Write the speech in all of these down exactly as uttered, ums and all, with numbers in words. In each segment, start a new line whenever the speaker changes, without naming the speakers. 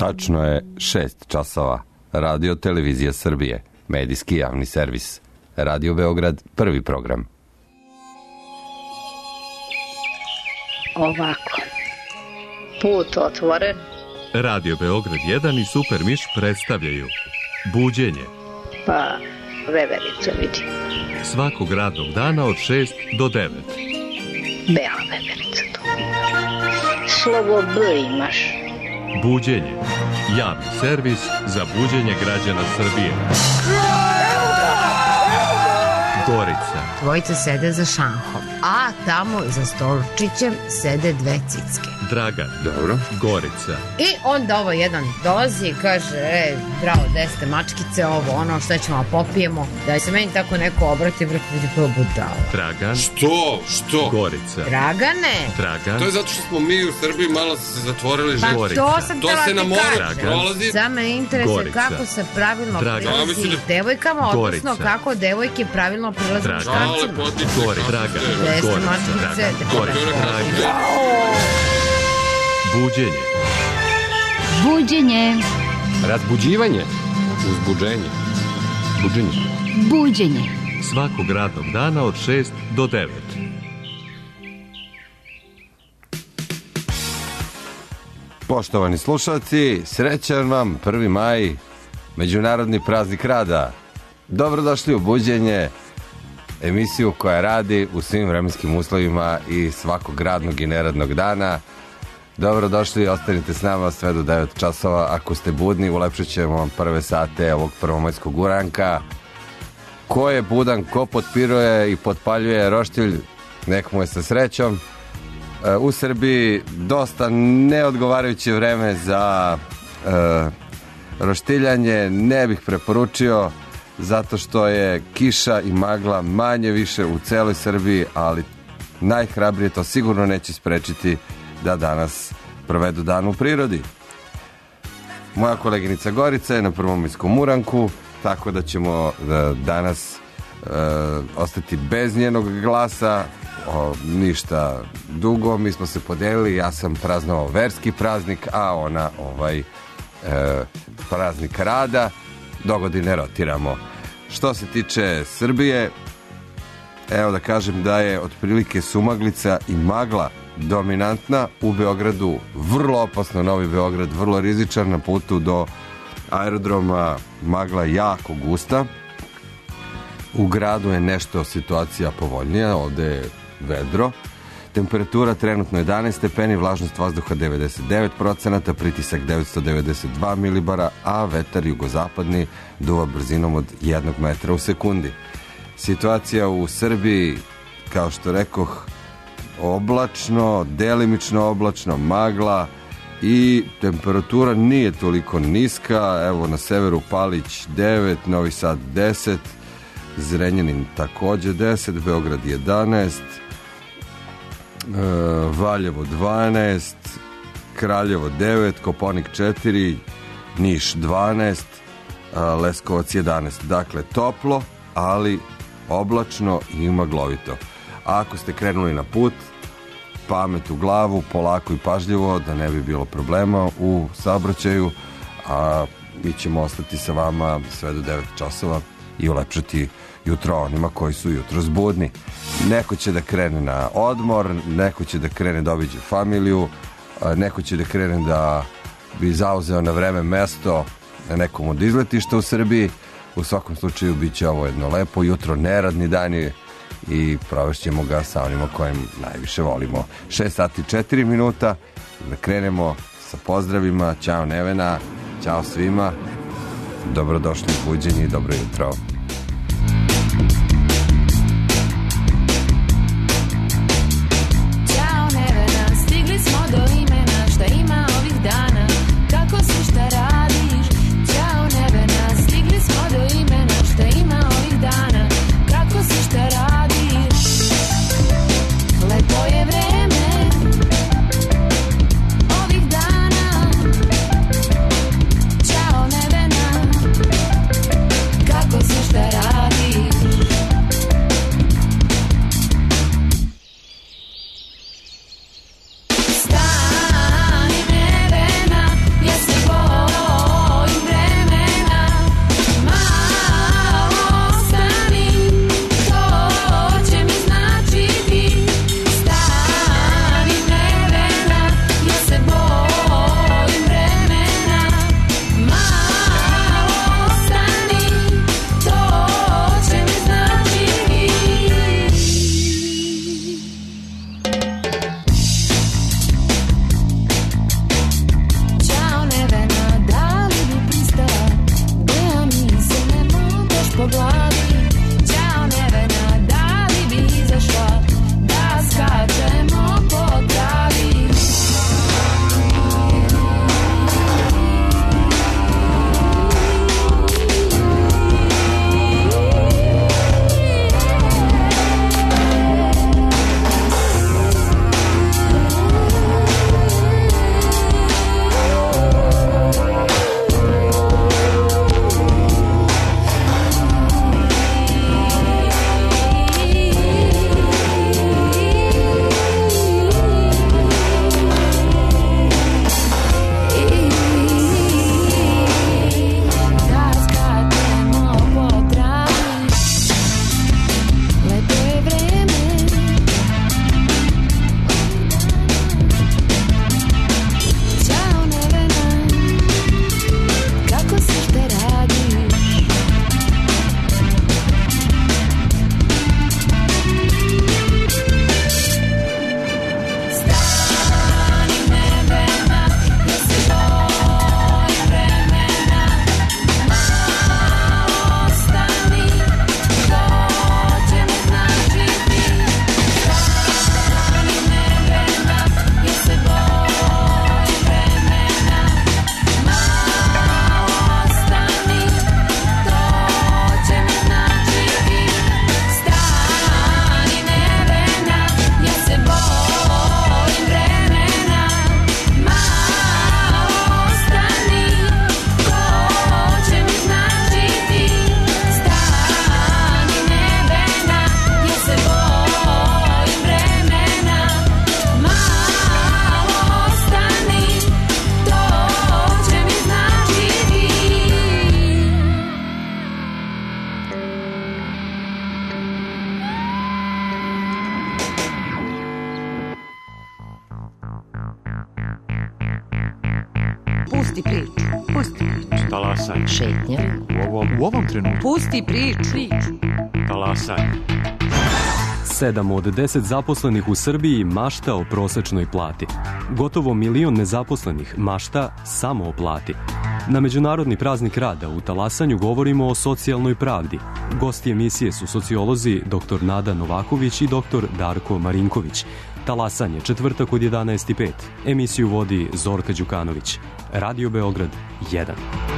Tačno je šest časova. Radio Televizija Srbije, medijski javni servis. Radio Beograd, prvi program.
Ovako, put otvoren.
Radio Beograd jedan i Super Miš predstavljaju Buđenje.
Pa, veverica vidi.
Svakog radnog dana od šest do devet.
Bela veverica tu. Slovo B imaš.
Buđenje. Javni servis za buđenje građana Srbije. Gorica.
Dvojica sede za šanhom, a tamo za stolčićem sede dve cicke.
Dragan.
Dobro.
Gorica.
I onda ovo jedan dolazi i kaže, e, bravo, deste mačkice, ovo, ono, šta ćemo popijemo, da se meni tako neko obrati, vrlo vidi prvo budala.
Dragan.
Što? Što?
Gorica.
Dragane.
Dragan.
To je zato što smo mi u Srbiji malo se zatvorili.
Pa
Gorica.
to sam
To
tela
se na
ti
moru
kažem.
prolazi.
Samo me interesuje
Gorica.
kako se pravilno
Dragan.
Ja
prilazi
mislim da-
devojkama, odnosno
Gorica.
kako devojke pravilno prilaze
Dragan.
muškarcima.
Gori. Dragan.
Deste
Gorica.
mačkice,
Dragan.
te
Gorica.
Dragan.
Dragan. Buđenje.
Buđenje,
Razbuđivanje. Uzbuđenje. Buđenje.
buđenje.
Svakog radnog dana od šest do devet.
Poštovani slušalci, srećan vam prvi maj, Međunarodni praznik rada. Dobrodošli u Buđenje, emisiju koja radi u svim vremenskim uslovima i svakog radnog i neradnog dana. Dobrodošli, ostanite s nama sve do devet časova. Ako ste budni, ulepšat ćemo vam prve sate ovog prvomajskog uranka. Ko je budan, ko potpiruje i potpaljuje roštilj, nek mu je sa srećom. U Srbiji dosta neodgovarajuće vreme za e, roštiljanje, ne bih preporučio zato što je kiša i magla manje više u celoj Srbiji, ali najhrabrije to sigurno neće sprečiti da danas provedu dan u prirodi. Moja koleginica Gorica je na prvomajskom uranku, tako da ćemo da danas e, ostati bez njenog glasa. O, ništa dugo, mi smo se podelili, ja sam praznovao verski praznik, a ona ovaj e, praznik rada. Dogodine rotiramo. Što se tiče Srbije, evo da kažem da je otprilike sumaglica i magla dominantna u Beogradu, vrlo opasno. Novi Beograd, vrlo rizičan, na putu do aerodroma magla jako gusta. U gradu je nešto situacija povoljnija, ovde je vedro. Temperatura trenutno jedanaest stepeni, vlažnost vazduha devedeset devet procenata, pritisak devetsto devedeset dva milibara, a vetar jugozapadni duva brzinom od jednog metra u sekundi. Situacija u Srbiji, kao što rekoh, oblačno, delimično oblačno, magla i temperatura nije toliko niska. Evo na severu Palić devet, Novi Sad deset, Zrenjanin takođe deset, Beograd jedanaest, Valjevo dvanaest, Kraljevo devet, Koponik četiri, Niš dvanaest, Leskovac jedanaest. Dakle, toplo, ali oblačno i maglovito. A ako ste krenuli na put, pamet u glavu, polako i pažljivo, da ne bi bilo problema u saobraćaju, a mi ćemo ostati sa vama sve do devet časova i ulepšati jutro onima koji su jutro zbudni. Neko će da krene na odmor, neko će da krene da obiđe familiju, neko će da krene da bi zauzeo na vreme mesto na nekom od izletišta u Srbiji. U svakom slučaju bit će ovo jedno lepo jutro, neradni dan i provešćemo ga sa onima kojim najviše volimo. šest sati četiri minuta, da krenemo sa pozdravima. Ćao Nevena, ćao svima, dobrodošli u Buđenje i dobro jutro.
Kako se
Pusti priču. Pusti priču.
Talasaj.
Šetnja.
U ovom, u ovom trenutku.
Pusti priču.
Talasaj.
Sedam od deset zaposlenih u Srbiji mašta o prosečnoj plati. Gotovo milion nezaposlenih mašta samo o plati. Na Međunarodni praznik rada u Talasanju govorimo o socijalnoj pravdi. Gosti emisije su sociolozi dr Nada Novaković i dr Darko Marinković. Talasanje, četvrtak od jedanaest i pet. Emisiju vodi Zorka Đukanović. Radio Beograd jedan.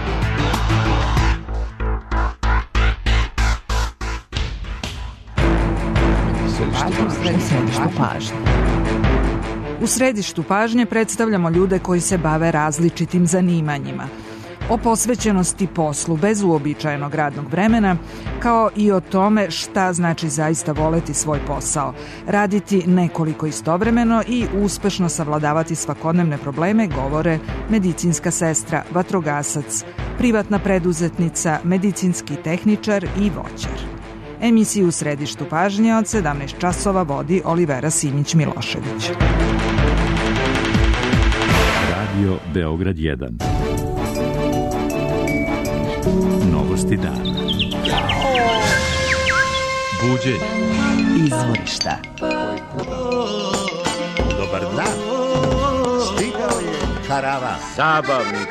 Središtu pažnje. U središtu pažnje predstavljamo ljude koji se bave različitim zanimanjima. O posvećenosti poslu bez uobičajenog radnog vremena, kao i o tome šta znači zaista voleti svoj posao, raditi nekoliko istovremeno i uspešno savladavati svakodnevne probleme, govore medicinska sestra, vatrogasac, privatna preduzetnica, medicinski tehničar i voćar. Emisiju u središtu pažnje od sedamnaest časova vodi Olivera Simić-Milošević.
Radio Beograd jedan. Novosti dana.
Buđenje.
Izvorišta.
Dobar dan. Stigao je karavan. Zabavnik.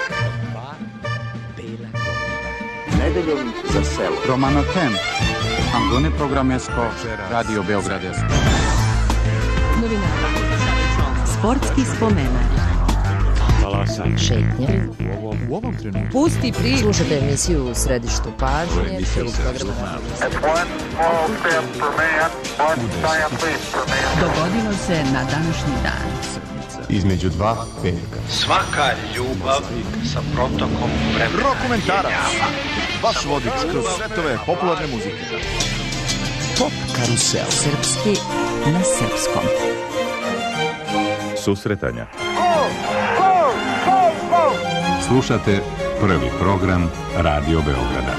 Nedeljom za selo.
Romano Tem. Angone Programesko. Radio Beogradesko.
Novinara. Sportski spomenak.
Talasaj.
Šetnja.
U ovom, u ovom trenutku.
Pusti priču. Slušajte emisiju u središtu pažnje.
Dogodilo se na današnji dan.
Između dva petka.
Svaka ljubav sa protokom vremena.
Rokomentarac. Vaš vodič kroz svetove popularne muzike.
Pop karusel.
Srpski na srpskom.
Susretanja.
Slušate prvi program Radio Beograda.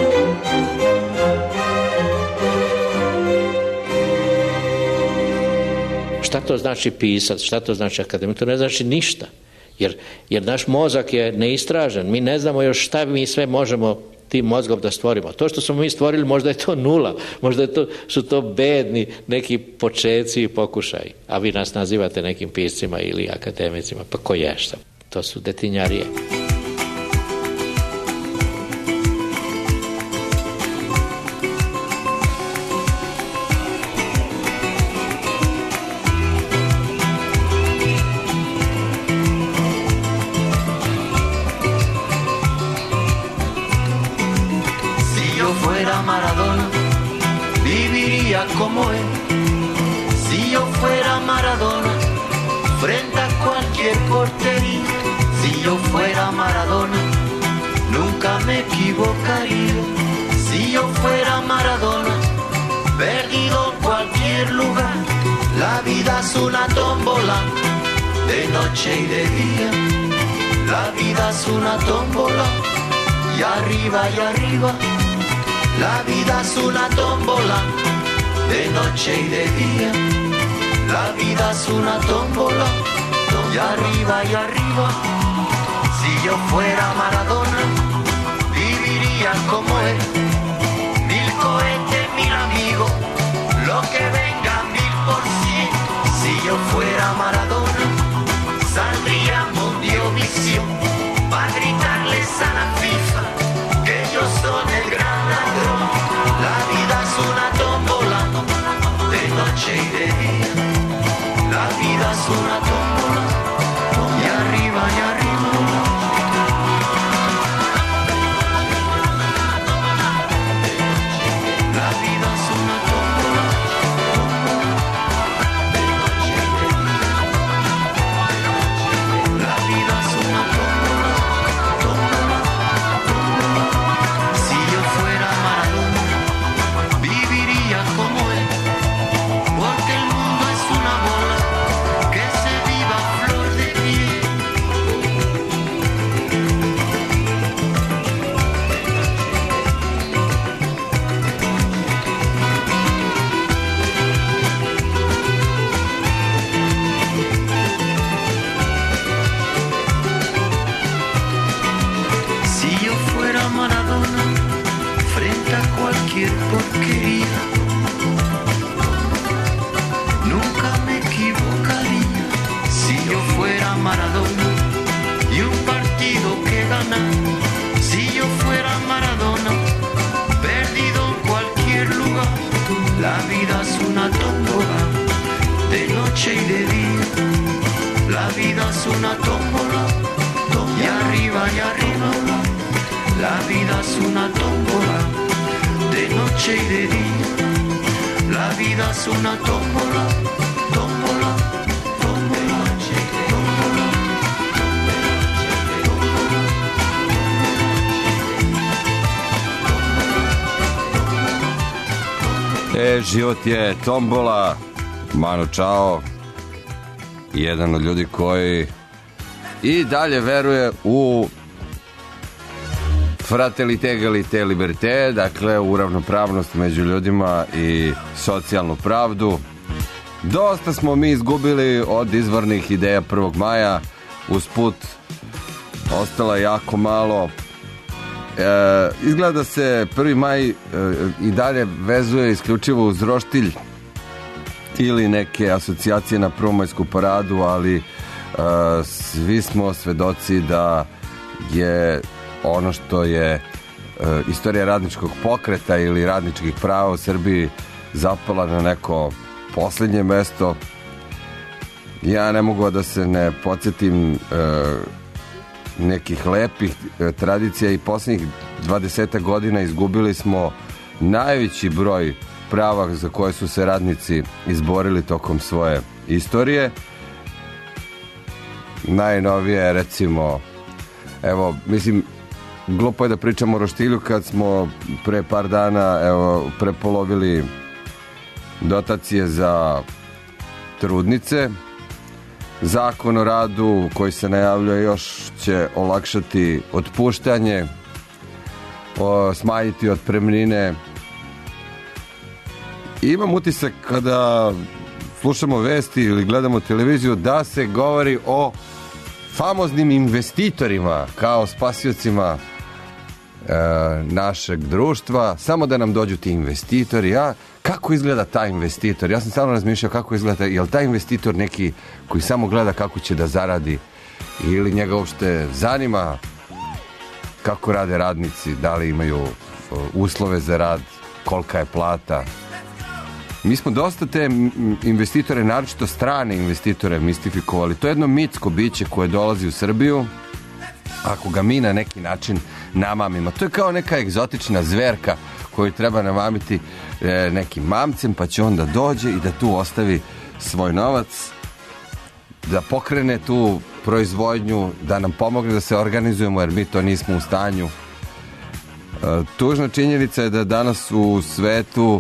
Šta to znači pisac, šta to znači akademik? To ne znači ništa, jer, jer naš mozak je neistražen. Mi ne znamo još šta mi sve možemo tim mozgom da stvorimo. To što smo mi stvorili, možda je to nula, možda je to, su to bedni neki počeci i pokušaji, a vi nas nazivate nekim piscima ili akademicima, pa ko je šta? To su detinjarije.
Como él, si yo fuera Maradona, frente a cualquier portería, si yo fuera Maradona, nunca me equivocaría, si yo fuera Maradona, perdido en cualquier lugar, la vida es una tómbola, de noche y de día, la vida es una tómbola, y arriba y arriba, la vida es una tómbola, de noche y de día, la vida es una tómbola, y arriba y arriba. Si yo fuera Maradona, viviría como él, mil cohetes, mil amigos, lo que venga mil por cien. Si yo fuera Maradona, saldría a Mundiovisión, para gritarles a la FIFA, que ellos son el gran ladrón. La vida es una tómbola, de noche y de día, la vida es una tómbola, y arriba y arriba. cualquier porquería. Nunca me equivocaría si yo fuera Maradona y un partido que ganar. Si yo fuera Maradona, perdido en cualquier lugar. La vida es una tómbola, de noche y de día. La vida es una tómbola, y arriba y arriba. La vida es una tómbola, de noche y de día. La vida es una tómbola, tómbola, tómbola, tómbola.
E, život je tombola. Manu Čao, jedan od ljudi koji i dalje veruje u fratelite, egalite, liberté, dakle u ravnopravnost među ljudima i socijalnu pravdu. Dosta smo mi izgubili od izvornih ideja prvog maja, usput ostala jako malo. E, izgleda se prvi maj e, i dalje vezuje isključivo uz roštilj ili neke asocijacije na prvomajsku paradu, ali e, svi smo svedoci da je ono što je e, istorija radničkog pokreta ili radničkih prava u Srbiji zapala na neko posljednje mesto. Ja ne mogu da se ne podsjetim e, nekih lepih e, tradicija i posljednjih dvadeset godina izgubili smo najveći broj prava za koje su se radnici izborili tokom svoje istorije. Najnovije, recimo, evo, mislim, glupo je da pričamo o roštilju kad smo pre par dana, evo, prepolovili dotacije za trudnice. Zakon o radu koji se najavljuje još će olakšati otpuštanje, o, smanjiti otpremnine. Imam utisak kada slušamo vesti ili gledamo televiziju da se govori o famoznim investitorima kao spasiocima e, našeg društva, samo da nam dođu ti investitori. Ja, kako izgleda taj investitor? Ja sam samo razmišljao kako izgleda, je li taj investitor neki koji samo gleda kako će da zaradi ili njega uopšte zanima kako rade radnici, da li imaju uslove za rad, kolika je plata. Mi smo dosta te investitore, naročito strane investitore, mistifikovali. To je jedno mitsko biće koje dolazi u Srbiju, ako ga mi na neki način namamimo. To je kao neka egzotična zverka koju treba namamiti e, nekim mamcem, pa će onda dođe i da tu ostavi svoj novac, da pokrene tu proizvodnju, da nam pomogne da se organizujemo, jer mi to nismo u stanju. E, tužna činjenica je da danas u svetu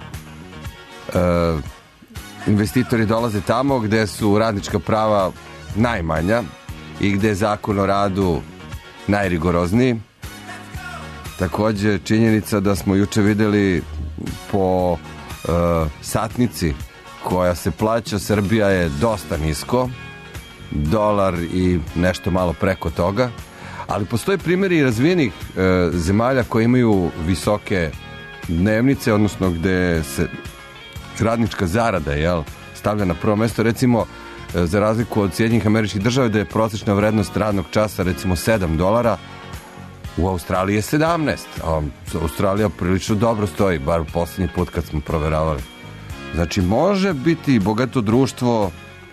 e, investitori dolaze tamo gde su radnička prava najmanja i gde je zakon o radu najrigorozniji. Takođe činjenica da smo juče videli po e, satnici koja se plaća, Srbija je dosta nisko, dolar i nešto malo preko toga, ali postoje primjeri razvijenih e, zemalja koje imaju visoke dnevnice, odnosno gde se radnička zarada, jel, stavlja na prvo mesto. Recimo, e, za razliku od Sjedinjenih Američkih Država, gde je prosječna vrednost radnog časa recimo sedam dolara, u Australiji je sedamnaest, a Australija prilično dobro stoji, bar posljednji put kad smo proveravali. Znači, može biti bogato društvo,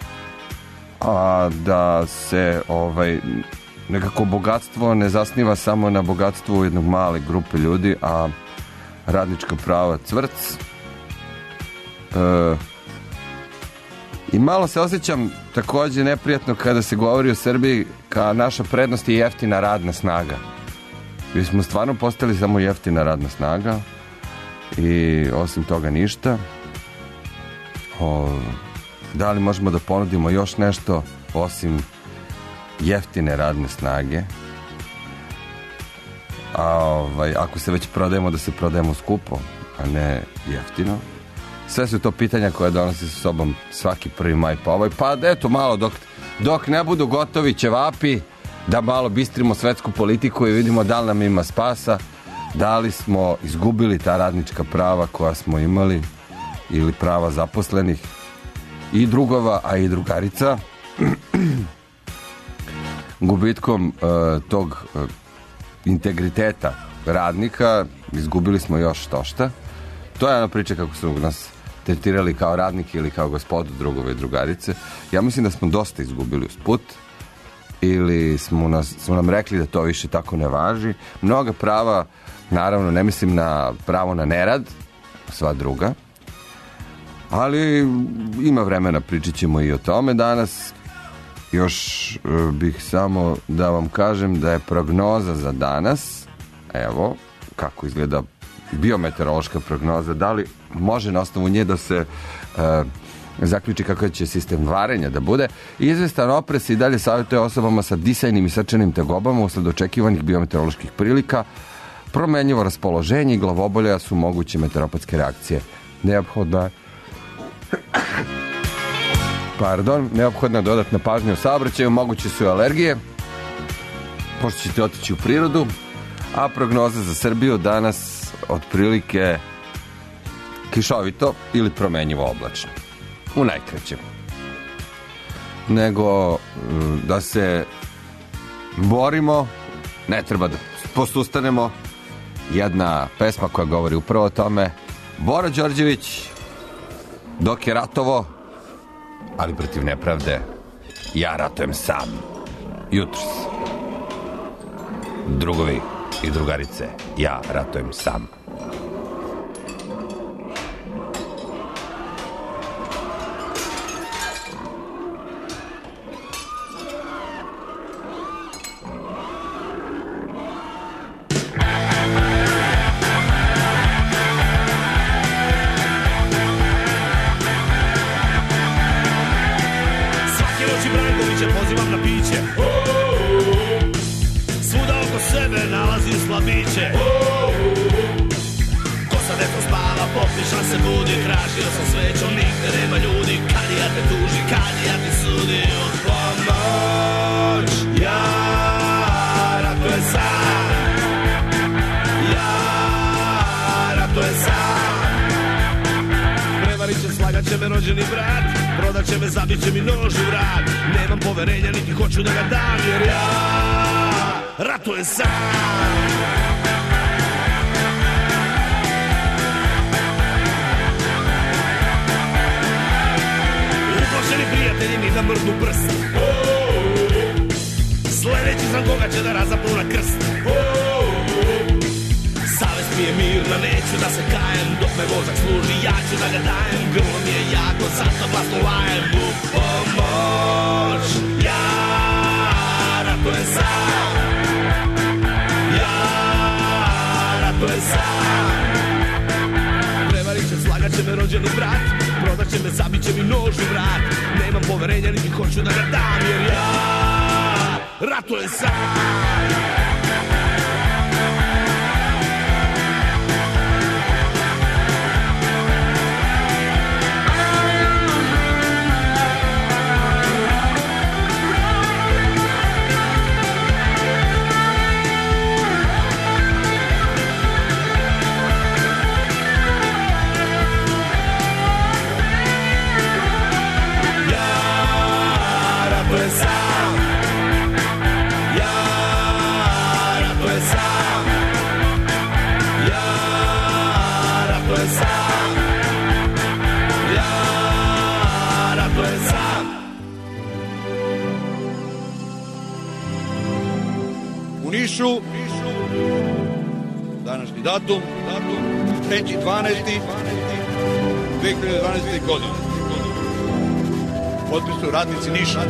a da se ovaj nekako bogatstvo ne zasniva samo na bogatstvu jednog male grupe ljudi, a radnička prava cvrc. E, I malo se osjećam takođe neprijatno kada se govori o Srbiji kao naša prednost je jeftina radna snaga. Mi smo stvarno postali samo jeftina radna snaga i osim toga ništa. O, da li možemo da ponudimo još nešto osim jeftine radne snage? A ovaj, ako se već prodajemo, da se prodajemo skupo, a ne jeftino. Sve su to pitanja koje donosi sa sobom svaki prvi maj pa ovaj. Pa eto malo dok, dok ne budu gotovi ćevapi, da malo bistrimo svetsku politiku i vidimo da li nam ima spasa, Da li smo izgubili ta radnička prava koja smo imali ili prava zaposlenih i drugova, a i drugarica. Gubitkom uh, tog uh, integriteta radnika izgubili smo još što šta. To je jedna priča kako su nas tretirali kao radnike ili kao gospodu, drugove i drugarice. Ja mislim da smo dosta izgubili usput ili smo, nas, smo nam rekli da to više tako ne važi. Mnoga prava, naravno ne mislim na pravo na nerad, sva druga, ali ima vremena, pričat ćemo i o tome danas. Još uh, bih samo da vam kažem da je prognoza za danas, evo kako izgleda biometeorološka prognoza, da li može na osnovu nje da se uh, zaključi kakav će sistem varenja da bude. Izvestan oprez i dalje savjetuje osobama sa disajnim i srčanim tegobama usled očekivanih biometeoroloških prilika. Promenljivo raspoloženje i glavobolja su moguće meteoropatske reakcije. Neophodna Pardon, neophodna dodatna pažnja u saobraćaju, moguće su alergije, pošto ćete otići u prirodu, a prognoza za Srbiju danas otprilike kišovito ili promenljivo oblačno. U najkraćem. Nego da se borimo, ne treba da posustanemo. Jedna pesma koja govori upravo o tome. Bora Đorđević, dok je ratovo, ali protiv nepravde, ja ratujem sam. Jutros. Drugovi i drugarice, ja ratujem sam.
Današnji datum, treći dvanaesti dve hiljade dvanaeste. godine. Potpisuju radnici Niša.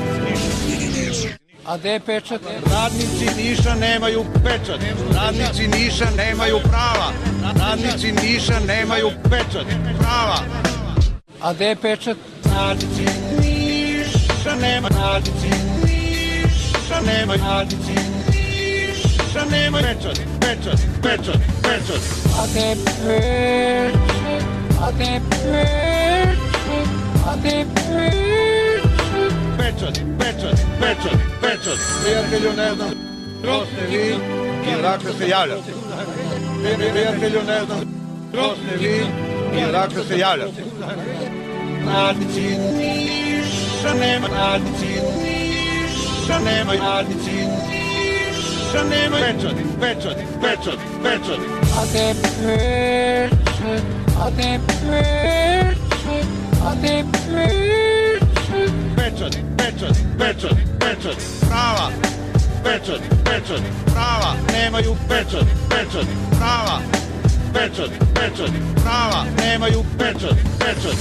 A gde je pečat?
Radnici Niša nemaju pečat. Radnici Niša nemaju prava. Radnici Niša nemaju pečat. Prava.
A gde je pečat?
Radnici Niša nemaju. Radnici Niša nemaju. Radnici Niša nemaju pečat. Pečat, pečat, pečat.
A gde je pečat? A gde je pečat? A gde je pečat?
Pečat, pečat, pečat, pečat. Prijatelju, ne znam, ko ste vi i odakle se javljate. Prijatelju, ne znam ko ste vi i dakle se javljate. Radnici niša nema, radnici niša nema, radnici niša nema. Pečati, pečati, pečati, pečati.
A te pečat, a te pečat, a te pečat.
Pečati, pečati, pečati, pečati. Prava, pečati, pečati, prava, nemaju pečati, pečati, prava. Pečat, pečat, prava, nemaju pečat, pečat.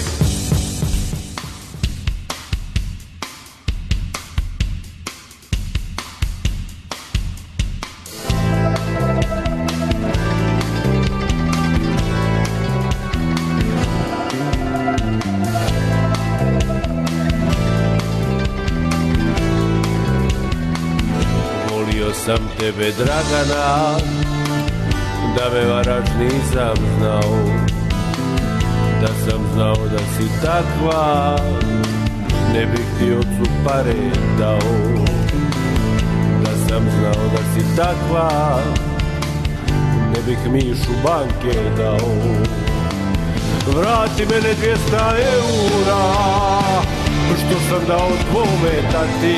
Volio sam tebe, Dragana, da me varaš nisam znao, da sam znao da si takva, ne bih ti ocu pare dao. Da sam znao da si takva, ne bih Mišu banke dao. Vrati mene dvjeста eura, što sam dao tvome tati.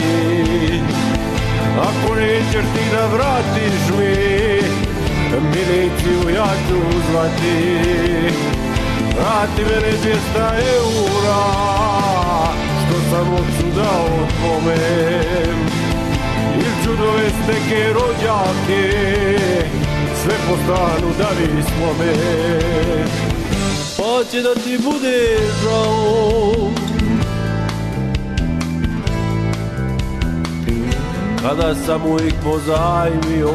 Ako nećeš ti da vratiš mi, miliciju ja ću zvati. Vrati mene dvjeста eura, što sam ocu dao tvome. Ili ću dovest neke rođake, sve po stanu da vi svome. Pa će da ti bude žao kada sam mu ih pozajmio,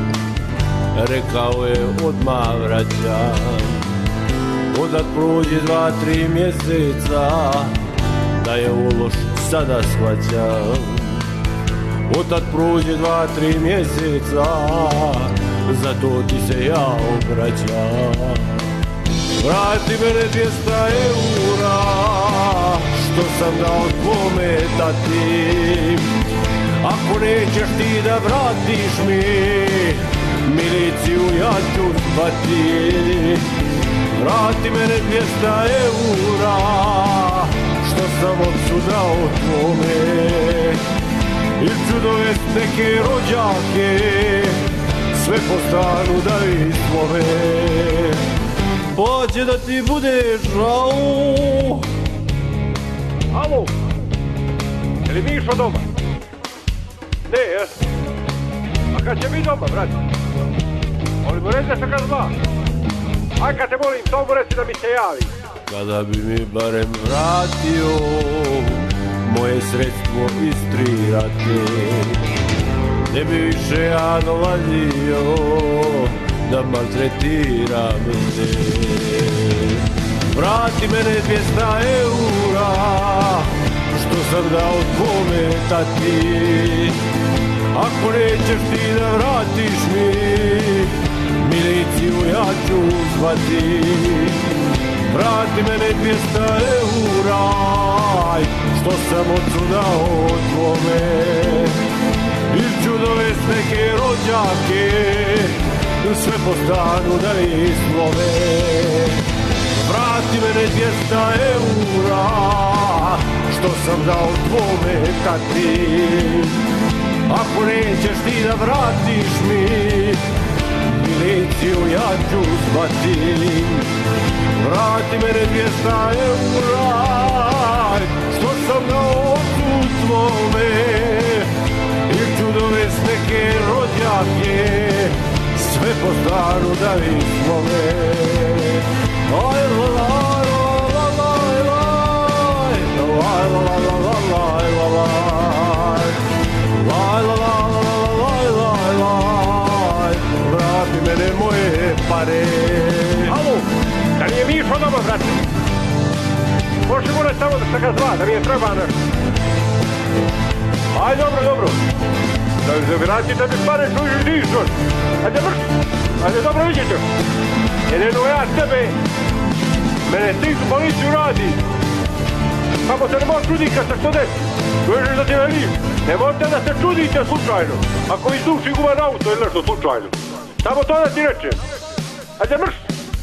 rekao je odmah vraćam. Odak prođe dva, tri mjeseca, da je ološ sada shvaćam. Otak prođe dva, tri mjeseca, zato ti se ja obraćam. Vrati mene dvjeста eura, što sam dao tvome tati. Ako nećeš ti da vratiš mi, miliciju ja ću zvati. Vrati mene dvjesta eura, što sam ocu dao tvome. Ili ću dovest neke rođake, sve po stanu da vi svome. Pa će da ti bude žao.
Alo, je li Mišo doma? Ne, jes? A kad će biti doma, brati? Molim mu reći da se kad zva. Aj kad te molim, to mu reći da mi se javi.
Kada bi mi barem vratio moje sredstvo iz tri rate, ne bi više ja dolazio da maltretiram te. Vrati mene dvjesta eura, što sam dao tvome tati. Ako nećeš ti da vratiš mi, miliciju ja ću zvati. Vrati mene dvjesta eura, što sam ocu dao tvome. Ili ću dovest neke rođake, sve po stanu da li slove. Vrati mene dvjesta eura, što sam dao tvome tati. Ako nećeš ti da vratiš mi, miliciju ja ću zvati. Vrati mene dvjesta eura, što sam dao ocu tvome. Ili ću dovest neke rođake, sve po stanu da vi svome. Aj la la la la la la la la la la la la la la. Vrati mene moje pare.
Alo, da nije Mišo doma, brate? Možeš mu reći samo da se ga zva, da mi je treba nešto. Aj, dobro, dobro. Da vrati da mi pare čuju i dižeš. Ajde vrš, ajde dobro vidjet ćeš. Jer jedno ja tebe, mene stik u policiju radi. Samo se ne može čuditi kad se što desi. Čuješ da ti velim, nemojte da se čudite slučajno. Ako vi suši guman auto ili nešto slučajno. Samo to da ti rečem. Ajde mrš!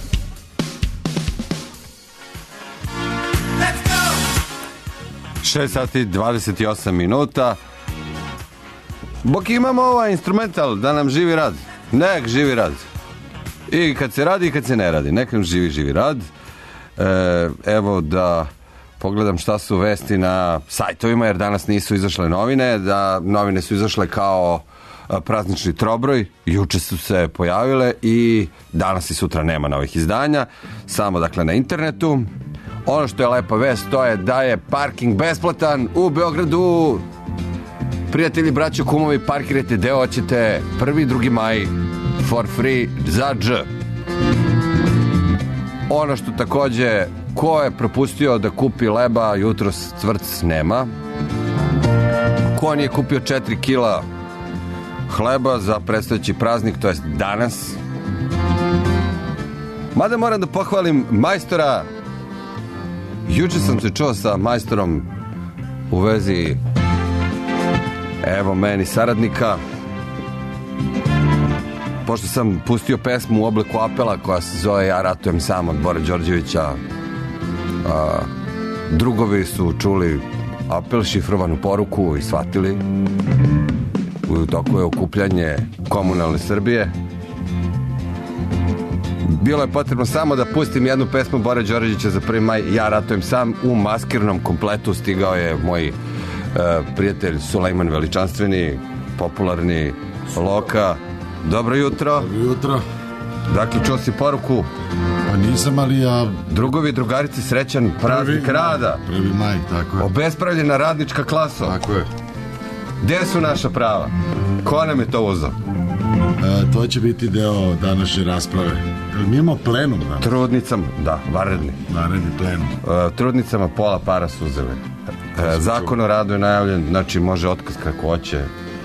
šest sati dvadeset osam minuta. Bok imamo ovaj instrumental da nam živi rad. Nek živi rad. I kad se radi i kad se ne radi. Nek nam živi, živi rad. E, evo da pogledam šta su vesti na sajtovima, jer danas nisu izašle novine. Da novine su izašle kao praznični trobroj. Juče su se pojavile i danas i sutra nema novih izdanja. Samo dakle na internetu. Ono što je lepa vest, to je da je parking besplatan u Beogradu. Prijatelji, braćo, kumovi, parkirajte gde hoćete. Prvi i drugi maj for free za dž. Ono što takođe, ko je propustio da kupi leba, jutros cvrc nema. Ko nije kupio četiri kila hleba za predstojeći praznik, to jest danas. Mada moram da pohvalim majstora. Juče sam se čuo sa majstorom u vezi, evo meni saradnika, pošto sam pustio pesmu u obliku apela koja se zove Ja ratujem sam od Bore Đorđevića. A, drugovi su čuli apel, šifrovanu poruku i shvatili. U toku je okupljanje komunalne Srbije. Bilo je potrebno samo da pustim jednu pesmu Bore Đorđevića za prvi maj. Ja ratujem sam. U maskirnom kompletu stigao je moj uh, prijatelj Sulejman Veličanstveni, popularni Loka. Dobro jutro.
Dobro jutro.
Dakle, čuo si poruku?
Pa nisam, ali ja...
Drugovi i drugarici, srećan praznik rada.
Prvi maj, tako je.
Obespravljena radnička klasa.
Tako je.
Gde su naša prava? Ko nam je to uzeo?
E, to će biti deo današnje rasprave. Mi imamo plenum danas.
Trudnicama, da, vanredni.
Vanredni plenum.
E, trudnicama pola para su uzeli. E, zakon o radu je najavljen, znači može otkaz kako hoće.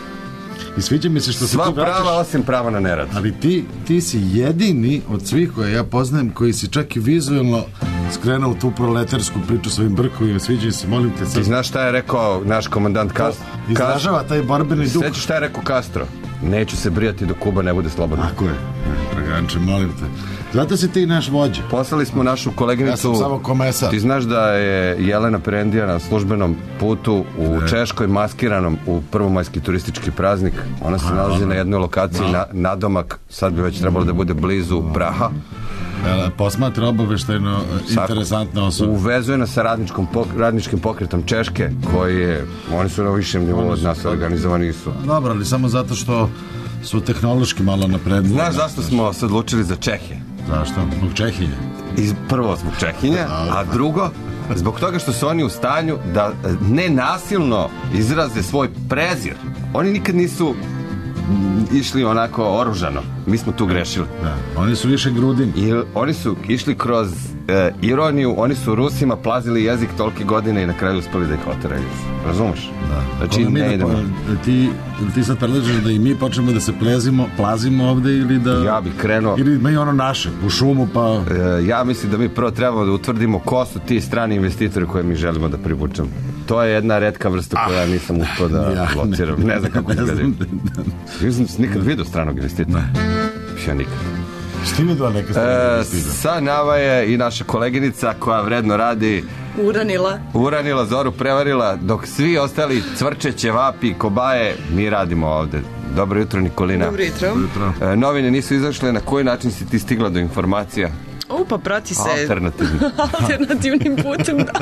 I sviđa mi se što
sva
se ti vraćaš...
prava osim prava na nerad.
Ali ti, ti si jedini od svih koje ja poznajem koji si čak i vizualno skrenuo u tu proletarsku priču svojim brkovima. Sviđa mi se, molim te sad...
Ti znaš šta je rekao naš komandant Castro?
Izražava taj borbeni duh.
Sećaš šta je rekao Castro? Neću se brijati dok Kuba ne bude slobodna.
Tako je, Draganče, molim te. Zato si ti naš vođa.
Poslali smo našu koleginicu.
Ja sam samo komesar.
Ti znaš da je Jelena Prendija na službenom putu u e. Češkoj, maskiranom u prvomajski turistički praznik. Ona se A, nalazi ona. na jednoj lokaciji na, nadomak, sad bi već trebalo da bude blizu Braha.
Posmatra obaveštajno interesantna osoba.
Uvezuje nas sa radničkom, radničkim pokretom Češke, koji je, oni su na višem nivou od nas, organizovani su.
Dobro, ali samo zato što su tehnološki malo napredni.
Znaš zašto smo se odlučili za Čehe?
Zašto? Zbog Čehinje.
I prvo zbog Čehinje, a drugo zbog toga što su oni u stanju da nenasilno izraze svoj prezir. Oni nikad nisu išli onako oružano. Mi smo tu grešili.
Da, oni su više grudini.
I oni su išli kroz e, ironiju, oni su Rusima plazili jezik tolike godine i na kraju uspeli da ih oteraju. Razumeš?
Da.
Znači ne
da,
idemo.
Ti, ti sad predlažeš da i mi počnemo da se plezimo, plazimo ovde ili da...
Ja bih krenuo...
Ili ima i ono naše, u šumu pa...
E, ja mislim da mi prvo trebamo da utvrdimo ko su ti strani investitori koje mi želimo da privučemo. To je jedna retka vrsta koja ja nisam uspio da ja, lociram. Ne, ne znam kako ne izgledaju. Nisam nikad vidio stranog investitora. Ne. Ja nikad.
Što mi je bila neka strana investitora?
Sa nama je i naša koleginica koja vredno radi.
Uranila.
Uranila, Zoru prevarila, dok svi ostali cvrče, ćevapi, kobaje, mi radimo ovde. Dobro jutro, Nikolina.
Dobro jutro.
E, novine nisu izašle, na koji način si ti stigla do informacija?
O, pa prati se
alternativnim,
alternativnim putem, da.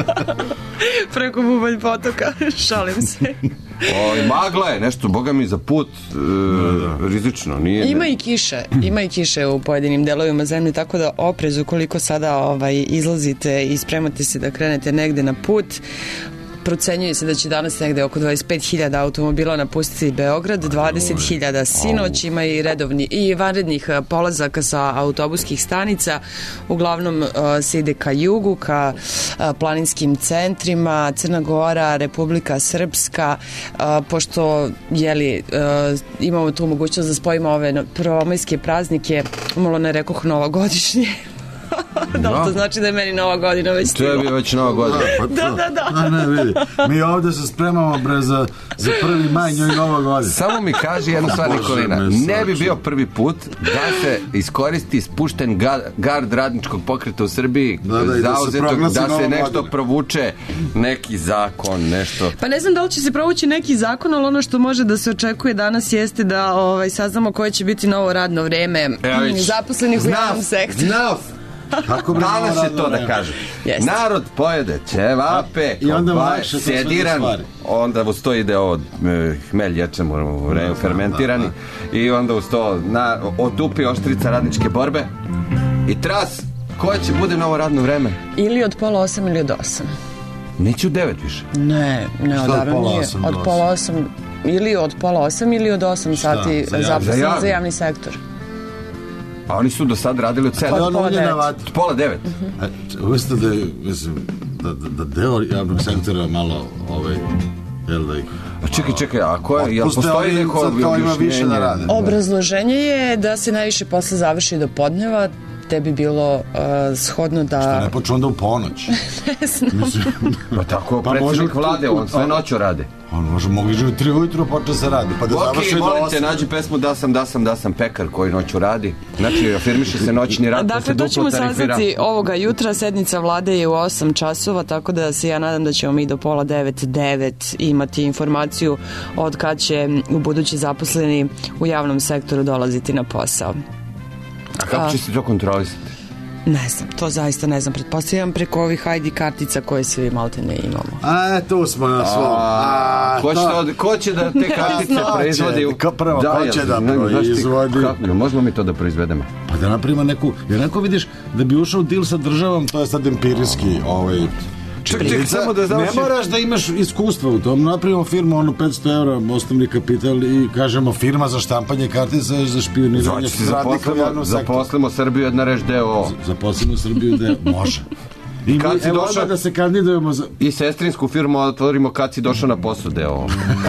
Preko Bubalj potoka, šalim se.
O, i magla je nešto, boga mi, za put e, da, da. rizično. Nije,
ima i kiše, ima i kiše u pojedinim delovima zemlje, tako da oprez ukoliko sada ovaj, izlazite i spremate se da krenete negde na put. Procenjuje se da će danas negde oko dvadeset pet hiljada automobila napustiti Beograd, dvadeset hiljada sinoć, ima i redovni i vanrednih polazaka sa autobuskih stanica. Uglavnom uh, se ide ka jugu, ka uh, planinskim centrima, Crna Gora, Republika Srpska, uh, pošto jeli, uh, imamo tu mogućnost da spojimo ove prvomajske praznike, malo ne rekoh novogodišnje. Da li to znači da je meni nova godina već
To je bio već nova godina.
Da, da, da.
A ne, vidi. Mi ovde se spremamo bre za, za prvi maj njoj nova godina.
Samo mi kaži jednu stvar, Nikolina. Ne bi bio prvi put da se iskoristi spušten gard, gard radničkog pokreta u Srbiji,
da, da,
zauzetog,
da se,
da se nešto
godina.
provuče, neki zakon, nešto.
Pa ne znam da li će se provući neki zakon, ali ono što može da se očekuje danas jeste da ovaj, saznamo koje će biti novo radno vreme zaposlenih u javnom sektoru.
Znao Kako danas je to da kažem.
Jest.
Narod pojede ćevape,
i onda
kobaje, sediran, onda uz to ide ovo e, hmelj ječem u vremenu fermentirani, da, da, da. I onda uz to na, otupi oštrica radničke borbe i tras koje će bude novo radno vreme.
Ili od pola osam ili od osam.
Neće u devet više.
Ne, ne, odavno nije. Od pola osam ili od pola osam ili od osam sati zaposleni za, za javni sektor.
Pa oni su do sad radili od sedam.
Od pola devet.
Od pola devet.
Uvisto da, mislim, da, da deo javnog sektora malo, ovaj, jel da ih...
A čekaj, čekaj, a ko je, jel postoji neko objašnjenje?
Da
obrazloženje je da se najviše posle završi do podneva, te bi bilo uh, shodno da...
Što ne počne onda u ponoć?
Ne znam.
Pa tako, pa predsjednik vlade, on sve noću rade.
On može, mogli živi tri ujutru počne se radi, pa da
okay,
završi do
molim
osam.
te, nađi pesmu Da sam, da sam, da sam pekar koji noću radi. Znači, afirmiše se noćni rad.
Dakle, to ćemo saznati ovoga jutra. Sednica vlade je u osam časova, tako da se ja nadam da ćemo mi do pola devet, devet imati informaciju od kad će u budući zaposleni u javnom sektoru dolaziti na posao.
A kako će se to kontrolisati?
Ne znam, to zaista ne znam. Pretpostavljam preko ovih I D kartica koje svi malte ne imamo.
A, tu smo na svom.
A, ko, će to, ko će da te kartice proizvodi?
Ko prvo, da, ko će da proizvodi?
Kako, možemo mi to da proizvedemo?
Pa da napravimo neku, jer neko vidiš da bi ušao deal sa državom, to je sad empirijski ovaj...
Ček, ček, samo da završim.
Ne moraš da imaš iskustva u tom. Napravimo firmu, ono petsto evra, osnovni kapital i kažemo firma za štampanje kartica za špioniranje.
Znači, zaposlimo, zaposlimo Srbiju jedna reč deo.
Zaposlimo Srbiju deo, može. I kad mi, si evo došao, da se kandidujemo za...
I sestrinsku firmu otvorimo kad si došao na posao deo.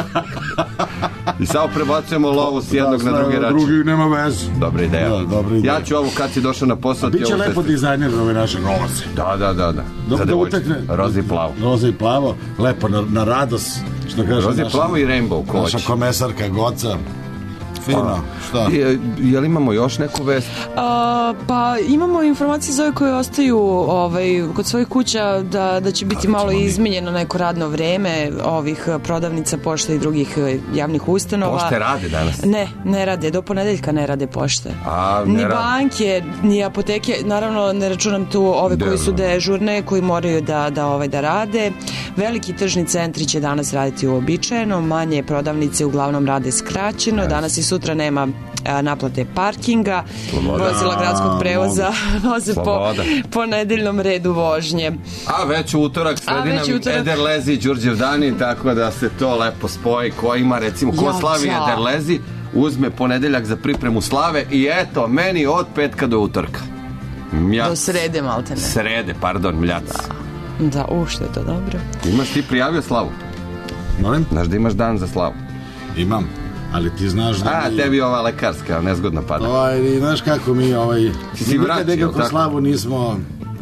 I samo prebacujemo lovu s jednog da, na drugi račun.
Drugi nema vezu.
Dobra ideja. Da,
dobra ideja.
Ja ću ovo kad si došao na posao.
A biće lepo sestri. Dizajner ove naše golaze.
Da, da, da, da.
Da, da utekne.
Roze i plavo.
Roze i plavo. Lepo, na, na radost. Što kaže
Roze i plavo i rainbow koć.
Naša komesarka Goca. Fino, šta?
Je, je li imamo još neku vest?
A, pa imamo informacije za ove koje ostaju ovaj, kod svojih kuća da, da će biti malo izmenjeno neko radno vreme ovih prodavnica, pošte i drugih javnih ustanova.
Pošte rade danas?
Ne, ne rade, do ponedeljka ne rade pošte.
A, ne
ni
rade.
Banke, ni apoteke, naravno ne računam tu ove koji su dežurne, koji moraju da, da, ovaj, da rade. Veliki tržni centri će danas raditi uobičajeno, manje prodavnice uglavnom rade skraćeno, danas i sutra nema a, naplate parkinga, Sloboda. Vozila gradskog prevoza voze po, po nedeljnom redu vožnje.
A već u utorak sledi nam utorak... Ederlezi i Đurđevdani, tako da se to lepo spoji. Ko ima, recimo, ko ja, slavi ja. Ederlezi, uzme ponedeljak za pripremu slave i eto, meni od petka do utorka. Mjac.
Do srede, malte ne.
Srede, pardon, mljac.
Da, da u, što je to dobro.
Imaš ti prijavio slavu?
Molim?
Znaš da imaš dan za slavu?
Imam. Ali ti znaš da...
A,
mi...
tebi ova lekarska, nezgodna pada.
Ovaj, znaš kako mi, ovaj...
Ti si vraćao,
nekako tako? Slavu nismo...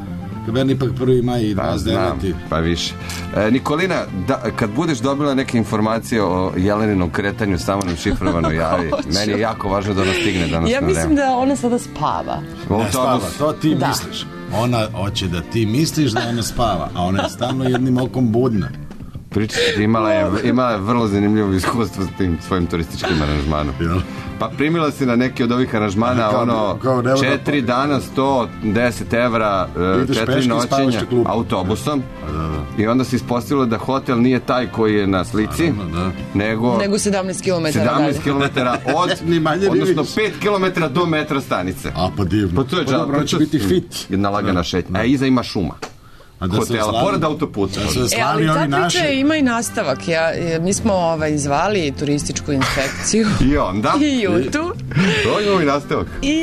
Kaber ipak prvi maj i
pa, znam, pa više. E, Nikolina, da, kad budeš dobila neke informacije o Jeleninom kretanju, samo nam šifrovano javi. Meni je jako važno da ona stigne danas.
Ja mislim da ona sada spava.
Ne spava, to ti da. misliš. Ona hoće da ti misliš da ona spava, a ona je stalno jednim okom budna.
Pričati, imala je, imala je vrlo zanimljivo iskustvo s tim svojim turističkim aranžmanom. Pa primila si na neki od ovih aranžmana kao, ono kao četiri dana, sto deset evra, četiri noćenja autobusom. Da, da. I onda se ispostavilo da hotel nije taj koji je na slici, da, da. nego
nego sedamnaest kilometara
sedamnaest kilometara od, odnosno pet kilometara do metra stanice.
A pa divno.
Pa to je
pa dobro, će biti fit.
Jedna lagana šetnja. A iza ima šuma. Hotela, pored autoputa.
E, ali ta priča ima i nastavak. Ja, mi smo ovaj, zvali turističku inspekciju.
I onda?
I jutu.
To imamo i nastavak.
I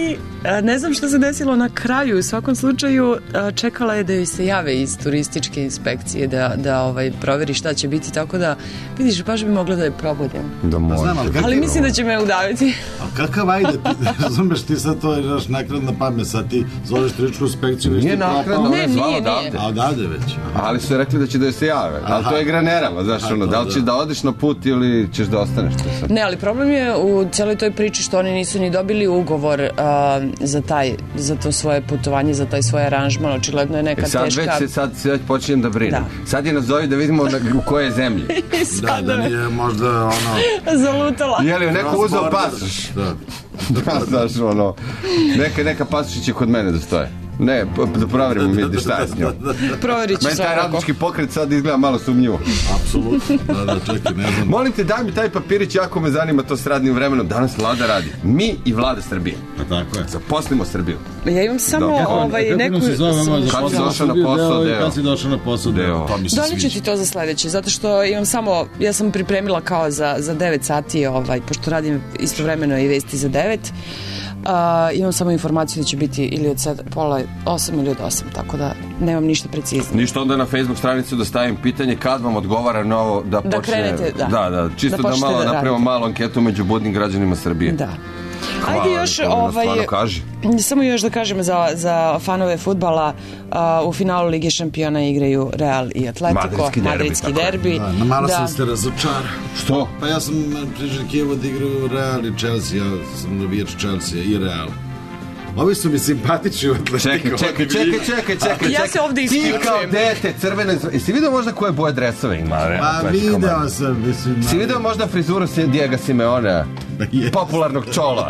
Ne znam što se desilo na kraju. U svakom slučaju čekala je da joj se jave iz turističke inspekcije da, da ovaj, proveri šta će biti, tako da vidiš, baš bi mogla da je probudem.
Da može.
Znam, ali,
ali mislim da će me udaviti.
A kakav ajde, ti, razumeš, ti sad to je naš nakradna pamet, sad ti zoveš turističku inspekciju.
Nije nakradna, ona je zvala odavde.
A odavde već. Aha.
Ali su rekli da će da joj se jave. Ali to je igra nerava, znaš,
Aha,
ono, da li ćeš da odeš na put ili ćeš da ostaneš tu sad?
Ne, ali problem je u celoj toj priči što oni nisu ni dobili ugovor uh, za taj, za to svoje putovanje, za taj svoj aranžman, očigledno je neka
e sad
teška...
Već se, sad se već počinjem da brinem. Da. Sad je nazovi da vidimo na, u kojoj zemlji.
Da, da nije možda ono...
Zalutala.
Je li neko uzeo pasoš?
Da.
Da, znaš, ono, neka, neka pasoši će kod mene da stoje. Ne, da proverimo mi šta je s njom.
Proverit ću
svakako. Meni taj radnički pokret sad izgleda malo sumnjivo.
Apsolutno, da, da, čekaj, ne znam.
Molim te, daj mi taj papirić, jako me zanima to s radnim vremenom. Danas vlada radi. Mi i vlada Srbije.
A tako je.
Zaposlimo Srbiju.
Ja imam samo
Do.
ovaj,
kako
neku...
se zove, mama,
kad si došao na posao, deo.
Kad si došao na posao, deo.
Donijet ću ti to za sledeće, zato što imam samo, ja sam pripremila kao za, za devet sati, ovaj, pošto radim istovremeno i vesti za devet. Uh, imam samo informaciju da će biti ili od sedam, pola osam ili od osam, tako da nemam ništa precizno.
Ništa, onda na Facebook stranicu da stavim pitanje kad vam odgovara na ovo da,
da
počne...
Krenete, da.
Da, da, čisto da, da malo da napravimo malu anketu među budnim građanima Srbije.
Da.
Hvala,
ajde još, ovaj, samo još da kažem za, za fanove fudbala, uh, u finalu Lige šampiona igraju Real i Atletico,
madridski derbi.
Madridski derbi.
Da, na malo
da.
sam se razočarao.
Što?
Pa ja sam priželjkijevo da igraju Real i Chelsea, ja sam navijač Chelsea i Real. Ovi su mi simpatični u Atletico.
Čekaj, čekaj, čekaj, čekaj, čekaj.
Ja se ovde isključujem.
Ti kao dete, crvene... Jesi vidio možda koje boje dresove ima?
Pa video sam, mislim...
Si vidio možda frizuru Diego Simeonea? Popularnog čola?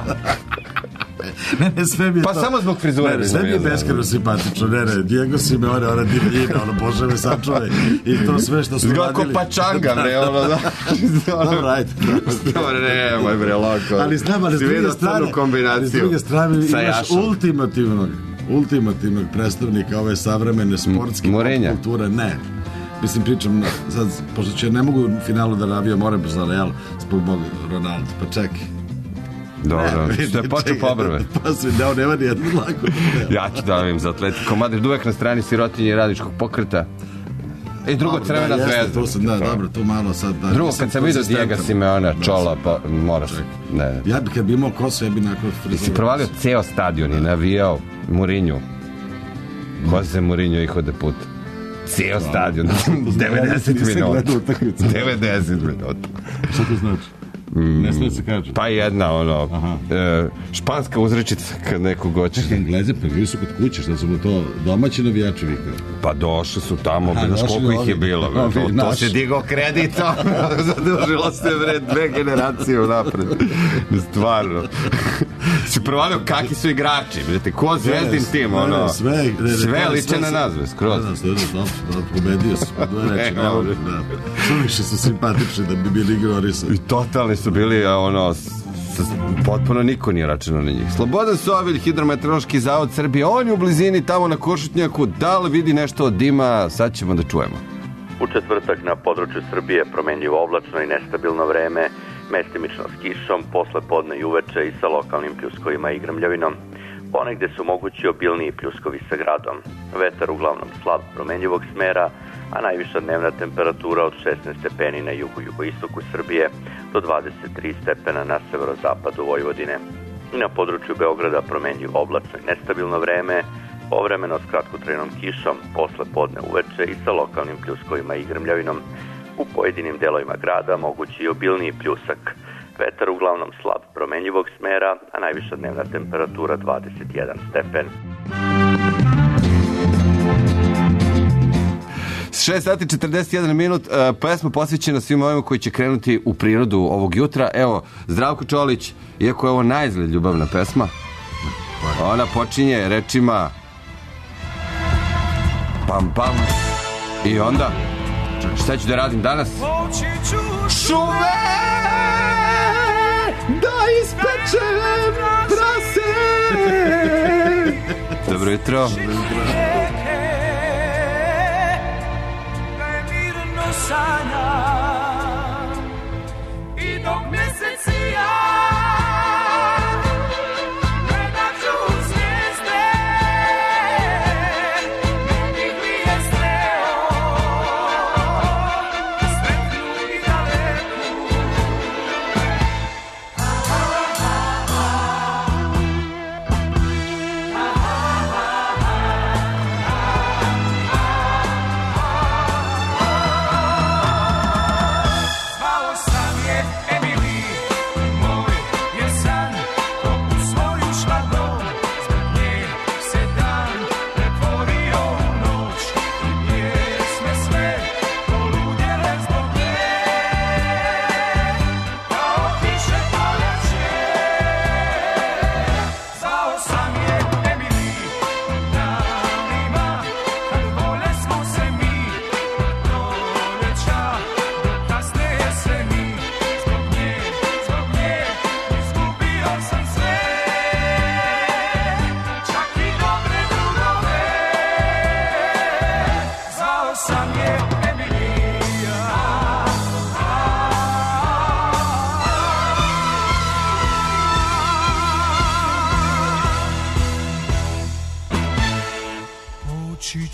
Ne, ne, sve mi je
pa
to...
samo zbog frizure.
Ne, sve mi je beskreno simpatično. Ne, ne, Diego Simeone, ona divljina, ono, Bože me sačuvaj. I to sve što su radili...
Kako pačanga, bre, ono, da.
Dobro, ajde.
Dobro, ne, moj bre, lako.
Ali znam, ali s druge strane... Ali s druge strane imaš ultimativnog, ultimativnog predstavnika ove savremene sportske kulture. Ne. Mislim, pričam, sad, pošto će ne mogu u finalu da navijam, moram za Real, zbog mog Ronaldo, pa čekaj.
Dobro, što je počeo pobrve.
Pa se dao, nema nijednu lako.
Ja ću da vidim za Atletico Madrid, uvek na strani sirotinje i radničkog pokreta. I drugo,
dobro,
Crvena
da,
zvezda.
To sam, da, dobro, to malo sad... Da,
drugo, kad sam vidio Diego Simeona, čola, pa moraš... Ne.
Ja bi, kad bi imao kosu, ja bi nakon frizura...
I si provalio ceo stadion i navijao Mourinho. Jose Mourinho i hode put. Ceo stadion. devedeset minuta. devedeset minuta.
Šta to znači? Ne sve se kaže.
Pa jedna, ono, e, španska uzrečica kad nekog hoće.
Čekaj, Engleze, pa bili su kod kuće, šta su mu to domaći navijači vikali?
Pa došli su tamo, znaš koliko ih je bilo. Ovi, to, to se digao kreditom, zadužilo se vred dve generacije unapred. Stvarno. Si provalio kakvi su igrači, vidite, ko zvezdin tim, ono,
sve, ne, ne,
sve liče na nazve, skroz.
Da, sve, da, pobedio su, dve reči, ne mogu, da. Suviše su simpatični da bi bili ignorisani.
I totalni su bili, ono, s, s, potpuno niko nije računao na njih. Slobodan Sovilj, Hidrometeorološki zavod Srbije, on je u blizini tamo na Košutnjaku, da li vidi nešto od dima, sad ćemo da čujemo.
U četvrtak na području Srbije promenljivo oblačno i nestabilno vreme, mestimično s kišom, posle podne i uveče i sa lokalnim pljuskovima i grmljavinom. Ponegde su mogući obilniji pljuskovi sa gradom. Vetar uglavnom slab promenljivog smera, a najviša dnevna temperatura od šesnaest stepeni na jugu jugoistoku Srbije do dvadeset tri stepena na severozapadu Vojvodine. I na području Beograda promenljivo oblačno i nestabilno vreme, povremeno s kratkotrajnom kišom, posle podne uveče i sa lokalnim pljuskovima i grmljavinom. U pojedinim delovima grada mogući i obilniji pljusak. Vetar uglavnom slab promenljivog smera, a najviša dnevna temperatura dvadeset jedan stepen.
šest sati četrdeset jedan minut, uh, pesma posvećena svim ovima koji će krenuti u prirodu ovog jutra. Evo, Zdravko Čolić, iako je ovo najizgled ljubavna pesma, ona počinje rečima pam pam i onda šta ću da radim danas? Šume da ispečem prase. Dobro jutro.
I dok mesec i ja gledat ću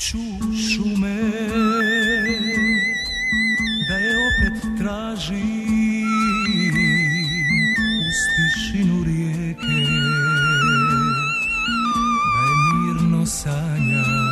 Hoću šume da je opet tražim uz tišinu rijeke, da je mirno sanjam.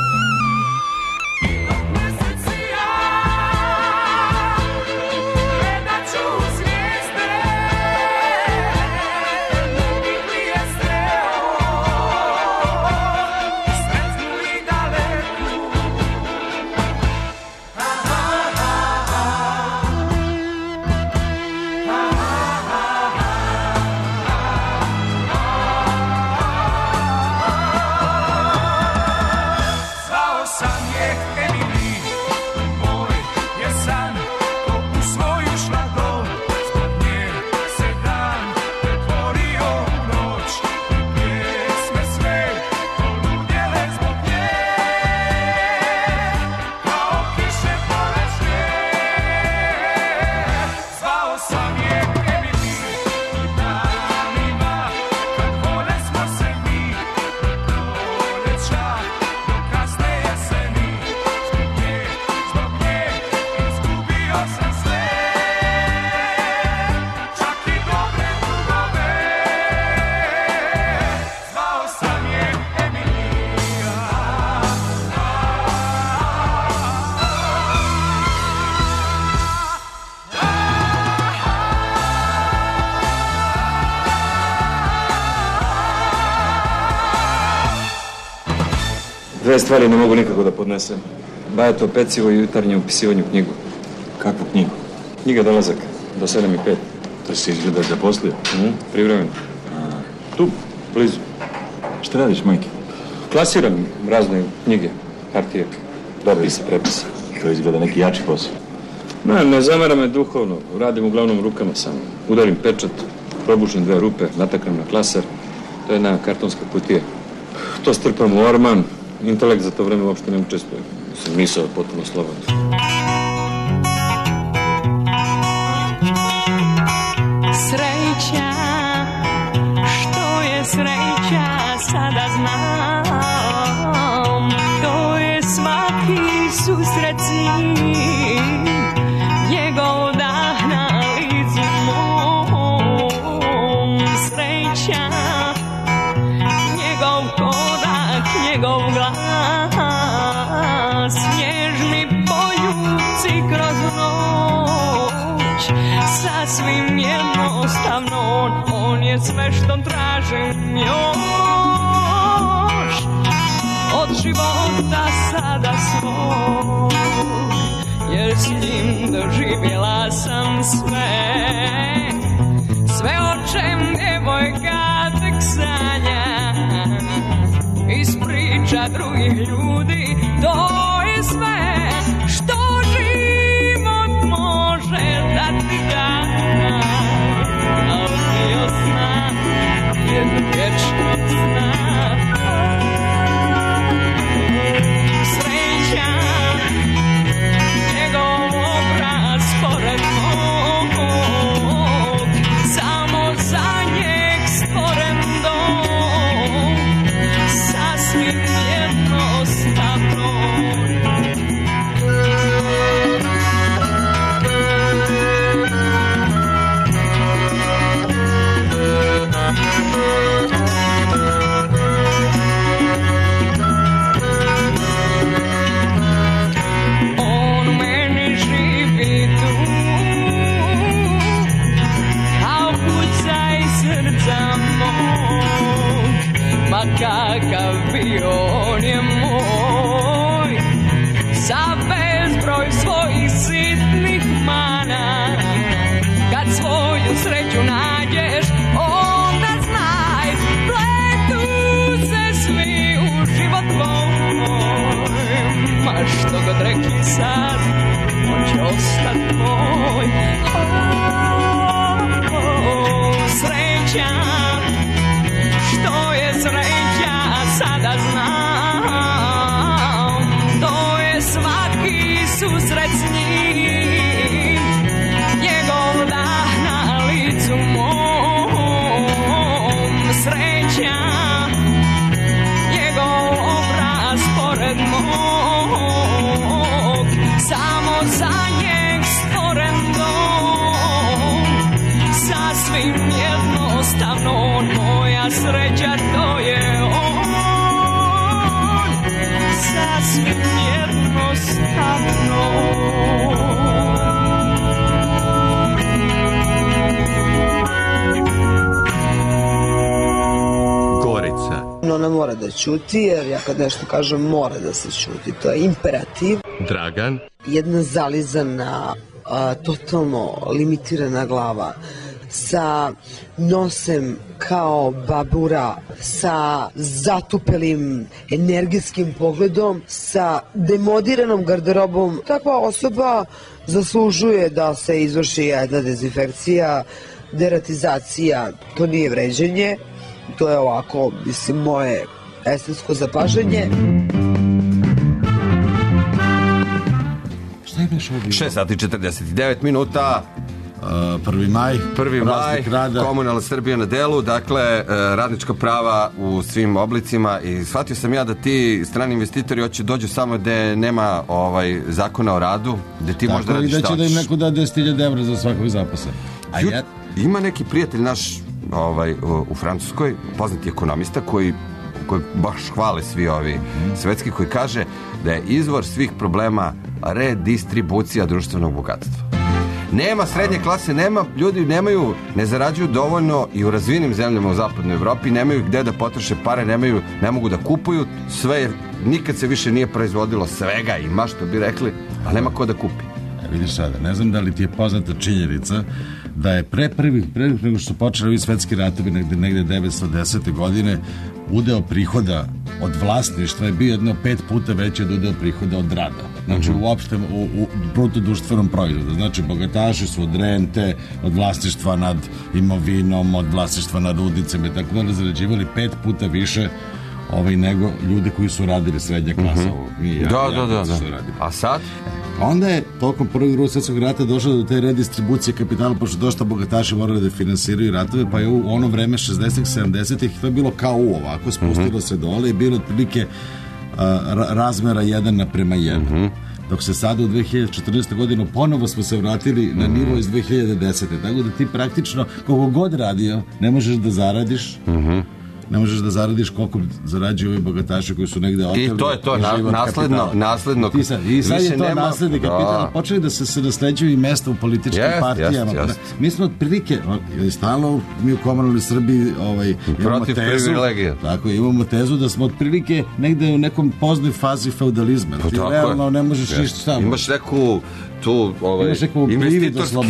Dve stvari ne mogu nikako da podnesem. Bajato pecivo i jutarnje upisivanje u knjigu.
Kakvu knjigu?
Knjiga dolazak, do sedam i pet.
To si izgleda zaposlio?
Mm, privremeno.
A,
tu, blizu.
Šta radiš, majke?
Klasiram razne knjige, hartije, dopise, prepise.
To izgleda neki jači posao.
Ne, ne zamera me duhovno. Radim uglavnom rukama samo. Udarim pečat, probušim dve rupe, nataknem na klaser. To je jedna kartonska kutija. To strpam u orman. Intelekt za to vreme uopšte ne učestvuje. Mislim, misao je potpuno slobodno.
Sreća, što je sreća, sada znam. To je svaki susret s njim, njegov dah na licu mom. Sreća, njegov korak, njegov glas, nježni poljubci kroz noć, sasvim jednostavno on, on je sve što tražim još od života sada svog, jer s njim doživjela sam sve, sve o čem djevojka tek sanja iz priča drugih ljudi. To je sve što život može dati dana, a odnio sna jednu vječnost sna. Sreća, njegov obraz pored mog, samo za njeg stvoren dom, sasvim jednostavno. On meni živi tu, kao pucaj srca mog, ma kakav bio on je moj, za bezbroj svojih sitnih mana. Kad svoju sreću nađeš, onda znaj, pletu se svi u život tvoj. Ma što god rekli sad, on će ostat moj. Oh, oh, sreća, što je sreća, sada znam. jednostavno, moja sreća to je on. Sasvim jednostavno.
Ona mora da ćuti, jer ja kad nešto kažem mora da se ćuti, to je imperativ.
Dragan.
Jedna zalizana, a, totalno limitirana glava, sa nosem kao babura, sa zatupelim energijskim pogledom, sa demodiranom garderobom. Takva osoba zaslužuje da se izvrši jedna dezinfekcija, deratizacija. To nije vređenje. To je ovako, mislim, moje estetsko zapažanje.
Šta imaš ovdje?
šest sati četrdeset devet minuta.
Uh, prvi maj.
Prvi maj, Komunalna Srbija na delu, dakle, uh, radnička prava u svim oblicima i shvatio sam ja da ti strani investitori hoće dođu samo gde nema ovaj, zakona o radu, gde ti možda radiš šta hoćeš.
Tako i da će da im neko da deset hiljada evra za svakog zaposlenog. A
ja... Ima neki prijatelj naš ovaj, u, u Francuskoj, poznati ekonomista koji, koji baš hvale svi ovi mm. svetski, koji kaže da je izvor svih problema redistribucija društvenog bogatstva. Nema srednje klase, nema, ljudi nemaju, ne zarađuju dovoljno i u razvijenim zemljama u zapadnoj Evropi, nemaju gde da potroše pare, nemaju, ne mogu da kupuju, sve, nikad se više nije proizvodilo, svega ima, što bi rekli, a nema ko da kupi.
E, vidiš sada, ne znam da li ti je poznata činjenica da je pre prvih, pre nego što su počeli ovi svetski ratovi negde, negde devetsto desete godine, udeo prihoda od vlasništva je bio jedno pet puta veći od udeo prihoda od rada. Znači, mm-hmm. uopšte u, u bruto društvenom proizvodu. Znači, bogataši su od rente, od vlasništva nad imovinom, od vlasništva nad udicama i tako da zarađivali pet puta više ovaj, nego ljude koji su radili srednja klasa.
Mm-hmm. I ja, da, ja, da, da, da. A sad?
Onda je tokom prvog i drugog svjetskog rata došlo do te redistribucije kapitala, pošto dosta bogataši morali da finansiraju ratove, pa je u ono vreme šezdesetih sedamdesetih to je bilo kao u ovako, spustilo mm-hmm. se dole i bilo otprilike uh, razmera jedan naprema jedan. Mm-hmm. Dok se sada u dve hiljade četrnaeste godinu ponovo smo se vratili na nivo iz dve hiljade desete. Tako da ti praktično koliko god radio ne možeš da zaradiš. Mhm. Ne možeš da zaradiš koliko zarađuju ovi bogataši koji su negde oteli.
I to je to, na, nasledno, nasledno.
I sad, i sad je to nema... nasledni kapital. Počeli da se, se nasleđuju i mesta u političkim yes, partijama. Yes, yes. Mi smo otprilike, stalno mi u Komunalnoj Srbiji ovaj, imamo tezu, tako, imamo tezu da smo otprilike negde u nekom poznoj fazi feudalizma. Pa, ti realno ne možeš yes. ništa samo.
Imaš neku tu ovaj, investitorski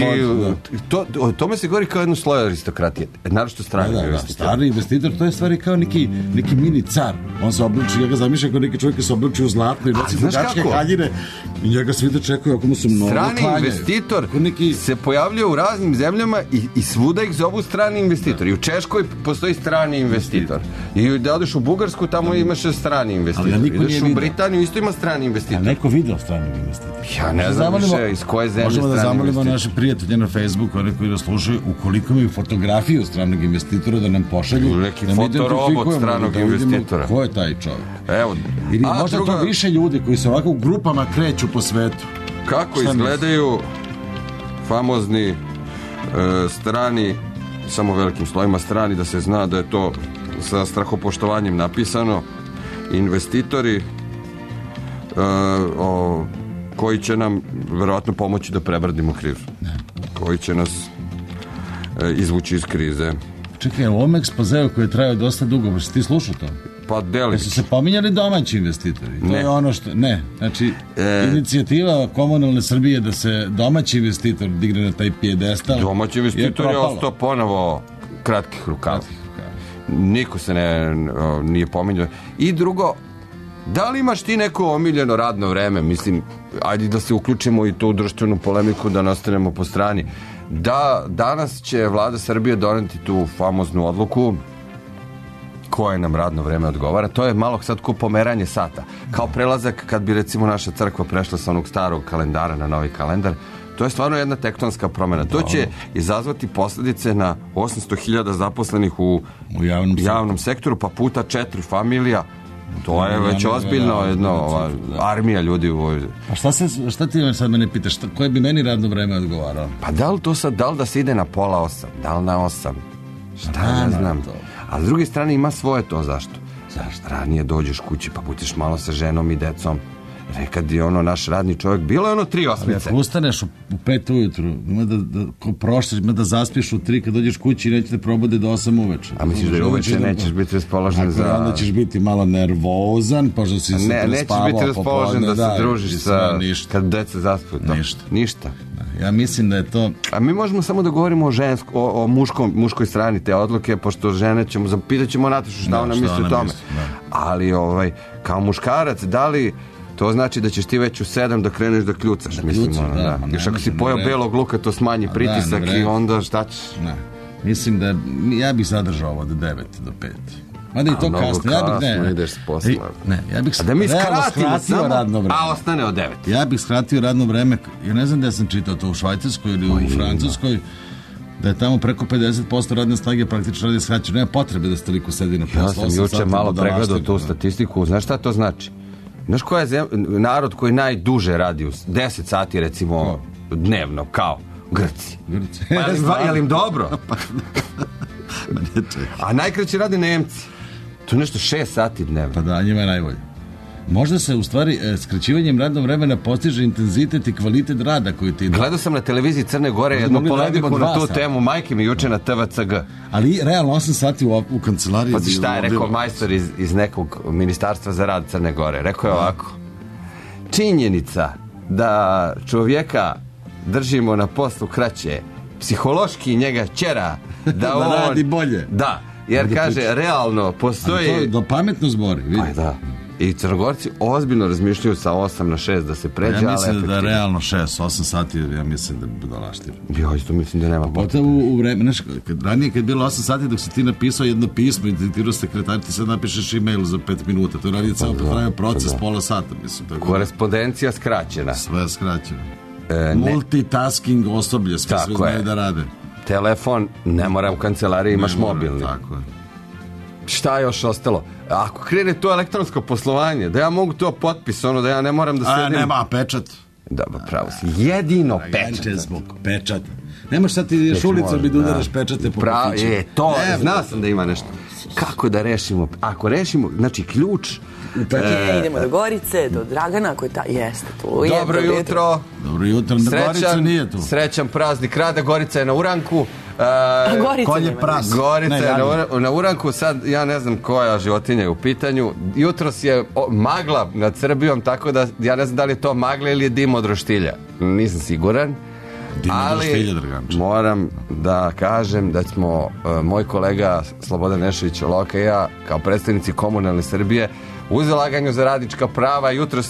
to, o tome se govori kao jednu sloju aristokratije, naravno strani
da, da, investitor. Stari investitor, to je stvari kao neki, neki mini car, on se oblači, ja ga zamišljam kao neki čovjek koji se oblači u zlatno i nosi dugačke haljine i njega svi da čekuju ako mu su mnogo
strani klanjaju. Investitor neki... se pojavljuje u raznim zemljama i, i svuda ih zovu strani investitor. I u Češkoj postoji strani investitor i da odeš u Bugarsku tamo imaš strani investitor, ja ideš u Britaniju isto ima strani investitor.
A neko video strani investitor?
Ja ne znam više iz koje zemlje
možemo da zamolimo naše prijatelje na Facebooku, oni koji da slušaju, ukoliko imaju fotografiju stranog investitora da nam pošalju
neki da fotorobot stranog da investitora.
Ko je taj čovjek?
Evo,
ili možda druga... to više ljudi koji se ovako u grupama kreću po svetu.
Kako šta izgledaju misli? Famozni e, strani, samo velikim slovima strani, da se zna da je to sa strahopoštovanjem napisano, investitori e, o koji će nam verovatno pomoći da prebrodimo krizu. Ne. Koji će nas e, izvući iz krize.
Čekaj, u ovom ekspozeu koji je trajao dosta dugo, baš ti slušao to?
Pa delić.
Su se pominjali domaći investitori? To
ne.
Je ono što... Ne. Znači, e... inicijativa Komunalne Srbije da se domaći investitor digne na taj pijedestal...
Domaći investitor je, je ostao ponovo kratkih rukava. Niko se ne, nije pominjao. I drugo, da li imaš ti neko omiljeno radno vreme? Mislim, ajde da se uključimo i tu društvenu polemiku, da ne ostanemo po strani. Da, danas će vlada Srbije doneti tu famoznu odluku koje nam radno vreme odgovara. To je malo sad ko pomeranje sata. Kao prelazak kad bi recimo naša crkva prešla sa onog starog kalendara na novi kalendar. To je stvarno jedna tektonska promjena. To će izazvati posljedice na osamsto hiljada zaposlenih u,
u javnom,
javnom sektoru, pa puta četiri familija. To je već ozbiljno jedno, ova, armija ljudi u ovoj...
A šta, se, šta ti sad mene pitaš? Šta, koje bi meni radno vreme odgovaralo?
Pa da li to sad, da li da se ide na pola osam? Da li na osam? Šta ja znam. A s druge strane ima svoje to, zašto? Zašto? Ranije dođeš kući pa budeš malo sa ženom i decom. Rekad je ono naš radni čovjek, bilo je ono tri osmice.
Ako ustaneš u, u pet ujutru, ima da, da ko prošliš, ima da zaspiš u tri, kad dođeš kući neće te probudi do osam uveče.
A misliš da je uveče nećeš biti raspoložen za...
Ako onda ćeš biti malo nervozan, pošto si se
ne, nećeš biti raspoložen da, da se družiš sa...
Ništa.
Kad deca zaspuju.
Ništa.
Ništa.
Ja mislim da je to...
A mi možemo samo da govorimo o, žensko, o, o muškom, muškoj strani te odluke, pošto žene ćemo, zapitat ćemo Natašu šta ona misli o tome. Misli, ali ovaj, kao muškarac, da li... To znači da ćeš ti već u sedam da kreneš da kljucaš, da mislim, kljucu, ono, da. da. Još ako si pojao belog luka, to smanji pritisak da, i onda šta ćeš?
Ne. Mislim da ja bih zadržao ovo od devet do pet. Mada i to kasno. Ja bih ne.
Ideš posla.
Ne, ja bih
a da mi skratimo samo,
radno vreme.
A ostane od devet.
Ja bih skratio radno vreme. Ja ne znam da sam čitao to u Švajcarskoj ili u Francuskoj. Da je tamo preko pedeset posto radne snage praktično radi skraćeno. Nema potrebe da se toliko sedi na poslu.
Ja sam juče malo pregledao tu statistiku. Znaš šta to znači? Znaš koja je zem... narod koji najduže radi u deset sati recimo oh. dnevno, kao Grci.
Grci.
Pa je li, je li im dobro? A najkraće radi Nemci. To je nešto šest sati dnevno.
Pa da, njima je najbolje. Možda se u stvari e, skraćivanjem radnog vremena postiže intenzitet i kvalitet rada koji ti ide.
Gledao sam na televiziji Crne Gore jednu polemiku na tu sata. Temu, majke mi juče na T V C G.
Ali realno osam sati u, u kancelariji.
Pa šta je rekao majstor iz, iz nekog ministarstva za rad Crne Gore? Rekao je ovako. Činjenica da čovjeka držimo na poslu kraće, psihološki njega ćera da,
da
on
radi bolje.
Da, jer da kaže priča. Realno postoji...
Ali to do pametno zbori, vidi.
Aj, da. I Crnogorci ozbiljno razmišljaju sa osam na šest da se pređe,
ja mislim ali da realno šest osam sati, ja mislim da bi dolaštilo.
Ja isto mislim da nema
potrebe. U, u vreme, znaš, kad, ranije kad je bilo osam sati dok si ti napisao jedno pismo i diktirao sekretar, ti sad napišeš e-mail za pet minuta. To je ranije samo potrajao proces da. Pola sata, mislim. Tako
korespondencija skraćena.
Sve skraćeno. E, Multitasking osoblje, sve sve znaju da rade.
Telefon, ne mora u kancelariji, imaš
ne mora,
mobilni.
Tako je.
Šta je još ostalo? Ako krene to elektronsko poslovanje, da ja mogu to potpis, ono da ja ne moram da sedim...
A, nema, pečat.
Da, pravo si. Jedino pečat.
Zbog pečat. Nemaš sad ti ideš ulicom i da udaraš pečate po kafiću.
Je, to, ne, znao sam da ima nešto. Kako da rešimo? Ako rešimo, znači ključ...
E, idemo do Gorice, do Dragana, ako je ta... Jeste, tu je.
Dobro jutro.
Dobro jutro, na Gorica nije tu.
Srećan praznik rada, Gorica je na Uranku.
Uh, Gorica je
praz.
Gorica je na, na Uranku, sad ja ne znam koja životinja je u pitanju. Jutros je o, magla nad Srbijom, tako da ja ne znam da li je to magla ili je dim od roštilja. Nisam siguran.
Dim od
ali
roštilja,
moram da kažem da smo uh, moj kolega Slobodan Nešović Loka i ja kao predstavnici komunalne Srbije u zalaganju za radnička prava jutros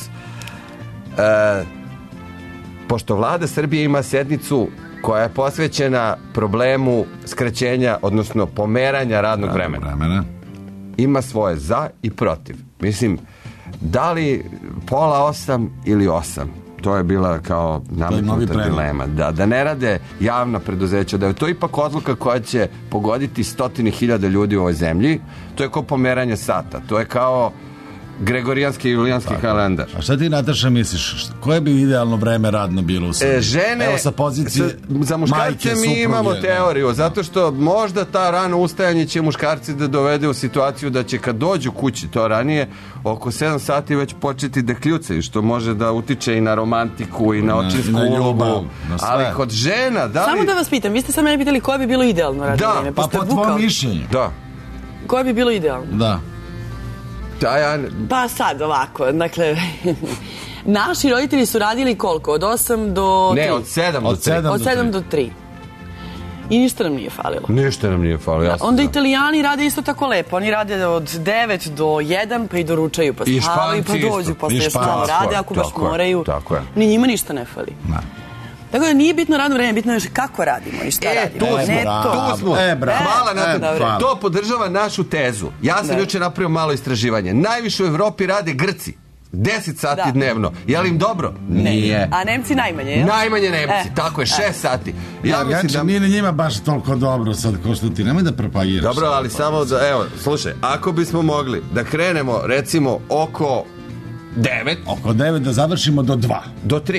uh, pošto vlada Srbije ima sednicu koja je posvećena problemu skraćenja, odnosno pomeranja radnog vremena.
vremena.
Ima svoje za i protiv. Mislim, da li pola osam ili osam? To je bila kao nametnuta dilema. Da, da ne rade javna preduzeća, da je to ipak odluka koja će pogoditi stotine hiljada ljudi u ovoj zemlji. To je kao pomeranje sata. To je kao gregorijanski i julijanski tako. Kalendar.
A šta ti, Nataša, misliš? Koje bi idealno vreme radno bilo u Srbiji?
E, žene,
evo sa pozicije
sa, za muškarce majke, mi supruge, imamo teoriju, zato što možda ta rano ustajanje će muškarci da dovede u situaciju da će kad dođu kući to ranije, oko sedam sati već početi da kljucaju, što može da utiče i na romantiku i na očinsku ulogu. Ali kod žena, da li...
Samo da vas pitam, vi ste sad mene pitali koje bi bilo idealno radno vreme.
Da, pa, pa po tvojom mišljenju.
Da.
Koje bi bilo idealno?
Da.
Da, ja...
Pa sad ovako, dakle, naši roditelji su radili koliko? Od osam do tri?
Ne, od sedam do tri.
Od sedam do tri. I ništa nam nije falilo.
Ništa nam nije falilo, jasno.
Onda Italijani rade isto tako lepo. Oni rade od devet do jedan, pa i doručaju, pa spavaju, pa dođu, posle još malo rade, ako baš moraju.
Tako je.
Ni njima ništa ne fali.
Ne.
Tako da nije bitno radno vreme, bitno je kako radimo i šta
e,
radimo.
Tu smo,
ne to.
tu smo.
E, bravo.
Hvala na to.
E,
to podržava našu tezu. Ja sam juče napravio malo istraživanje. Najviše u Evropi rade Grci. deset sati da. Dnevno. Je li im dobro?
Ne.
Nije.
A Nemci najmanje, jel?
Najmanje Nemci,
e.
tako je, šest e. sati.
Ja, ja mislim da... Nije njima baš toliko dobro sad ko što ti, nemoj da propagiraš.
Dobro, ali
sad,
samo da, evo, slušaj, ako bismo mogli da krenemo, recimo, oko devet.
Oko devet, da završimo do dva.
Do tri.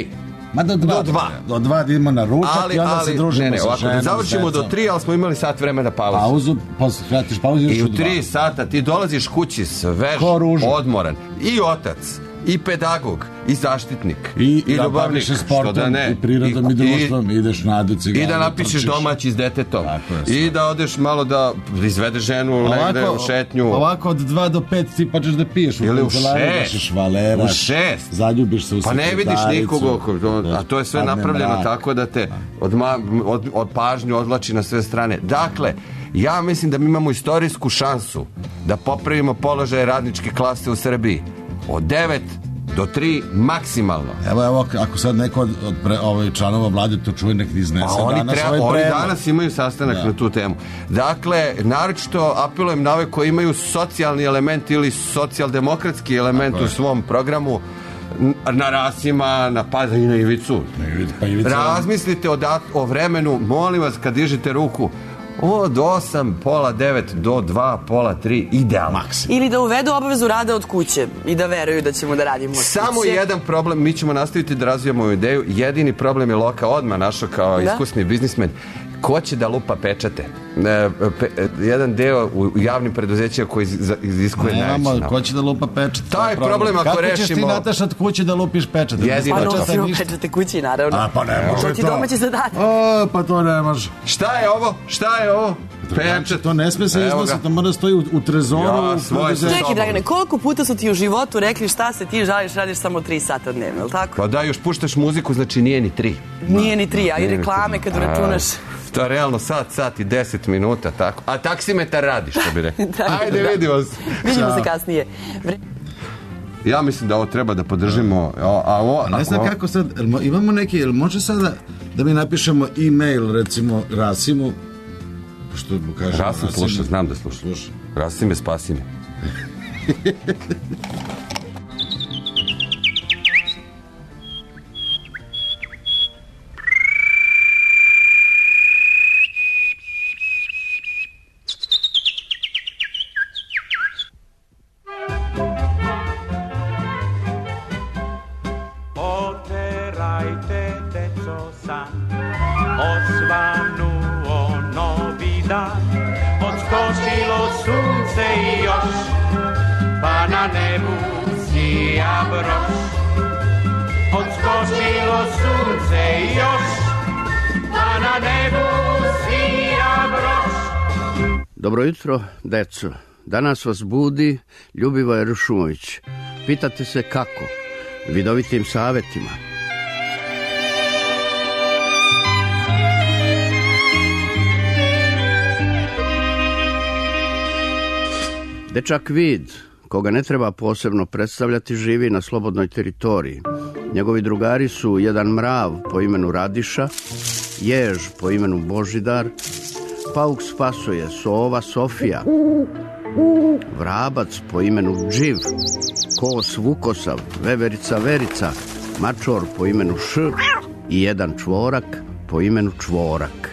Ma do dva.
Do dva.
Do dva da idemo na ručak
ali,
i onda
ali,
se družimo
ne, ne,
sa
ovako,
ženom.
Da završimo do tri, ali smo imali sat vremena pauzu.
Pauzu, posle vratiš pauzu još
i
u
u tri sata ti dolaziš kući svež, odmoran. I otac, i pedagog, i zaštitnik,
i,
i ljubavnik,
sportom,
da ne,
i prirodom, i, i društvom, i, ideš na adu cigaru.
I da napišeš domaći s detetom. I da odeš malo da izvedeš ženu ovako, negde u šetnju.
Ovako od dva do pet ti pa ćeš da piješ.
Ili u šest.
U šest. Zaljubiš se u
pa ne vidiš nikog, a to je sve napravljeno mrak. Tako da te od, od, od pažnju odvlači na sve strane. Dakle, ja mislim da mi imamo istorijsku šansu da popravimo položaj radničke klase u Srbiji. Od devet do tri maksimalno.
Evo, evo, ako sad neko od, od pre, ovaj članova vlade to čuje, nek iznese
oni
danas
treba,
ovaj
Oni
predlog.
danas imaju sastanak da. Na tu temu. Dakle, naročito apelujem na ove koji imaju socijalni element ili socijaldemokratski element tako u svom programu, na rasima, na pada i na ivicu.
Pa ivica.
Razmislite o, dat, o vremenu, molim vas, kad dižete ruku, od osam, pola devet do dva, pola tri, idealno.
Ili da uvedu obavezu rada od kuće i da veruju da ćemo da radimo od kuće.
Samo jedan problem, mi ćemo nastaviti da razvijamo ovu ideju, jedini problem je Loka odmah našao kao da? iskusni biznismen. Ko će da lupa pečate? E, pe, jedan deo u javnim preduzećima koji iziskuje najveći nauka.
Ko će da lupa pečate?
Taj problem ako
kako
rešimo...
Kako ćeš ti, Nataša, od kuće da lupiš pečate?
Jedino
pa nosimo pečate kući, naravno.
A, pa ne može
to. To ti domaći zadatak.
O, pa to ne može.
Šta je ovo? Šta je ovo? Pečat.
To ne sme se iznositi, to mora stoji u, u trezoru.
Ja, svoj se
Čekaj, Dragane, koliko puta su ti u životu rekli šta se ti žališ, radiš samo tri sata dnevno, ili tako?
Pa da, još puštaš muziku, znači nije ni tri.
Nije ni tri, a i reklame kad računaš.
To je realno sat, sat i deset minuta, tako. A taksimetar radi, što bi rekao.
da,
Ajde,
da.
vidimo se.
Vidimo se kasnije.
Ja mislim da ovo treba da podržimo. A, a ovo,
a ne znam ako... kako sad, imamo neki, jel može sada da mi napišemo e-mail, recimo, Rasimu, što mu kažem,
Rasim sluša, znam da sluša. sluša. Rasime, spasi me.
Dobro jutro, deco. Danas vas budi Ljubivoje Ršumović. Pitate se kako? Vidovitim savjetima. Dečak Vid, koga ne treba posebno predstavljati, živi na slobodnoj teritoriji. Njegovi drugari su jedan mrav po imenu Radiša, jež po imenu Božidar, pauk spasuje, sova Sofija, vrabac po imenu Dživ, kos Vukosav, veverica Verica, mačor po imenu Š i jedan čvorak po imenu Čvorak.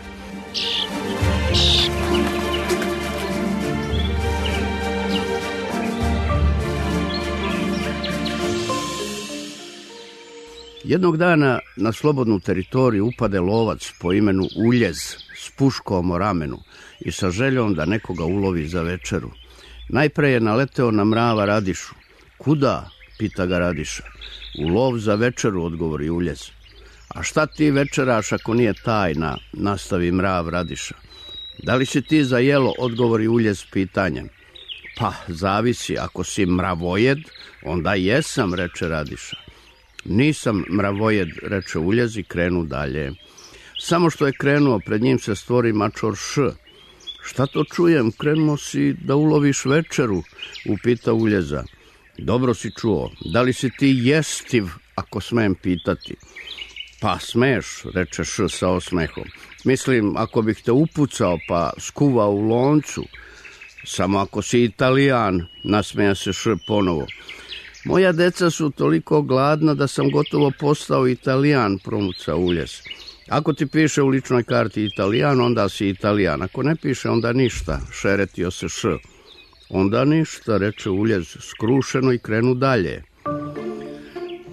Jednog dana na slobodnu teritoriju upade lovac po imenu Uljez s puškom o ramenu i sa željom da nekoga ulovi za večeru. Najpre je naleteo na mrava Radišu. Kuda? Pita ga Radiša. U lov za večeru, odgovori Uljez. A šta ti večeraš ako nije tajna? Nastavi mrav Radiša. Da li si ti za jelo? Odgovori Uljez pitanjem. Pa, zavisi, ako si mravojed, onda jesam, reče Radiša. Nisam mravojed, reče Uljez i krenu dalje. Samo što je krenuo, pred njim se stvori mačor Š. Šta to čujem, krenuo si da uloviš večeru, upita Uljeza. Dobro si čuo, da li si ti jestiv, ako smem pitati? Pa smeš, reče Š sa osmehom. Mislim, ako bih te upucao pa skuvao u loncu. Samo ako si Italijan, nasmeja se Š ponovo. Moja deca su toliko gladna da sam gotovo postao Italijan, promuca Uljez. Ako ti piše u ličnoj karti Italijan, onda si Italijan. Ako ne piše, onda ništa, šeretio se Š. Onda ništa, reče Uljez skrušeno i krenu dalje.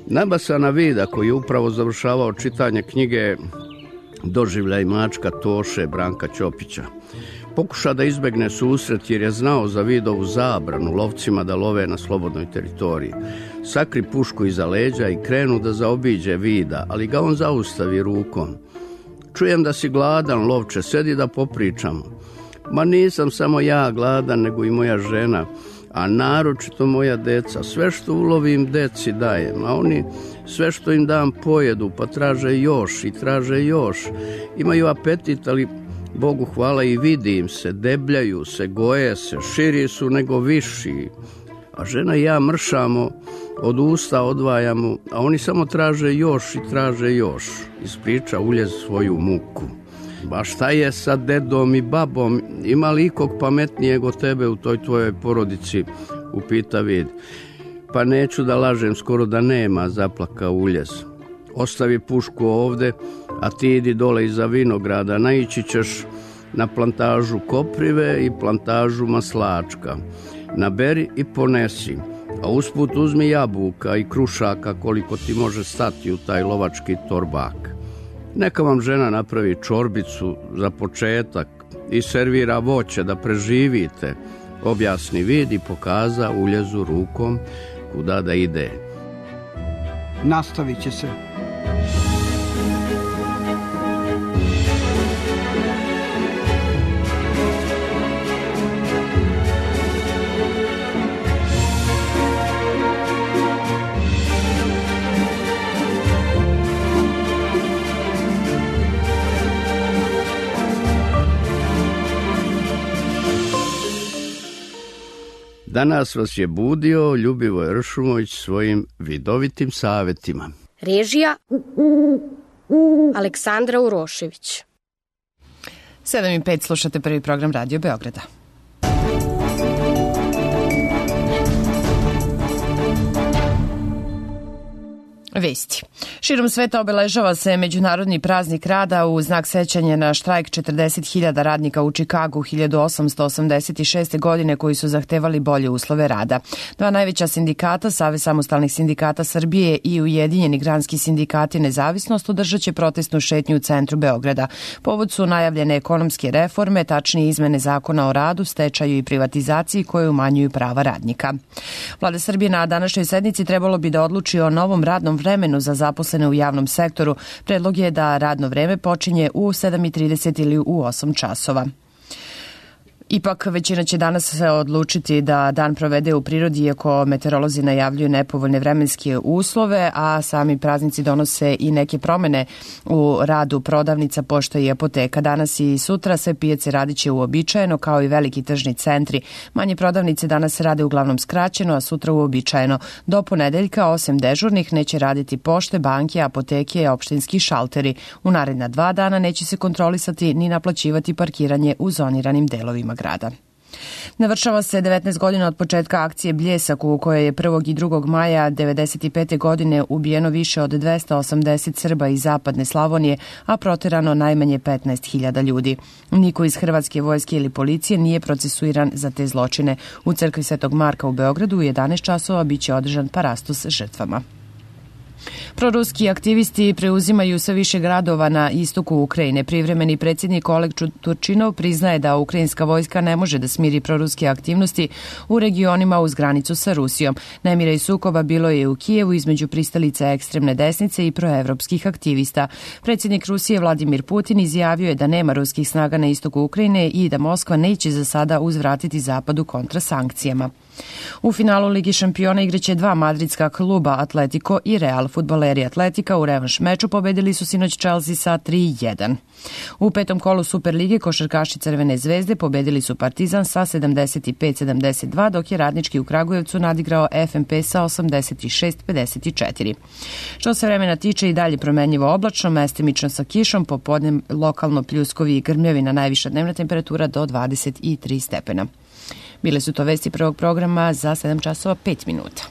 Nabasana Vida, koji je upravo završavao čitanje knjige Doživljaj mačka Toše Branka Ćopića, pokuša da izbegne susret jer je znao za Vidovu zabranu lovcima da love na slobodnoj teritoriji. Sakri pušku iza leđa i krenu da zaobiđe Vida, ali ga on zaustavi rukom. Čujem da si gladan, lovče, sedi da popričamo. Ma nisam samo ja gladan, nego i moja žena, a naročito moja deca. Sve što ulovim deci dajem, a oni sve što im dam pojedu, pa traže još i traže još. Imaju apetit, ali Bogu hvala i vidi im se, debljaju se, goje se, širi su nego viši. A žena i ja mršamo, od usta odvajamo, a oni samo traže još i traže još. Ispriča Uljez svoju muku. Ba šta je sa dedom i babom? Ima li ikog pametnijeg od tebe u toj tvojoj porodici? Upita Vid. Pa neću da lažem, skoro da nema, zaplaka Uljez. Ostavi pušku ovde, a ti idi dole iza vinograda, naići ćeš na plantažu koprive i plantažu maslačka. Naberi i ponesi, a usput uzmi jabuka i krušaka koliko ti može stati u taj lovački torbak. Neka vam žena napravi čorbicu za početak i servira voće da preživite, objasni Vid i pokaza Uljezu rukom kuda da ide.
Nastavit će se.
Danas vas je budio Ljubivoj Ršumović svojim vidovitim savjetima.
Režija Aleksandra Urošević.
sedam i pet slušate prvi program Radio Beograda. Vesti. Širom sveta obeležava se Međunarodni praznik rada u znak sećanja na štrajk četrdeset hiljada radnika u Čikagu hiljadu osamsto osamdeset šeste. godine koji su zahtevali bolje uslove rada. Dva najveća sindikata, Savez samostalnih sindikata Srbije i Ujedinjeni granski sindikati Nezavisnost, održat će protestnu šetnju u centru Beograda. Povod su najavljene ekonomske reforme, tačnije izmene zakona o radu, stečaju i privatizaciji koje umanjuju prava radnika. Vlada Srbije na današnjoj sednici trebalo bi da odluči o novom radnom vremenu za zaposlene u javnom sektoru. Predlog je da radno vreme počinje u sedam i trideset ili u osam časova. Ipak većina će danas se odlučiti da dan provede u prirodi, iako meteorolozi najavljuju nepovoljne vremenske uslove, a sami praznici donose i neke promene u radu prodavnica, pošta i apoteka. Danas i sutra sve pijace radiće uobičajeno, kao i veliki tržni centri. Manje prodavnice danas rade uglavnom skraćeno, a sutra uobičajeno. Do ponedeljka, osim dežurnih, neće raditi pošte, banke, apoteke i opštinski šalteri. U naredna dva dana neće se kontrolisati ni naplaćivati parkiranje u zoniranim delovima grada. Navršava se devetnaest godina od početka akcije Bljesak, u kojoj je prvog i drugog maja devedeset pete. godine ubijeno više od dvesta osamdeset Srba iz zapadne Slavonije, a proterano najmanje petnaest hiljada ljudi. Niko iz Hrvatske vojske ili policije nije procesuiran za te zločine. U crkvi Svetog Marka u Beogradu u jedanaest časova biće održan parastos žrtvama. Proruski aktivisti preuzimaju sve više gradova na istoku Ukrajine. Privremeni predsjednik Oleg Turčinov priznaje da ukrajinska vojska ne može da smiri proruske aktivnosti u regionima uz granicu sa Rusijom. Nemira i sukoba bilo je u Kijevu između pristalica ekstremne desnice i proevropskih aktivista. Predsjednik Rusije Vladimir Putin izjavio je da nema ruskih snaga na istoku Ukrajine i da Moskva neće za sada uzvratiti Zapadu kontra sankcijama. U finalu Ligi šampiona igraće dva madridska kluba, Atletico i Real. Fudbaleri Atletika u revanš meču pobedili su sinoć Chelsea sa tri jedan. U petom kolu Superlige košarkaši Crvene zvezde pobedili su Partizan sa sedamdeset pet sedamdeset dva, dok je Radnički u Kragujevcu nadigrao F M P sa osamdeset šest pedeset četiri. Što se vremena tiče, i dalje promenljivo oblačno, mestimično sa kišom, popodne lokalno pljuskovi i grmljavina, najviša dnevna temperatura do dvadeset tri stepena. Bile su to vesti prvog programa za sedam časova pet minuta.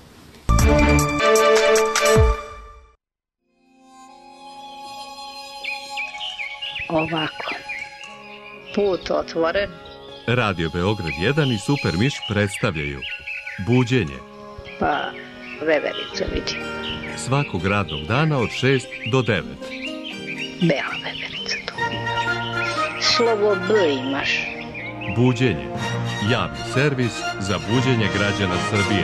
Ovako, put otvoren.
Radio Beograd jedan i Super Miš predstavljaju Buđenje.
Pa, veverica, vidi.
Svakog radnog dana od šest do devet.
Bela veverica tu. Slovo B imaš.
Buđenje. Javni servis za buđenje građana Srbije.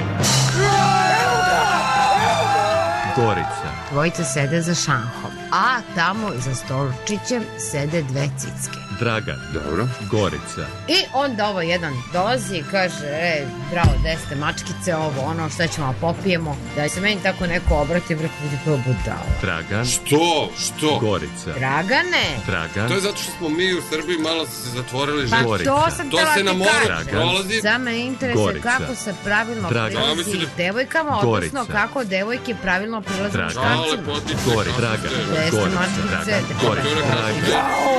Gorica.
Dvojica sede za šankom, a tamo za stolčićem sede dve cicke.
Dragan. Dobro. Gorica.
I onda ovo jedan dolazi i kaže, e, bravo, gde ste mačkice, ovo, ono, šta ćemo popijemo, da se meni tako neko obrati, brate, budi prvo budalo.
Dragan.
Što? Što?
Gorica.
Dragane.
Dragan.
To je zato što smo mi u Srbiji malo se zatvorili.
Pa
žene.
to sam
to
tela
se
ti
na moru
kažem.
prolazi.
Samo me interesuje
Gorica.
kako se pravilno
Dragan.
prilazi
Ja,
devojkama,
Gorica.
odnosno kako devojke pravilno prilaze
Dragan.
muškarcima.
Gorica. Dragan.
Gde ste
Gorica.
mačkice?
Dragan. Gorica.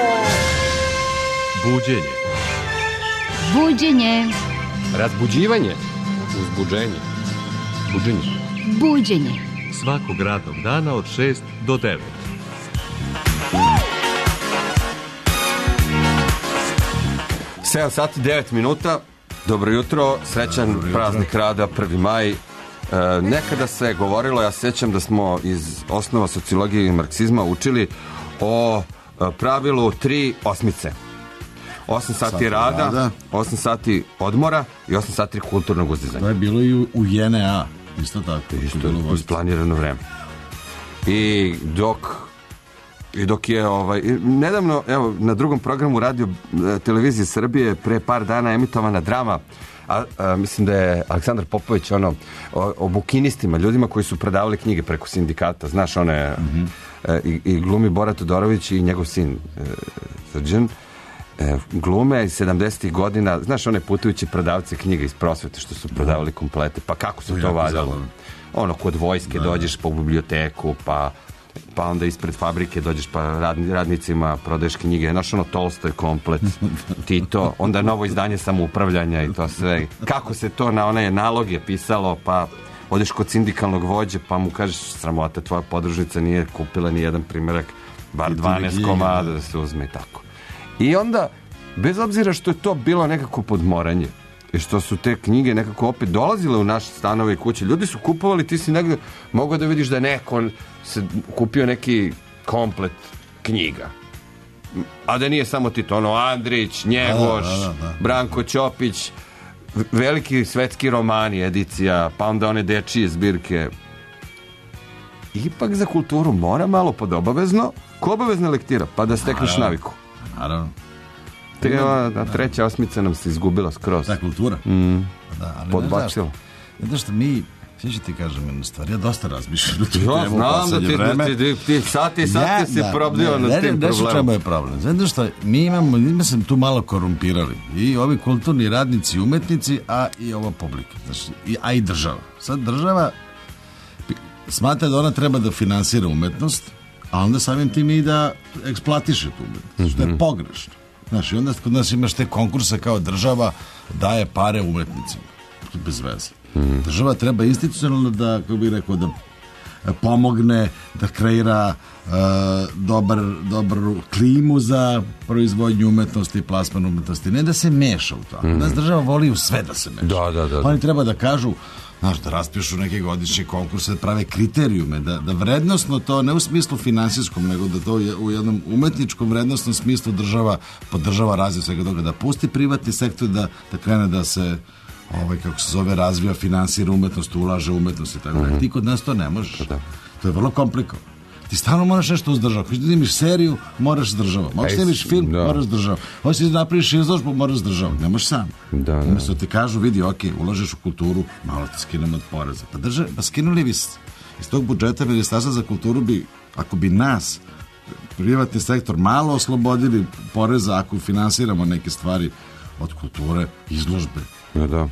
Buđenje.
Buđenje.
Razbuđivanje. Uzbuđenje. Buđenje.
Buđenje.
Svakog radnog dana od šest do devet.
sedam sati devet minuta. Dobro jutro, srećan Dobro praznik jutro. Rada, prvi maj. E, nekada se govorilo, ja sećam da smo iz osnova sociologije i marksizma učili o e, pravilu tri osmice. osam sati, sati rada, rada, osam sati odmora i osam sati kulturnog uzdizanja.
To je bilo i u, u J N A, isto tako.
Isto je isplanirano vreme. I dok i dok je ovaj nedavno, evo, na drugom programu radio televizije Srbije pre par dana emitovana drama, a, a mislim da je Aleksandar Popović ono o, o bukinistima, ljudima koji su predavali knjige preko sindikata, znaš, one mm-hmm. e, i, i glumi Bora Todorović i njegov sin e, Srđan. E, glume iz sedamdesetih godina, znaš, one putujući prodavce knjiga iz prosvete što su prodavali komplete, pa kako se to, to valjalo? Ono, kod vojske da, dođeš po biblioteku, pa pa onda ispred fabrike dođeš pa radni, radnicima prodaješ knjige, znaš, ono, Tolstoj komplet, Tito, onda novo izdanje samoupravljanja i to sve. Kako se to na one naloge pisalo, pa odeš kod sindikalnog vođe, pa mu kažeš, sramota, tvoja podružnica nije kupila ni jedan primjerak, bar dvanaest komada da se uzme i tako. I onda, bez obzira što je to bilo nekako podmoranje i što su te knjige nekako opet dolazile u naše stanove i kuće, ljudi su kupovali, ti si negdje mogao da vidiš da neko se kupio neki komplet knjiga. A da nije samo Tito, ono, Andrić, Njegoš, da, da, da, da. Branko Ćopić, veliki svetski romani, edicija, pa onda one dečije zbirke. Ipak za kulturu mora malo pod obavezno, ko obavezna lektira, pa da stekneš naravno. Naviku.
Naravno.
Te, ova, treća osmica nam se izgubila skroz.
Ta kultura.
Mm.
Da, ali
podbačila.
Ne znaš što mi, sve ću ti kažem jednu stvar, ja dosta razmišljam.
Ja znam da ti, da ti, ti sati i sati ja, si da, probdio na tim problemom.
Ne čemu je problem. Zato što mi imamo, mi smo tu malo korumpirali. I ovi kulturni radnici, umetnici, a i ova publika. Znači, a i država. Sad država smatra da ona treba da finansira umetnost, a onda samim tim i da eksploatiše tu umetnost. Mm-hmm. Što je pogrešno. Znaš, i onda kod nas imaš te konkurse kao država daje pare umetnicima. Bez veze. Mm. Država treba institucionalno da, kako bih rekao, da pomogne, da kreira uh, dobar, dobru klimu za proizvodnju umetnosti i plasman umetnosti. Ne da se meša u to. Mm. Nas država voli u sve da se meša.
Da, da, da, da.
Oni treba da kažu, znaš, da raspišu neke godišnje konkurse, da prave kriterijume, da, da vrednostno to, ne u smislu finansijskom, nego da to u jednom umetničkom vrednostnom smislu država podržava razvoj svega toga, da pusti privatni sektor, da, da krene da se ovaj, kako se zove, razvija, finansira umetnost, ulaže umetnost i tako da. Mm-hmm. Ti kod nas to ne možeš. Da. To je vrlo komplikovano. Ti stalno moraš nešto uz državu. Hoćeš da imaš seriju, moraš s državom. Hoćeš da imaš film, da. Moraš s državom. Hoćeš da napraviš izložbu, moraš s državom. Ne možeš sam.
Da, da.
Umesto ti kažu, vidi, ok, ulažeš u kulturu, malo te skinemo od poreza. Pa, drža, pa skinuli bi iz tog budžeta Ministarstva za kulturu bi, ako bi nas, privatni sektor, malo oslobodili poreza ako finansiramo neke stvari od kulture, izložbe.
Ja, da.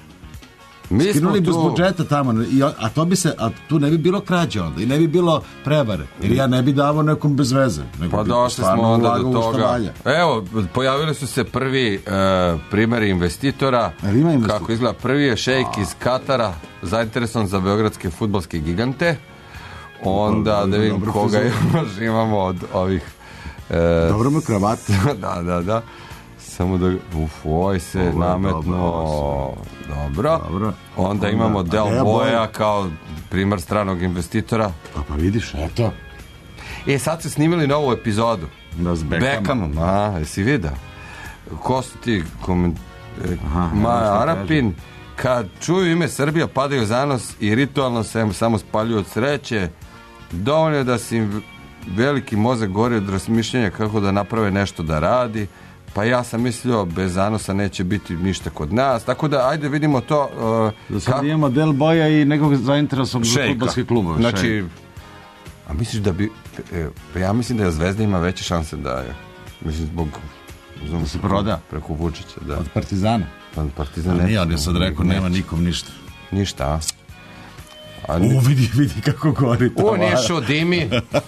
Mi
skinuli bi iz budžeta tamo, a to bi se, a tu ne bi bilo krađe onda i ne bi bilo prevare, jer ja ne bi davao nekom bez veze.
Pa došli smo onda do toga. Evo, pojavili su se prvi uh, primjeri investitora.
investitor?
Kako izgleda? Prvi je šejk a. iz Katara, zainteresovan za beogradske fudbalske gigante. Onda dobro, da vidim koga još imamo od ovih... Uh,
dobro mu kravat.
Da, da, da. Samo da, uf, ovaj se ovo, nametno, dobro. dobro. Onda, Onda imamo Del Boya kao primer stranog investitora.
Pa pa vidiš, eto.
E, sad su snimili novu epizodu.
Da, s Beckhamom.
Beckhamom, a, jesi vidio? Ko su ti koment... Aha, Maja Arapin, kad čuju ime Srbija, padaju za nos i ritualno se samo spaljuju od sreće. Dovoljno je da se im veliki mozak gori od razmišljanja kako da naprave nešto da radi. Pa ja sam mislio, bez zanosa neće biti ništa kod nas. Tako da, ajde vidimo to. Uh,
da sad ka... imamo Del Boya i nekog zainteresovnog za fudbalske klubove.
Znači, a misliš da bi... E, ja mislim da je Zvezda ima veće šanse da je. Mislim, zbog...
Da se proda?
Preko Vučića, da.
Od Partizana?
Od Partizana.
A nije, ali je sad rekao, nema nikom ništa.
Ništa, a?
a ni... U, vidi, vidi kako gori to.
U, Nišu, dimi.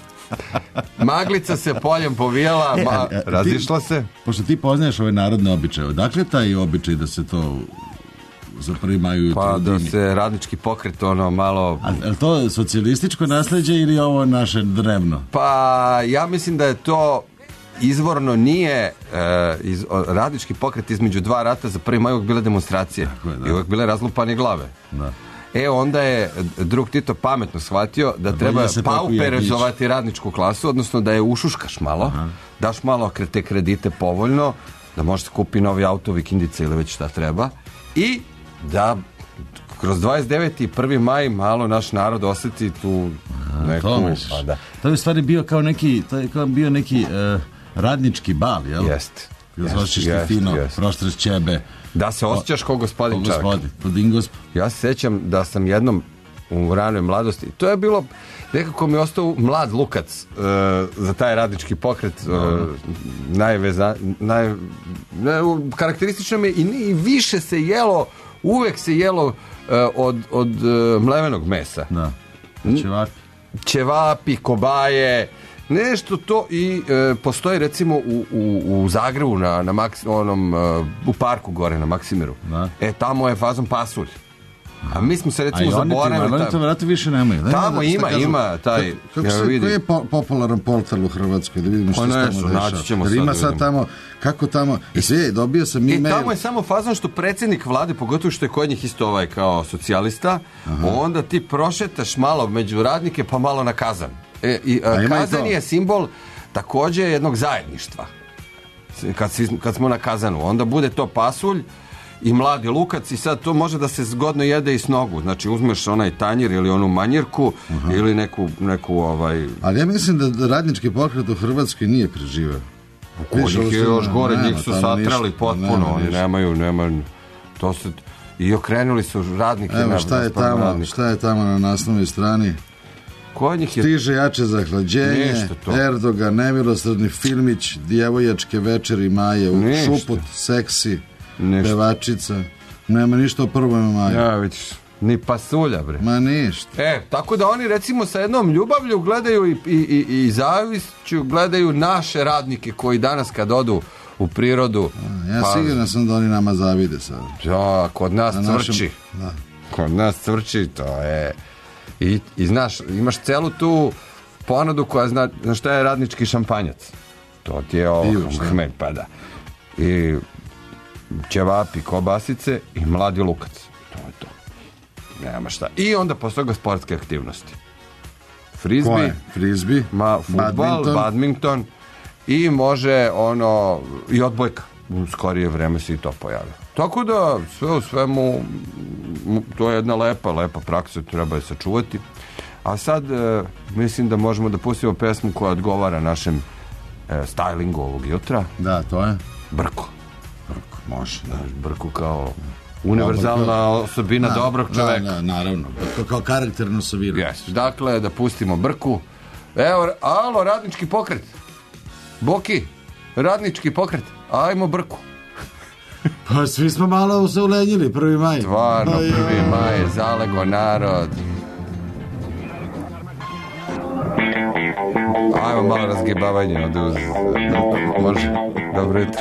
Maglica se poljem povijela, e, ma, razišla
ti,
se.
Pošto ti poznaješ ove narodne običaje, odakle je taj običaj da se to za prvi maj ujutro?
Pa da se radnički pokret ono malo...
A je to socijalističko nasleđe ili ovo naše drevno?
Pa ja mislim da je to izvorno nije e, iz, o, radnički pokret između dva rata za prvi maj uvijek bile demonstracije. Je, da. I uvijek bile razlupane glave.
Da.
E, onda je drug Tito pametno shvatio da, da treba pauperizovati radničku klasu, odnosno da je ušuškaš malo, aha, daš malo te kredite povoljno, da možeš kupi novi auto, vikendice ili već šta treba, i da kroz dvadeset deveti i prvi maj malo naš narod osjeti tu aha, neku...
To misliš. Pa da. To je u stvari bio kao neki, to je kao bio neki uh, radnički bal, jel?
Jeste.
Zvačiš ti fino, prostres ćebe.
Da se osjećaš kao gospodin čak. Ja se sjećam da sam jednom u ranoj mladosti, to je bilo, nekako mi je ostao mlad Lukac uh, za taj radnički pokret, uh, najveza, naj, ne, karakteristično mi je i, i više se jelo, uvek se jelo uh, od, od uh, mlevenog mesa.
Da. Ćevapi.
Ćevapi, kobaje, nešto to i e, postoji recimo u, u, u Zagrebu na, na Maks, onom, uh, u parku gore na Maksimiru. Da. E, tamo je fazon pasulj. A mi smo se recimo zaboravili.
A oni to vjerojatno više nemaju. Ne?
Tamo da, ima, ima taj...
Kako se, koji je po, popularan portal u Hrvatskoj? Da vidimo što se tamo dešava. Jer ima sad tamo, kako tamo... I sve, dobio sam
e-mail. I tamo je samo fazon što predsjednik vlade, pogotovo što je kod njih isto ovaj kao socijalista, aha, onda ti prošetaš malo među radnike pa malo na Kazan. E, i, a, Kazan je simbol također jednog zajedništva. Kad, kad smo na Kazanu, onda bude to pasulj i mladi lukac i sad to može da se zgodno jede i s nogu. Znači uzmeš onaj tanjir ili onu manjirku, aha, ili neku, neku ovaj...
Ali ja mislim da radnički pokret u Hrvatskoj nije preživeo.
Kod njih je još gore, njih su satrali potpuno, nema, oni nemaju, nemaju, to se... I okrenuli su radnike.
Evo, šta je tamo, šta je tamo na naslovnoj strani?
Kod njih je...
Stiže jače zahlađenje, Erdogan, nemilosrdni filmić, djevojačke večeri Maje, u ništa. Šuput, seksi, ništa. Pevačica, nema ništa o prvome Maju.
Ja, vidiš, ni pasulja, bre.
Ma ništa.
E, tako da oni recimo sa jednom ljubavlju gledaju i, i, i, i zavisću gledaju naše radnike koji danas kad odu u prirodu...
A, ja pa... sigurno sam da oni nama zavide sad.
Ja, kod nas na cvrči. Našem... Da. Kod nas cvrči, to je... I, i znaš, imaš celu tu ponudu koja zna, zna šta je radnički šampanjac. To ti je ovo hmelj, pa da. I ćevapi, kobasice i mladi lukac. To je to. Nema šta. I onda posle toga sportske aktivnosti. Frizbi,
frizbi,
ma, futbal, badminton. badminton i može ono i odbojka. U skorije vreme se i to pojavio. Tako da sve u svemu to je jedna lepa, lepa praksa, treba je sačuvati. A sad e, mislim da možemo da pustimo pesmu koja odgovara našem e, stylingu ovog jutra.
Da, to je?
Brko.
Brko, može.
Da, Brko kao univerzalna osobina da, dobrog čoveka.
Da, da, naravno. Brko kao karakterna osobina.
Yes. Dakle, da pustimo Brku. Evo, alo, radnički pokret. Boki, radnički pokret. Ajmo Brku.
Pa svi smo malo se ulenjili, prvi maj.
Stvarno, prvi maj, zalego narod. Ajmo malo razgibavanje od uz... Može, dobro jutro.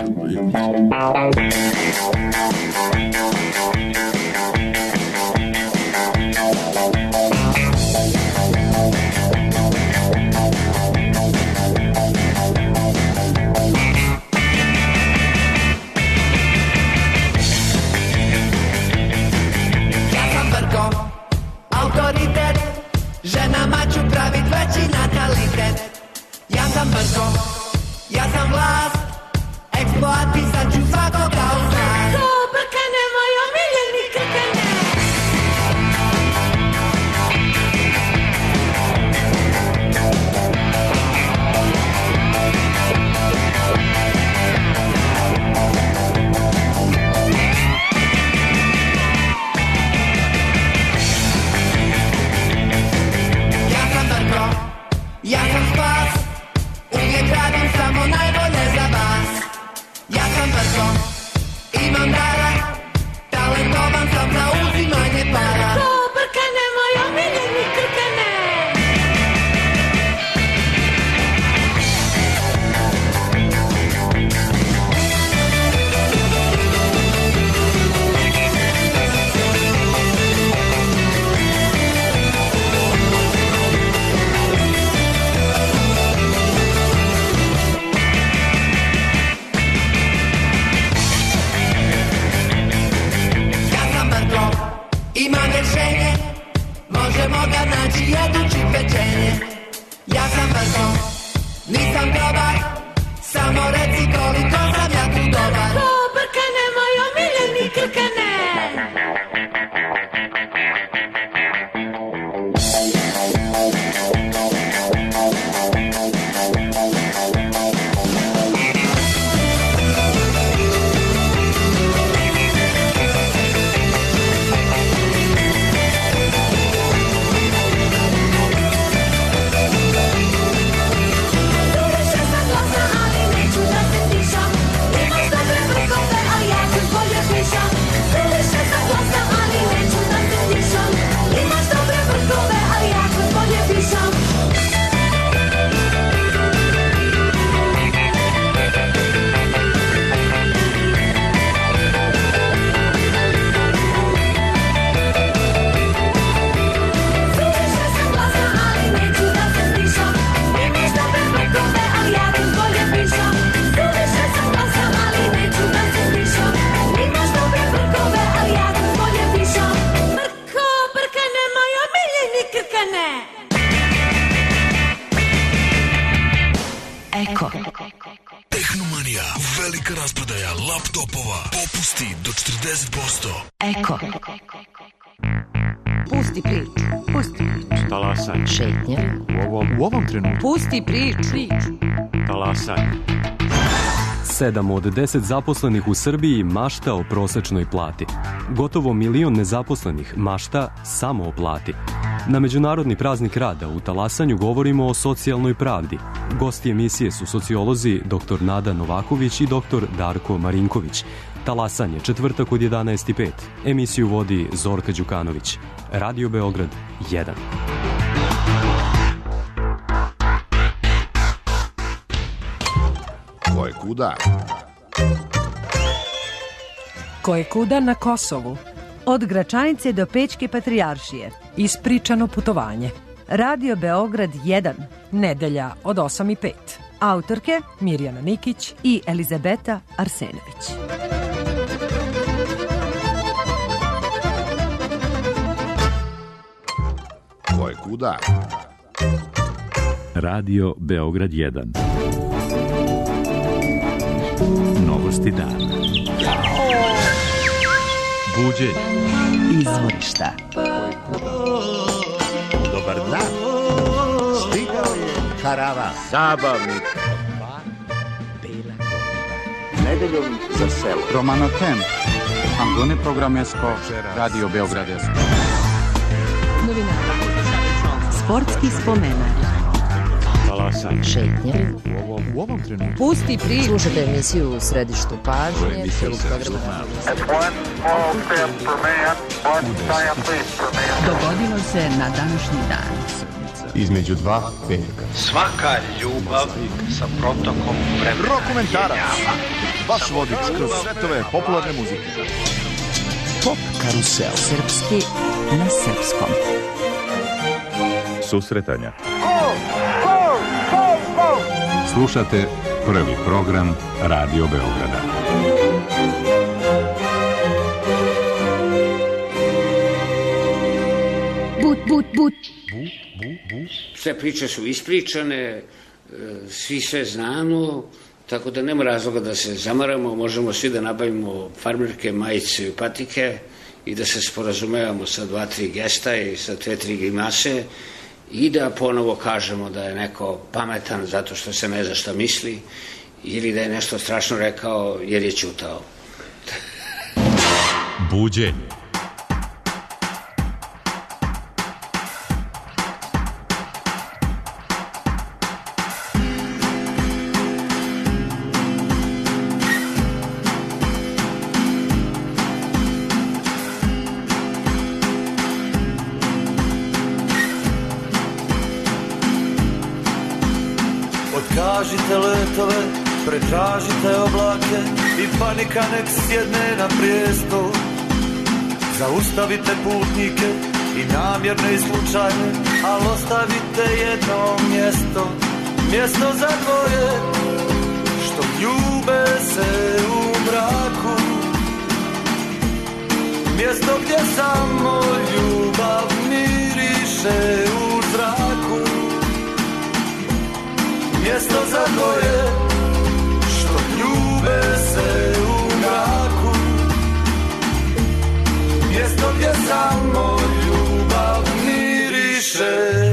reći jedući pečenje. Ja sam brzo, nisam dobar, samo reci koliko sam ja tu dobar.
Ko brkane, moj omiljeni krkane.
Eko.
Tehnomanija, velika rasprodaja laptopova, popusti do četrdeset posto.
Eko.
Pusti priču, pusti priču.
Talasaj.
Šetnja.
U ovom, u ovom trenutku.
Pusti priču.
Talasaj. Sedam od deset zaposlenih u Srbiji mašta o prosečnoj plati. Gotovo milion nezaposlenih mašta samo o plati. Na Međunarodni praznik rada u Talasanju govorimo o socijalnoj pravdi. Gosti emisije su sociolozi dr. Nada Novaković i dr. Darko Marinković. Talasanje, četvrtak od jedanaest i pet. Emisiju vodi Zorka Đukanović. Radio Beograd jedan.
Ko je kuda?
Ko je kuda na Kosovu? Od Gračanice do Pećke patrijaršije. Ispričano putovanje. Radio Beograd jedan. Nedelja od osam i pet. Autorke Mirjana Nikić i Elizabeta Arsenović.
Ko je kuda?
Radio Beograd jedan. Novosti dana.
Buđenje.
Izvorišta.
Dobar dan. Stigao je karavan. Zabavnik.
Nedeljom za selo. Romano Tem. Angone Programesko. Radio Beograd.
Novina. Sportski spomenak.
Talasaj.
Šetnja.
U ovom, u ovom trenutku.
Pusti priču. Slušajte emisiju u središtu pažnje. Dogodilo se na današnji dan.
Između dva petka.
Svaka ljubav sa protokom vremena.
Rokomentarac. Vaš vodič kroz svetove popularne muzike. Pop karusel.
Srpski na srpskom.
Susretanja.
Slušate prvi program Radio Beograda.
But, but, but.
Sve priče su ispričane, svi sve znamo, tako da nema razloga da se zamaramo, možemo svi da nabavimo farmerke, majice i patike i da se sporazumevamo sa dva, tri gesta i sa dve, tri grimase i da ponovo kažemo da je neko pametan zato što se ne zna šta misli ili da je nešto strašno rekao jer je ćutao.
Buđenje.
Tražite letove, pretražite oblake i panika nek sjedne na prijesto. Zaustavite putnike i namjerne i slučajne, ali ostavite jedno mjesto, mjesto za dvoje što ljube se u mraku, mjesto gdje samo ljubav miriše u mjesto za dvoje što ljube se u mraku, mjesto gdje samo ljubav miriše.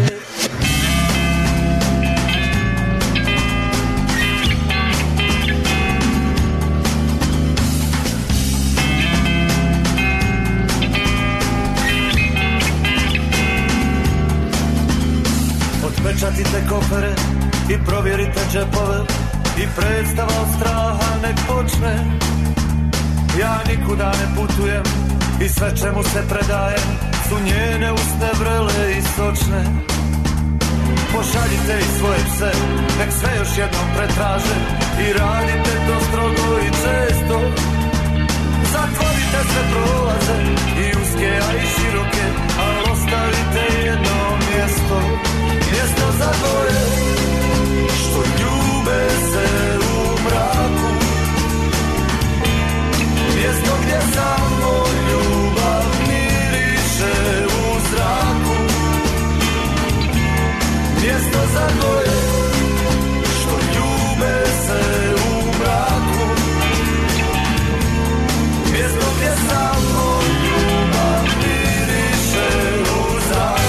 Pečatite kofere i provjerite džepove i predstava od straha nek počne. Ja nikuda ne putujem i sve čemu se predajem su njene usne vrele i sočne. Pošaljite i svoje pse, nek sve još jednom pretraže i radite to strogo i često. Zatvorite sve prolaze i uske, a i široke, ali ostavite jedno mjesto. Mjesto za dvoje što ljube se u mraku, mjesto gdje samo ljubav miriše u zraku, mjesto za dvoje što ljube se u mraku, mjesto gdje samo ljubav miriše u zraku.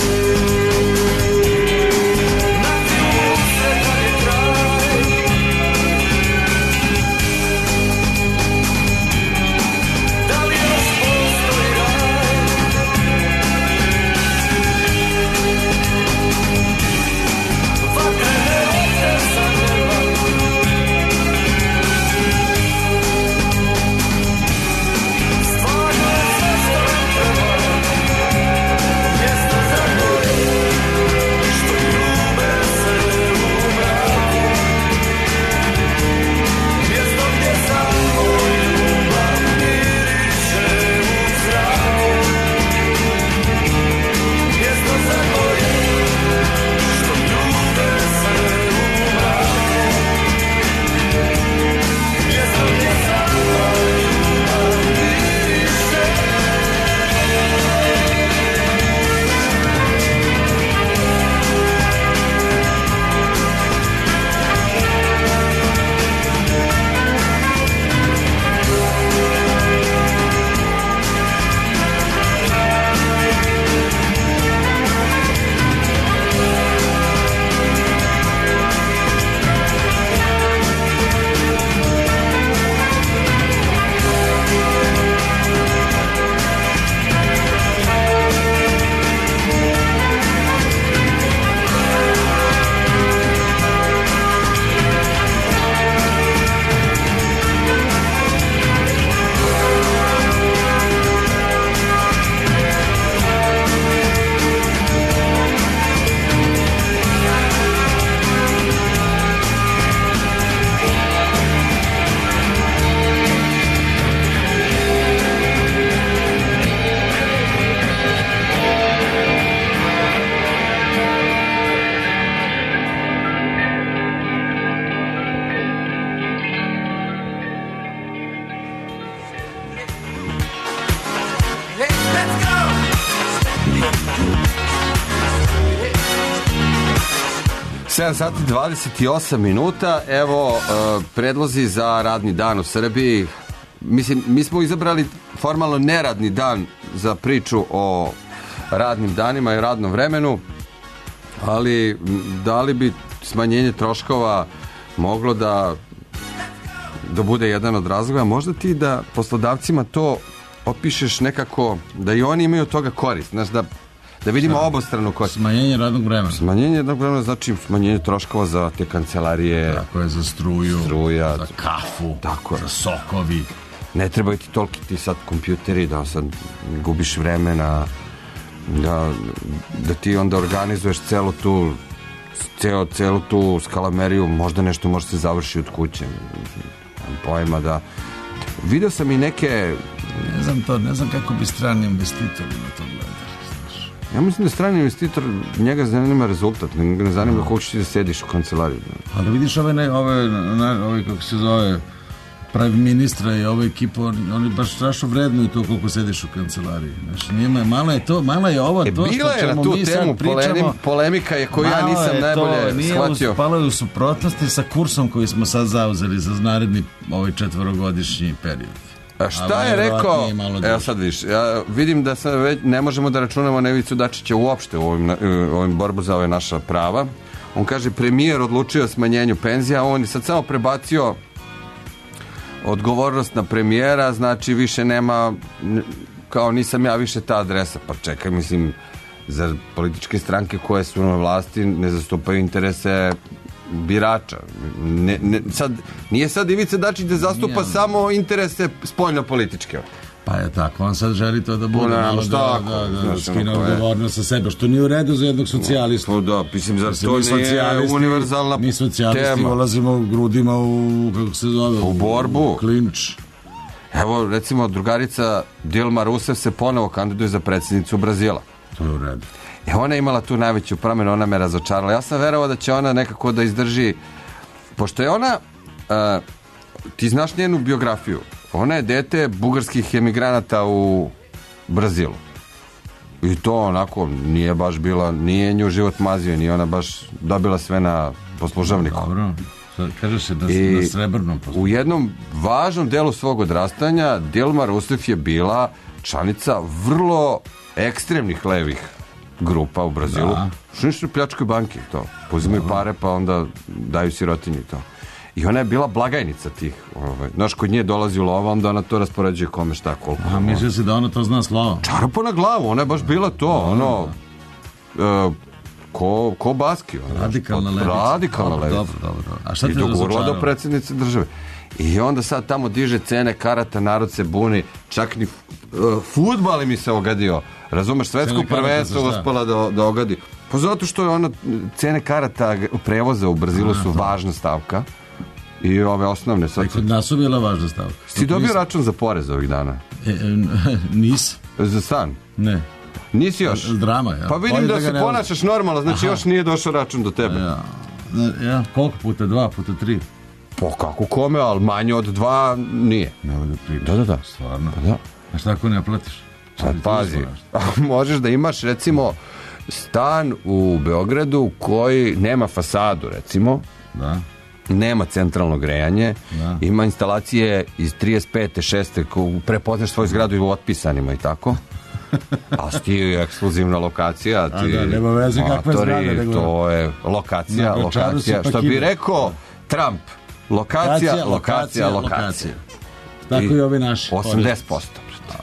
sedam sati dvadeset osam minuta. Evo uh, predlozi za radni dan u Srbiji. Mislim, mi smo izabrali formalno neradni dan za priču o radnim danima i radnom vremenu, ali da li bi smanjenje troškova moglo da da bude jedan od razloga? Možda ti da poslodavcima to opišeš nekako da i oni imaju od toga korist, znaš, da da vidimo obostranu korist.
Smanjenje radnog vremena.
Smanjenje radnog vremena znači smanjenje troškova za te kancelarije.
Tako je, za struju,
struja,
za kafu,
tako,
za sokovi.
Ne trebaju ti toliki ti sad kompjuteri da sad gubiš vremena, da, da ti onda organizuješ celu tu ceo, celu tu skalameriju, možda nešto može se završi od kuće. Pojma da... Video sam i neke...
Ne znam to, ne znam kako bi strani investitori na to gledali.
Ja mislim da strani investitor, njega zanima rezultat, ne zanima da hoćeš ti da sediš u kancelariji.
Ali vidiš ove, ne, ove, ne, ove kako se zove, pravi ministra i ova ekipa, oni, oni baš strašno vrednuju to koliko sediš u kancelariji. Znači, njima, malo je to, malo je ovo,
e,
to što ćemo mi sad pričamo. Polemim,
polemika je koju ja nisam najbolje
to, nije
shvatio.
Malo je u suprotnosti sa kursom koji smo sad zauzeli za naredni ovaj četvorogodišnji period.
A šta je rekao, evo sad vidiš, ja vidim da sad već ne možemo da računamo na Ivicu Dačića uopšte u ovim, u ovim borbu za ove naša prava. On kaže, premijer odlučio o smanjenju penzija, on je sad samo prebacio odgovornost na premijera, znači više nema, kao nisam ja više ta adresa. Pa čekaj, mislim, za političke stranke koje su na vlasti ne zastupaju interese birača. Ne, ne, sad, nije sad Ivica Dačić da zastupa nije, samo interese spoljno-političke.
Pa je tako, on sad želi to da bude, malo da, da, da, da skine odgovornost sa sebe, što nije u redu za jednog socijalista.
No, da, mislim, zar to nije univerzalna tema?
Mi socijalisti ulazimo grudima u, kako se zove,
u borbu.
U klinč.
Evo, recimo, drugarica Dilma Rousseff se ponovo kandiduje za predsjednicu Brazila.
To je u redu.
E, ona je imala tu najveću promjenu, ona me razočarala. Ja sam verovao da će ona nekako da izdrži, pošto je ona, uh, ti znaš njenu biografiju, ona je dete bugarskih emigranata u Brazilu. I to onako nije baš bila, nije nju život mazio, nije ona baš dobila sve na poslužavniku.
Dobro, kaže se da I na srebrnom poslužavniku.
U jednom važnom delu svog odrastanja Dilma Rousseff je bila članica vrlo ekstremnih levih grupa u Brazilu. Da. Što nisu pljačkaju banke, to. Pozimaju pare pa onda daju sirotinji to. I ona je bila blagajnica tih. Ovaj. Znaš, kod nje dolazi lova, onda ona to raspoređuje kome šta koliko.
A misli si da ona to zna slava?
Čarapa na glavu, ona je baš bila to. Da, ono, da. Uh, ko, ko baski. Ono,
radikalna levica.
Radikalna levica.
Dobro, dobro, dobro. A šta
te razočarava? I dogovorila do predsjednice države. I onda sad tamo diže cene karata, narod se buni, čak ni uh, fudbal mi se ogadio. Razumeš, svetsko prvenstvo uspela da, da ogadi. Pa zato što je ona, cene karata prevoza u Brazilu A, su to. važna stavka. I ove osnovne. Sad
kod nas su bila važna stavka.
Si dobio nis... račun za porez ovih dana?
E, e, nis.
Za stan?
Ne.
Nisi još?
Drama, ja.
Pa vidim da, da se ne ponašaš normalno, znači Aha. još nije došao račun do tebe.
Ja. Ja, koliko puta? Dva puta tri?
Po kako kome, ali manje od dva nije.
Ne ovdje priča.
Da, da, da.
Stvarno?
Pa da.
A šta ako ne platiš?
Sad pazi, možeš da imaš recimo stan u Beogradu koji nema fasadu recimo.
Da.
Nema centralno grejanje,
da.
Ima instalacije iz trideset pete šeste prepoznaš svoju zgradu i u otpisanima i tako. A ti je ekskluzivna lokacija, ti
da, nema veze kakve zgrade, nego...
to je lokacija, lokacija, što bi rekao Trump, lokacija, lokacija, lokacija, lokacija. lokacija.
Tako i, i ovi naši.
osamdeset posto.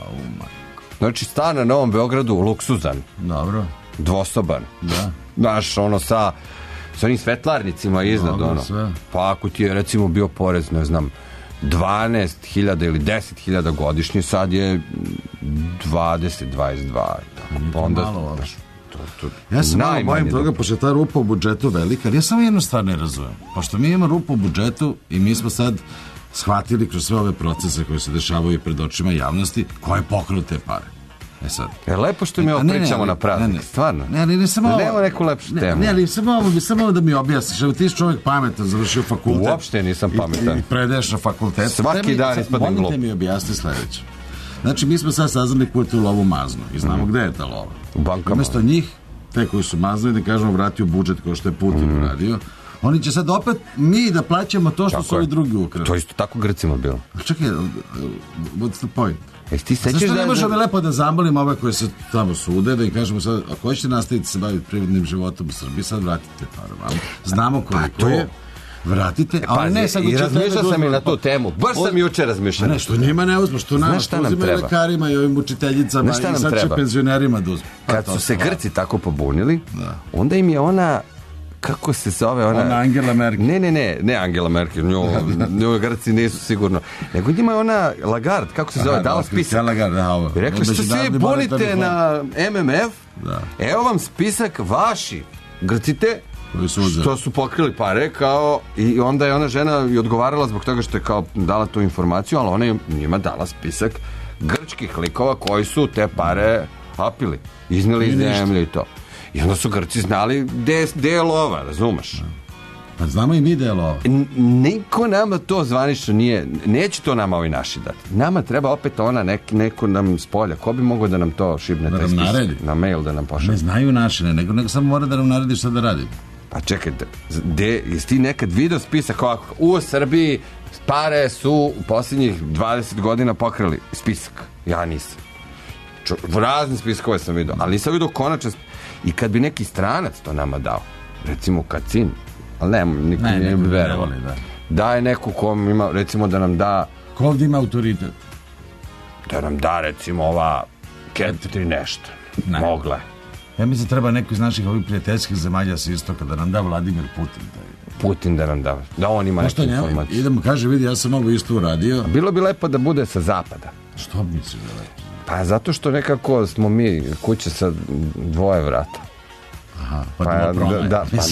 Znači stan na Novom Beogradu luksuzan.
Dobro.
Dvosoban.
Da.
Znaš, ono sa s onim svetlarnicima iznad, dobro, ono. Sve. Pa ako ti je recimo bio porez, ne znam, dvanaest hiljada ili deset hiljada godišnje, sad je dvadeset, dvadeset dva. Tako, pa onda,
malo, to, to, ja se malo bojim toga, pošto je ta rupa u budžetu velika, ali ja samo jednu stvar ne razumijem. Pošto mi imamo rupu u budžetu i mi smo sad shvatili kroz sve ove procese koje se dešavaju pred očima javnosti, ko je pokrao te pare. E sad.
Je lepo što mi ovo pričamo na praznik, stvarno.
Ne, ali ne samo ovo.
Nema neku lepšu
ne,
temu.
Ne, ali samo ovo, samo da mi objasniš. Evo ti si čovjek pametan, završio fakultet.
Uopšte nisam pametan.
I, i predaješ na fakultet.
Svaki dan ispadnem glup.
Volite mi objasni sledeće. Znači, mi smo sad saznali ko je tu lovu maznu i znamo mm. gde je ta lova.
U bankama.
Umesto njih, te koji su maznuli, da kažemo, vratio budžet kao što je Putin mm. uradio, oni će sad opet mi da plaćamo to što tako su ovi drugi ukrali.
To isto tako Grcima bilo.
Čekaj, what's the point?
Jesi ti sećaš
da...
da...
ne možemo lepo da zamolimo ove koje se tamo sude, da im kažemo sad, ako hoćete nastaviti se baviti privrednim životom u Srbiji, sad vratite pare. Znamo koliko pa je. Vratite, a ne sad...
I razmišljao sam i na tu temu. Baš sam juče razmišljao.
Ne, što njima ne uzmo, što nama, što uzimaju lekarima i ovim učiteljicama i sad će penzionerima da uzme.
Kad su se Grci tako pobunili, onda im je ona... Kako se zove ona?
Ona Angela Merkel.
Ne, ne, ne, ne Angela Merkel, nju, nju Grci nisu sigurno. Nego njima je ona Lagarde, kako se zove,
aha,
dala spisak.
Lagarde, da, ovo.
I rekli što se bunite na M M F, da. Evo vam spisak vaši Grcite, što su pokrili pare, kao, i onda je ona žena i odgovarala zbog toga što je kao dala tu informaciju, ali ona je njima dala spisak grčkih likova koji su te pare apili, izneli iz zemlje i to. I onda su Grci znali gde je lova, razumeš?
Pa znamo i mi da je lova.
Niko nama to zvanično nije, neće to nama ovi naši dati. Nama treba opet ona, nek, neko nam s polja. Ko bi mogao da nam to šibne,
da
taj
nam
spisak?
naredi.
Na mail da nam pošalje.
Ne znaju naši, ne, nego, nego samo mora da nam naredi šta da radi.
Pa čekajte, de, jesi ti nekad video spisak ovako, u Srbiji pare su u posljednjih dvadeset godina pokrali spisak? Ja nisam. Čo, razne spiskove sam vidio, ali nisam vidio konačan spisak. I kad bi neki stranac to nama dao, recimo Kacin, ali ne, niko ne, ne bi verovao. Da. Daje neku kom ima, recimo da nam da...
Ko ovdje ima autoritet?
Da nam da, recimo, ova Ketri nešto. Ne. Mogla je.
Ja mislim treba neko iz naših ovih prijateljskih zemalja sa istoka da nam da Vladimir Putin.
Putin da nam da. Da on ima neke informacije.
Idemo, kaže, vidi, ja sam ovo isto uradio.
Bilo bi lepo da bude sa zapada.
Što bi misli da lepo?
Pa zato što nekako smo mi kuće sa dvoje vrata.
Aha, pa,
pa
da,
da, da, pa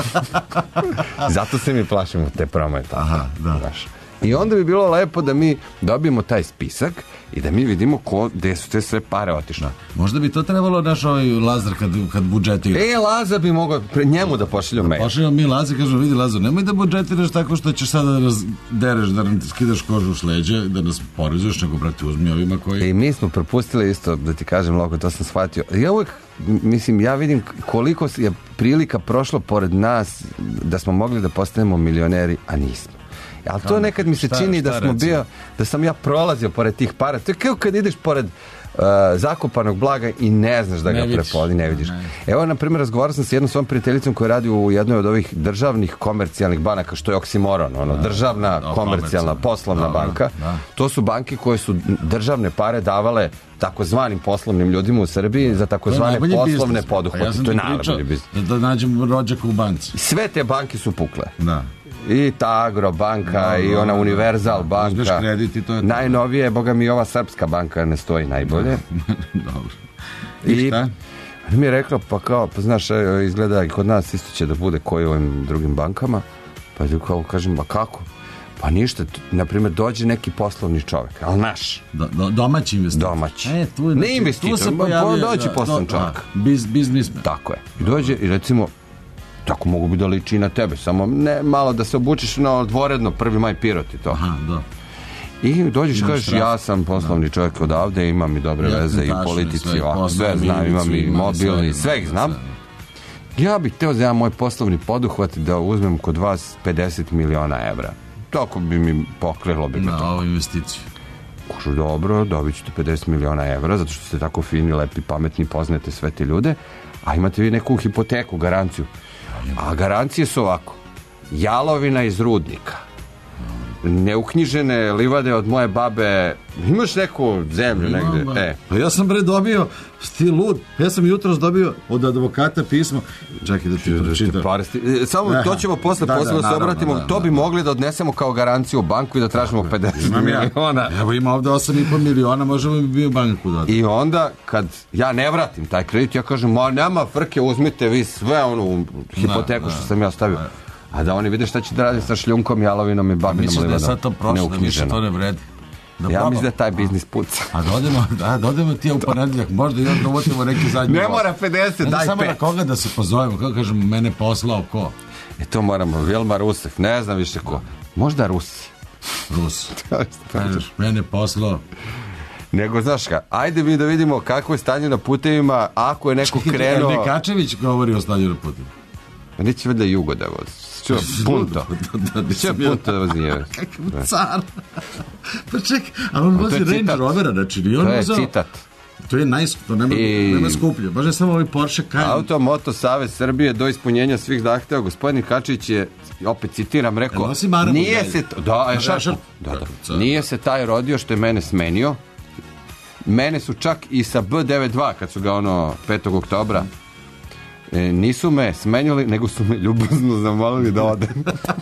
da. Zato se mi plašimo te promete.
Aha, da.
Znaš. I onda bi bilo lepo da mi dobijemo taj spisak i da mi vidimo ko, gde su te sve pare otišle.
Možda bi to trebalo naš ovaj Lazar kad, kad budžetira.
E, Lazar bi mogao pre njemu da pošaljamo mail.
Pošaljamo mi Lazar, kažemo, vidi Lazar, nemoj da budžetiraš tako što ćeš sada da nas dereš, da nam skidaš kožu s leđa, da nas porezuješ, nego, brate, uzmi ovima koji...
I mi smo propustili isto, da ti kažem, Loko, to sam shvatio. Ja uvijek, mislim, ja vidim koliko je prilika prošlo pored nas da smo mogli da postanemo milioneri, a nismo. Ali to nekad mi se šta, čini šta da smo bio, da sam ja prolazio pored tih para. To je kao kad ideš pored uh, zakopanog blaga i ne znaš da ga prepoli, ne vidiš. Ne. Evo, na primjer, razgovarao sam s jednom svojom prijateljicom koja radi u jednoj od ovih državnih komercijalnih banaka, što je oksimoron, ono, da, državna da, komercijalna poslovna da, banka. Da. To su banke koje su državne pare davale takozvanim poslovnim ljudima u Srbiji za takozvane poslovne poduhvate. Ja to je najbolji biznis.
Da, da nađemo rođaka u banci.
Sve te banke su pukle.
Da.
I ta Agrobanka no, i ona no, Univerzal no, banka.
Kredit i to je to.
Najnovije, boga mi, ova srpska banka ne stoji najbolje.
Dobro.
I, I šta? Mi je rekla, pa kao, pa znaš, izgleda i kod nas isto će da bude koji u ovim drugim bankama. Pa kao, kažem, pa kako? Pa ništa, na primjer, dođe neki poslovni čovjek, ali naš.
Do, do, domaći investitor.
Domaći.
E, tu je,
ne investitor, tu pojavio, dođe poslovni do, čovjek.
Biz, biznis.
Tako je. I dođe i recimo, tako mogu bi da liči na tebe, samo ne malo da se obučeš na dvoredno, prvi maj Piroti to.
Aha, da.
I dođeš i kažeš, ja sam poslovni da. čovjek odavde, imam i dobre ja, veze i u politici, ovako, sve znam, imam i mobilni, sve ih znam. Ja bih teo za jedan moj poslovni poduhvat da uzmem kod vas pedeset miliona evra. Tako bi mi pokrilo bi me
na
to.
ovu investiciju.
Kažu, dobro, dobit ćete pedeset miliona evra, zato što ste tako fini, lepi, pametni, poznate sve te ljude, a imate vi neku hipoteku, garanciju. A garancije su ovako: jalovina iz rudnika, neuknjižene livade od moje babe, imaš neku zemlju negde? E.
Pa ja sam bre dobio, sti lud, ja sam jutros dobio od advokata pismo, čekaj da ti pročitam.
Samo Aha. to ćemo posle, da, posle da, da se obratimo, da, da, to bi da. mogli da odnesemo kao garanciju u banku i da tražimo pedeset miliona.
Evo ima ovde osam i po miliona, možemo bi bio banku dati.
I onda, kad ja ne vratim taj kredit, ja kažem, ma nema frke, uzmite vi sve onu hipoteku da, što sam ja stavio. Da. A da oni vide šta će da radi sa šljunkom, jalovinom i babinom livadom.
Mislim da je sad to prošlo, da više to ne vredi.
Da ja mislim da taj biznis puca.
A dodemo, da, dodemo ti u ponedjeljak, možda i onda dovotimo neki zadnji.
Ne mora pedeset, daj
samo
pet.
Na koga da se pozovemo, kako kažemo, mene poslao ko?
E to moramo, Vilma Rusev, ne znam više ko. Možda Rusi.
Rus. Kažeš, mene poslao.
Nego, znaš ka, ajde mi da vidimo kako je stanje na putevima, ako je neko krenuo...
Nekačević govori o stanju na putevima.
Pa neće već da Jugo da vozi. Čuo, punto. Čuo, punto da vozi njeve.
Kakav car. Pa čekaj, ali on vozi Range Rovera, znači li on
to je uzao... citat.
To je najskup, to nema, I... nema skuplje. Baš je samo ovaj Porsche Cayenne.
Auto Moto Savez Srbije do ispunjenja svih zahteva. Gospodin Kačić je, opet citiram, rekao, nije se... Da, je šarp. Da, da. Nije se taj rodio što je mene smenio. Mene su čak i sa B devedeset dva, kad su ga ono petog oktobra, E, nisu me smenjali, nego su me ljubazno zamolili da odem.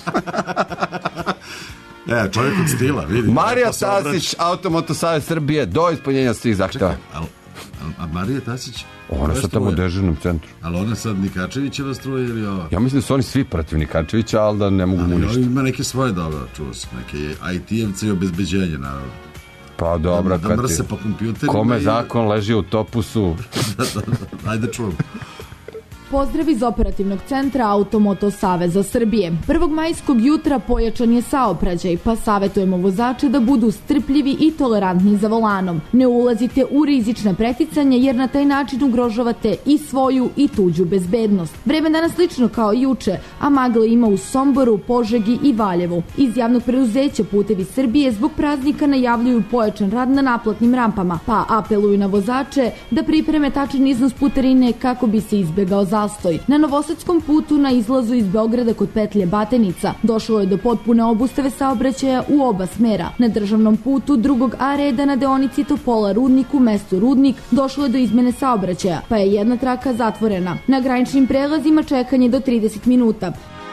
E, čovjek od stila, vidi.
Marija Tasić, Automoto Savez Srbije, do ispunjenja svih zahteva.
A, a Marija Tasić?
Ona sad tamo u dežurnom centru.
Ali ona sad Nikačevićeva struje ili ova?
Ja mislim da su oni svi protiv Nikačevića, ali da ne mogu mu ništa.
Ali ima neke svoje dobro, čuo sam, neke I T-evce i obezbeđenje, naravno.
Pa dobro,
da, da mrse po kompjuterima.
Kome i... zakon leži u topusu.
da, da, da, ajde čuvam.
Pozdrav iz operativnog centra Automoto Saveza Srbije. Prvog majskog jutra pojačan je saobraćaj, pa savjetujemo vozače da budu strpljivi i tolerantni za volanom. Ne ulazite u rizična preticanja jer na taj način ugrožavate i svoju i tuđu bezbednost. Vreme danas slično kao i juče, a magle ima u Somboru, Požegi i Valjevu. Iz javnog preduzeća Putevi Srbije zbog praznika najavljuju pojačan rad na naplatnim rampama, pa apeluju na vozače da pripreme tačan iznos putarine kako bi se izbegao zastoj. Na Novosadskom putu na izlazu iz Beograda kod petlje Batenica došlo je do potpune obustave saobraćaja u oba smera. Na državnom putu drugog A reda na deonici Topola Rudnik u mestu Rudnik došlo je do izmene saobraćaja, pa je jedna traka zatvorena. Na graničnim prelazima čekanje do trideset minuta.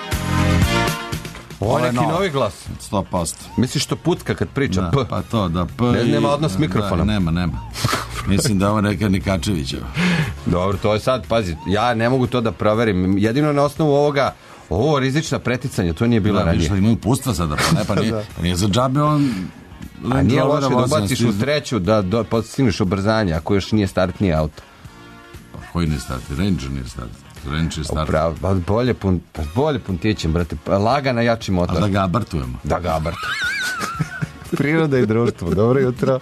Ovo je neki novi glas.
sto posto.
Misliš što putka kad priča
da,
P?
Pa to, da P.
Ne, nema odnos s mikrofonom.
Da, nema, nema. Mislim da ovo neka Nikačevićeva.
Dobro, to je sad, pazi, ja ne mogu to da proverim. Jedino na osnovu ovoga, ovo rizična preticanja, to nije bilo
da,
ranije.
Da, imaju pustva sada, pa ne, pa nije, pa nije za džabe on...
A nije loše da ubaciš u treću, da do, postigneš ubrzanje, ako još nije startnije auto.
Pa koji nije startnije? Ranger nije startnije. Ranger je startnije.
Upravo, pa bolje, pun, pa bolje puntićem, brate. Lagana jači motor.
A da ga abartujemo.
Da ga abartujemo. Priroda i društvo, dobro jutro.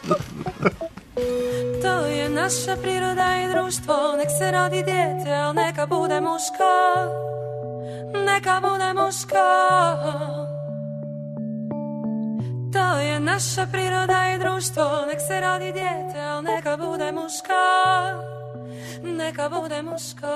To je naša priroda i društvo, nek se rodi dijete, al neka bude muška, neka bude muška. To je naša priroda i društvo, nek se rodi dijete, al neka bude muška, neka bude muška.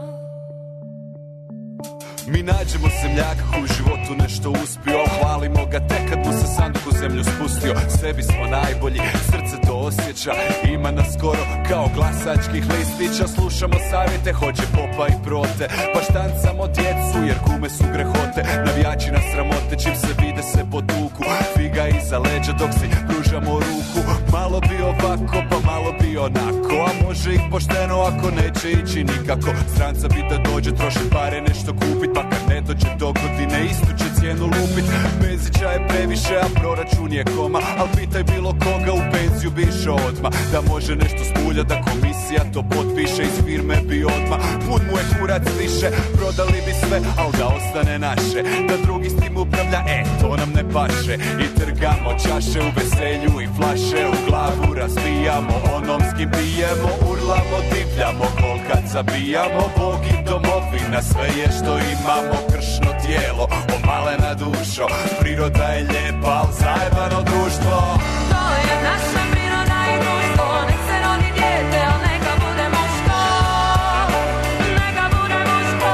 Mi nađemo zemljaka koji u životu nešto uspio, hvalimo ga tek kad mu se sanduku zemlju spustio. Sebi smo najbolji, srce to osjeća, ima nas skoro kao glasačkih listića. Slušamo savjete, hoće popa i prote, pa štancamo djecu jer kume su grehote. Navijači nas sramote, čim se vide se potuku, figa iza leđa dok si pružamo ruku. Malo bi ovako, pa malo bi onako, a može ih pošteno ako neće ići nikako. Stranca bi da dođe, troši pare, nešto kupit, pa kad ne dođe do godine istu će cijenu lupit. Benzića je previše, a proračun je koma, al pitaj bilo koga, u penziju bi išao odma. Da može nešto smulja, da komisija to potpiše, iz firme bi odma. Put mu je kurac više, prodali bi sve, al da ostane naše. Da drugi s tim upravlja, e, to nam ne paše. I trgamo čaše u veselju i flaše, u glavu razbijamo onom s kim pijemo. Urlamo, divljamo, kol kad zabijamo. Bog i domovina, sve je što imamo, kršno tijelo, o malena dušo. Priroda je lijepa, al zajebano društvo.
To je naša priroda i društvo, nek se rodi dijete, al neka bude muško, neka bude muško.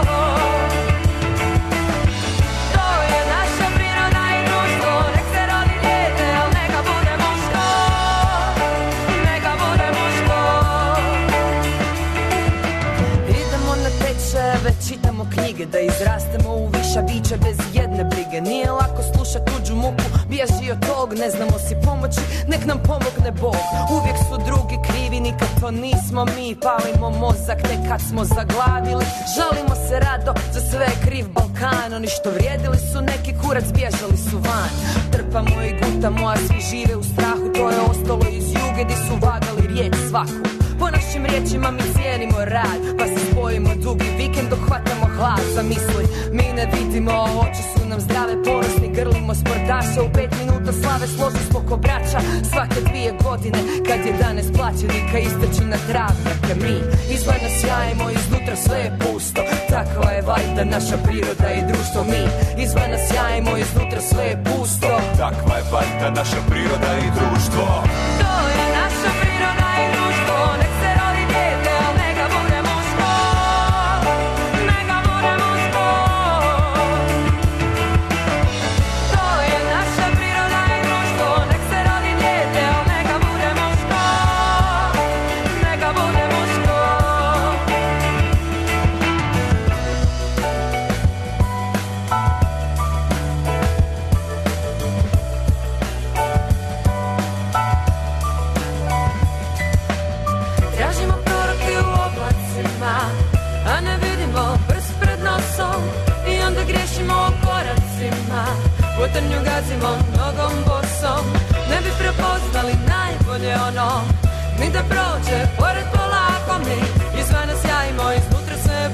To je naša priroda i društvo, nek se rodi dijete, al neka bude muško, neka bude muško. Idemo na tečajeve, čitamo knjige, da izrastemo u viša bića bez jedne brige. Nije lako slušat tuđu muku, bježi od tog, ne znamo si pomoći, nek nam pomogne Bog. Uvijek su drugi krivi, nikad to nismo mi. Palimo mozak, nekad smo zaglavili, žalimo se rado, za sve je kriv Balkan. Oni što vrijedili su neki kurac, bježali su van. Trpamo i gutamo, a svi žive u strahu. To je ostalo iz juge, di su vagali riječ svaku. Po našim riječima mi cijenimo rad, pa se spojimo dugi vikend dok hvatamo hlad. Zamisli, mi ne vidimo, oči su nam zdrave, ponosni, grlimo sportaša. U pet minuta slave složi smo ko braća. Svake dvije godine, kad je danes plaćenika istrči na travnjake. Mi izvana sjajimo, iznutra sve je pusto. Takva je valjda naša priroda i društvo. Mi izvana sjajimo, iznutra sve je pusto.
Takva je valjda naša priroda i društvo.
To je naša priroda i društvo, nek se rodi dijete, al neka bude muško, neka bude muško. To je naša priroda i društvo, nek se rodi dijete, al neka bude muško, neka bude muško. Tražimo proroke u oblacima, a ne vidimo prst pred nosom. I onda griješimo o koracima, putanju gazimo nogom bosom. Ne bi prepoznali najbolje ono, ni da prođe pored polako. Mi izvana sjajimo, iznutra sve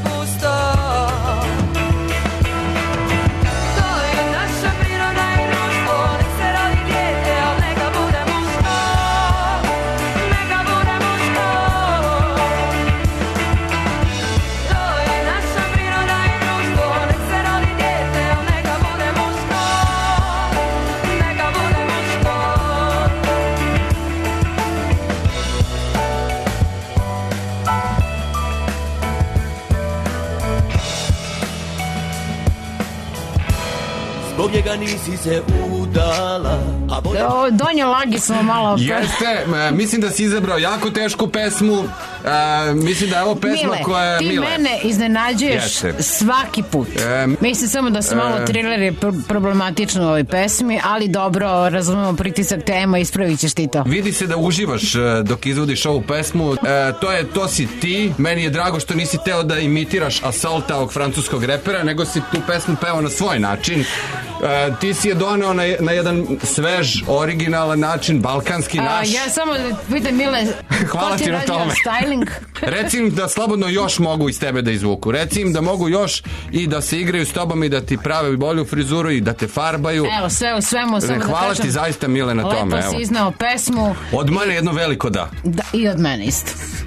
njega nisi se udala. A bolje...
O, Donjo Lagi smo malo...
Jeste, mislim da si izabrao jako tešku pesmu. Uh, mislim da je ovo pesma
Mile,
koja je...
Ti
Mile,
mene iznenađuješ
Jeste.
svaki put. Um, mislim samo da su malo um, thriller je problematično u ovoj pesmi, ali dobro, razumemo pritisak tema, ispravit ćeš ti to.
Vidi se da uživaš uh, dok izvodiš ovu pesmu. Uh, to je To si ti. Meni je drago što nisi teo da imitiraš Asalta, ovog francuskog repera, nego si tu pesmu pevao na svoj način. Uh, ti si je doneo na, na jedan svež, originalan način, balkanski
A,
naš.
ja samo pitam Mile,
hvala ti na tome.
Styling?
Reci im da slobodno još mogu iz tebe da izvuku. Reci im da mogu još i da se igraju s tobom i da ti prave bolju frizuru i da te farbaju.
Evo, sve u svemu samo da
hvala
kažem.
ti zaista, Mile, na tome.
Lepo si iznao pesmu.
Od mene jedno veliko da.
Da, i od mene isto.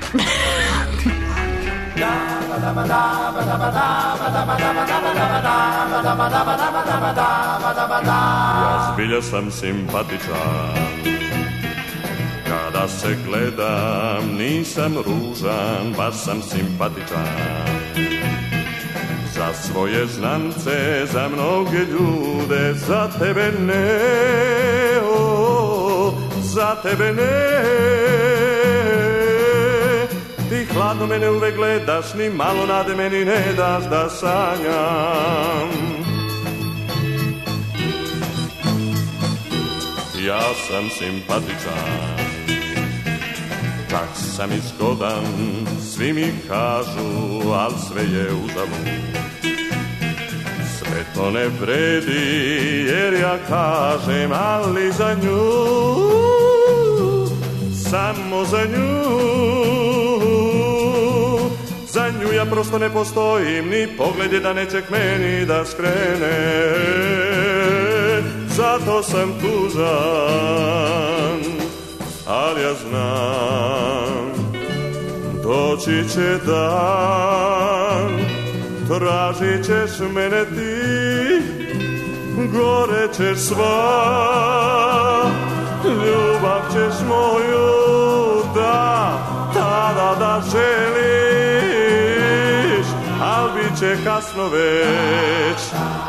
Ja zbilja sam simpatičan, kada se gledam nisam ružan, baš sam simpatičan. Za svoje znance, za mnoge ljude, za tebe ne, o, za tebe ne. Ti hladno mene uvek gledaš, ni malo nade meni ne daš da sanjam. Ja sam simpatičan, čak sam i zgodan, svi mi kažu, al sve je uzalud. Sve to ne vredi, jer ja kažem, ali za nju, samo za nju. Za nju ja prosto ne postojim, ni pogled je da neće k meni da skrene. Zato sam tužan, ali ja znam, doći će dan, tražit ćeš mene ti, gore ćeš sva, ljubav ćeš moju da, tada da želiš, al bit će kasno već.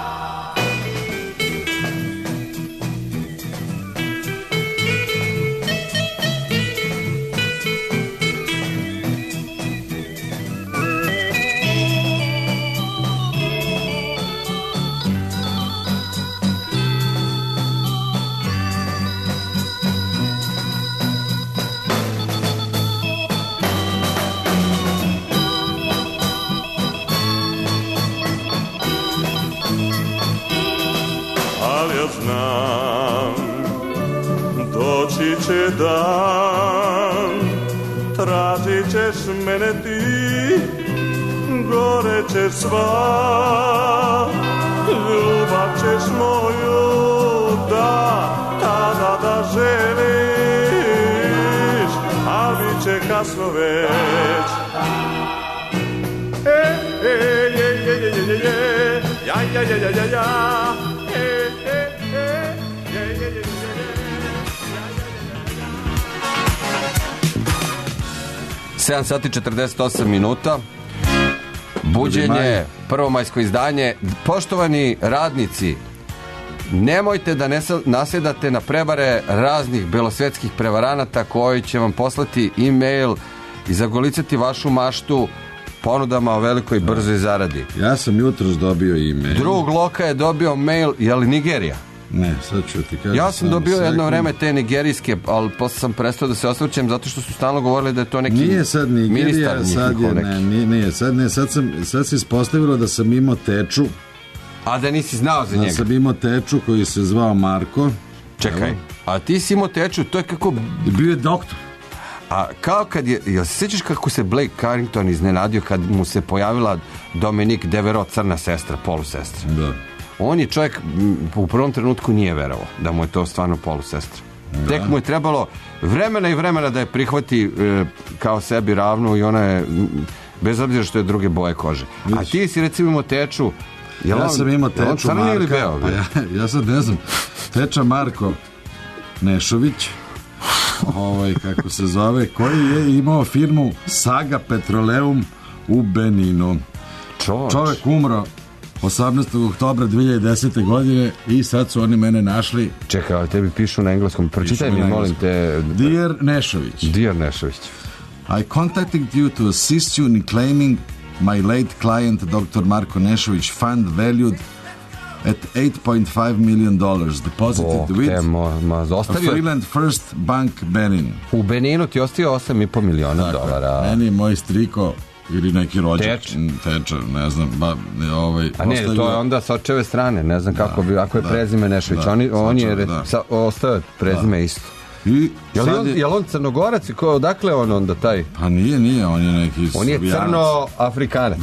Doći će dan, tražit ćeš mene ti, gore ćeš sva, ljubav ćeš moju da, tada da želiš, a bit će kasno već. E, e, je, je, je, je, je, ja, ja, ja, ja, ja, ja, e, e, e, je, je, je, je.
sedam sati četrdeset osam minuta. Buđenje, prvomajsko izdanje. Poštovani radnici, nemojte da nasjedate na prevare raznih belosvetskih prevaranata koji će vam poslati e-mail i zagolicati vašu maštu ponudama o velikoj brzoj zaradi.
Ja sam jutros dobio e-mail.
Drug Loka je dobio mail, je li Nigerija?
Ne, sad ću ti kažem.
Ja sam dobio jedno vreme te nigerijske, ali posle sam prestao da se osvrćem zato što su stalno govorili da je to neki
nije sad Nigerija,
ministar
sad je, ne, nije, nije, sad ne, sad sam, sad se ispostavilo da sam imao teču.
A da nisi znao za
da
njega?
Da sam imao teču koji se zvao Marko.
Čekaj, evo. A ti si imao teču, to je kako...
Bio je doktor.
A kao kad je, jel se sjećaš kako se Blake Carrington iznenadio kad mu se pojavila Dominique Devereaux, crna sestra, polusestra?
Da.
On je čovjek u prvom trenutku nije verovao da mu je to stvarno polusestra. Da. Tek mu je trebalo vremena i vremena da je prihvati e, kao sebi ravnu i ona je, bez obzira što je druge boje kože. Viš. A ti si recimo imao teču.
Ja on, sam imao teču Marka.
Ili beo,
pa ja, ja sad ne znam. Teča Marko Nešović, ovaj, kako se zove, koji je imao firmu Saga Petroleum u Beninu.
Čovječ.
Čovjek umro osamnaestog oktobra dve hiljade desete. godine i sad su oni mene našli.
Čekaj, tebi pišu na engleskom. Pročitaj mi, molim te.
Dear Nešović.
Dear Nešović.
I contacted you to assist you in claiming my late client doctor Marko Nešović fund valued at eight point five million dollars deposited
Bog
with
te, ma, ma,
a Freeland First Bank Benin.
U Beninu ti ostio osam i po miliona tako, dolara.
Meni moj striko ili neki rođak, teča, ne znam, ba, ne, ovaj,
a ne,
ostavio...
to je onda sa očeve strane, ne znam kako da, bi, ako je da, prezime Nešović, da, on, on je da. sa, ostao prezime da. Isto.
I
je li on, je... je on Crnogorac i ko, odakle on onda taj?
Pa nije, nije, on je neki
on je crno-afrikanac.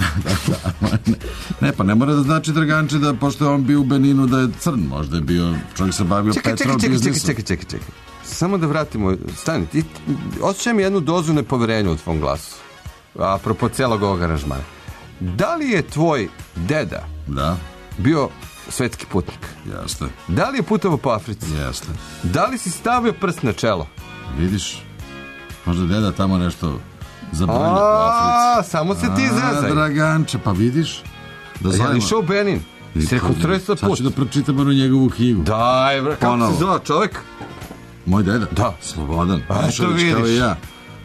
ne, ne, pa ne mora da znači Draganče da, pošto je on bio u Beninu, da je crn, možda je bio, čovjek se bavio
čekaj,
petrol
čekaj,
biznisom.
Čekaj, čekaj, čekaj, čekaj. Samo da vratimo, stani, ti osjećam jednu dozu nepoverenja u tvom glasu, apropo celog ovog aranžmana. Da li je tvoj deda
da.
bio svetski putnik?
Jeste.
Da li je putovao po Africi?
Jeste.
Da li si stavio prst na čelo?
Vidiš, možda deda tamo nešto zabranja po Africi.
Samo se ti zezaj.
A, Draganče, pa vidiš?
Da ja li išao u Benin? Si rekonstruisao put.
Sad ću da pročitam onu njegovu knjigu.
Daj, bre, kako Ponovo. Se zove čovjek?
Moj deda?
Da.
Slobodan.
A, to vidiš.
Kao i ja.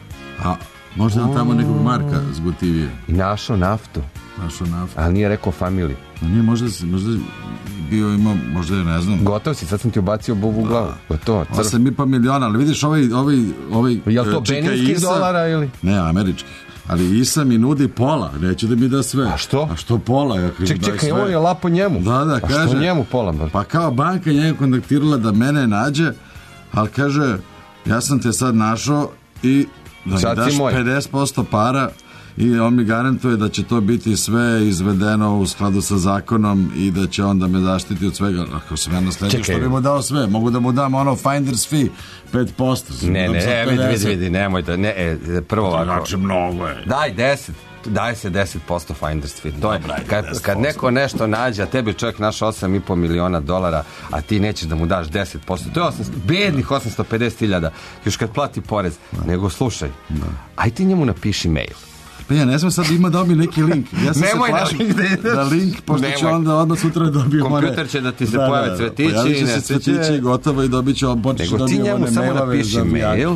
A možda nam tamo nekog Marka zgotivije.
I našao naftu.
Našao naftu.
Ali nije rekao familiju.
Nije, možda, možda bio imao, možda je, ne znam.
Gotov si, sad sam ti ubacio bubu u glavu. Gotovo.
osam i po miliona, ali vidiš ovaj, ovaj, ovaj
je li to beninskih dolara ili?
Ne, američkih. Ali Isa mi nudi pola, neće da mi da sve.
A što?
A što pola? Ja kažem,
ček, čekaj, on je lapo njemu.
Da, da,
a
kaže.
A što njemu pola? Bar?
Pa kao banka njega kontaktirala da mene nađe, ali kaže, ja sam te sad našao i da mi daš pedeset posto para i on mi garantuje da će to biti sve izvedeno u skladu sa zakonom i da će onda me zaštiti od svega. Ako sam ja nasledio, što bi mu dao sve? Mogu da mu dam ono finder's fee pet posto.
Ne, ne, ne, vidi, vidi, vidi, nemoj da, ne, e, prvo ovako.
Znači mnogo je.
Daj deset. Daje se deset posto finder's fee. To je, kad, kad neko nešto nađe, a tebi čovjek naša osam i po miliona dolara, a ti nećeš da mu daš deset posto. To je osamsto, bednih osamsto pedeset hiljada. Još kad plati porez. Da. Nego slušaj, da. Aj ti njemu napiši mail.
Pa ja ne znam sad ima dobio neki link. Ja sam
nemoj
se plašim da, da link, pošto ću onda odmah sutra dobio more.
Kompjuter će da ti se da, pojave da, cvetići.
Pojavit će se cvetići i gotovo i dobit ću on počeš
dobio one mailove. Nego ti njemu samo napiši mail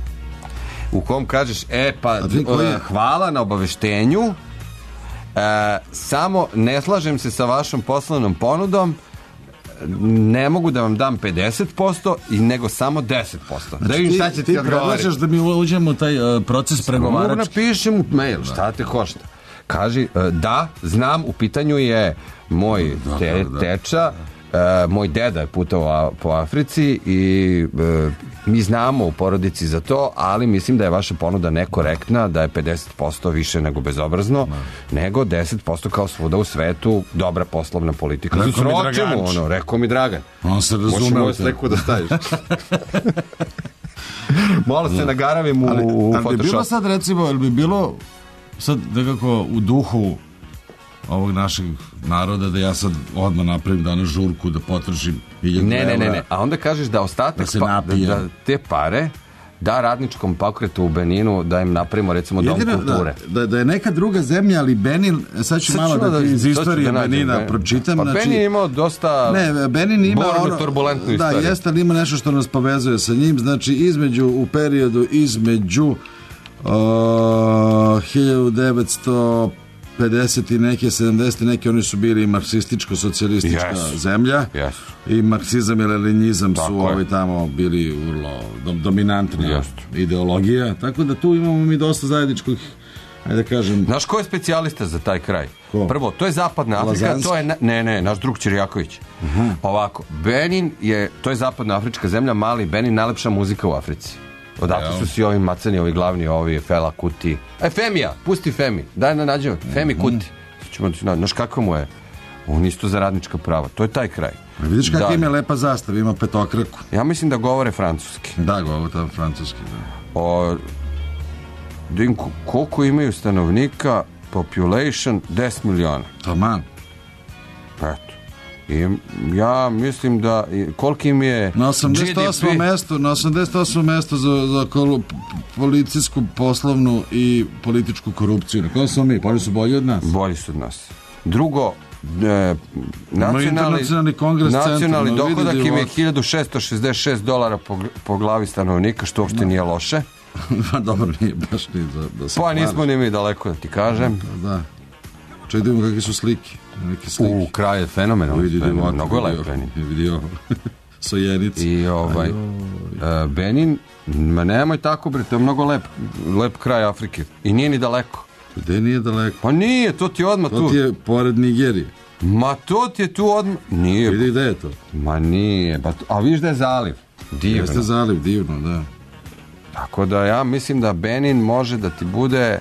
u kom kažeš, e pa hvala na obaveštenju, e, samo ne slažem se sa vašom poslovnom ponudom, ne mogu da vam dam pedeset posto i nego samo deset posto.
Znači, da vidim šta će ti, ti predlažeš da mi uđemo u taj uh, proces pregovarački.
Mogu napišem u mail, šta te košta. Kaži, uh, da, znam, u pitanju je moj te, teča, uh, moj deda je putovao po Africi i uh, mi znamo u porodici za to, ali mislim da je vaša ponuda nekorektna, da je pedeset posto više nego bezobrazno, no. nego deset posto kao svuda u svetu, dobra poslovna politika.
Rekao mi Dragan.
Ono, rekao mi Dragan.
On se razume.
Možeš moju sliku da staviš. Malo se nagaravim u,
ali,
u
ali
Photoshop.
Ali bi bilo sad, recimo, ili bi bilo sad nekako u duhu ovog našeg naroda da ja sad odmah napravim danas žurku da potrošim hiljadu
ne, ne, ne, ne, a onda kažeš da ostatak da, pa, da, da te pare da radničkom pokretu u Beninu da im napravimo recimo Jedino, dom kulture.
Da, da, da je neka druga zemlja, ali Benin, sad ću sad malo da, da ti iz istorije da Benina ben, pročitam.
Pa znači, Benin imao dosta
ne, Benin ima ono,
turbulentnu istoriju.
Da, jeste, ali ima nešto što nas povezuje sa njim, znači između, u periodu između uh, hiljadu devetsto pedeset i neke, sedamdeset i neke, oni su bili marksističko-socijalistička yes. zemlja
yes.
i marksizam i leninizam tako su ovi tamo bili vrlo dominantna yes. ideologija, tako da tu imamo mi dosta zajedničkih, ajde da kažem.
Znaš ko je specijalista za taj kraj?
Ko?
Prvo, to je zapadna Afrika,
Lazanski.
to je, na, ne, ne, naš drug Čirjaković. Uh-huh. Ovako, Benin je, to je zapadna afrička zemlja, mali Benin, najlepša muzika u Africi. Odatle su si ovi macani, ovi glavni, ovi Fela Kuti. E, Femija, pusti Femi, daj na nađemo, Femi mm. Kuti. Znaš kako mu je? On isto za radnička prava, to je taj kraj.
A vidiš kako ima lepa zastava, ima petokraku.
Ja mislim da govore francuski.
Da, govore tamo francuski, da.
O, Dinku, koliko imaju stanovnika, population, deset miliona.
Taman.
Eto. I ja mislim da koliki im je
na osamdeset osmom mestu na osamdeset osmom mestu za, za kolu, policijsku, poslovnu i političku korupciju. Na kojem smo mi? Bolji su bolji od nas?
Bolji su od nas. Drugo, E, nacionalni,
nacionalni kongres
nacionalni
centrum,
dohodak
vidi,
im je hiljadu šesto šezdeset šest dolara po, po glavi stanovnika, što uopšte nije loše.
Dobro, nije baš ni da, da se
pa nismo ni mi daleko, da ti kažem.
Da. Čaj da vidimo kakve su slike. Neke slike.
U, kraj je fenomenalno.
Fenomenal,
mnogo je lep Benin.
Je vidio Sojenici.
I ovaj, uh, Benin, ma nemoj tako, bre, to je mnogo lep, lep kraj Afrike. I nije ni daleko.
Gde nije daleko?
Pa nije, to ti je odmah tu.
To ti je pored Nigerije.
Ma to ti je tu odmah. Nije.
Vidi gde je to?
Ma nije. Pa, a vidiš da je zaliv. Divno.
Jeste zaliv, divno, da.
Tako da ja mislim da Benin može da ti bude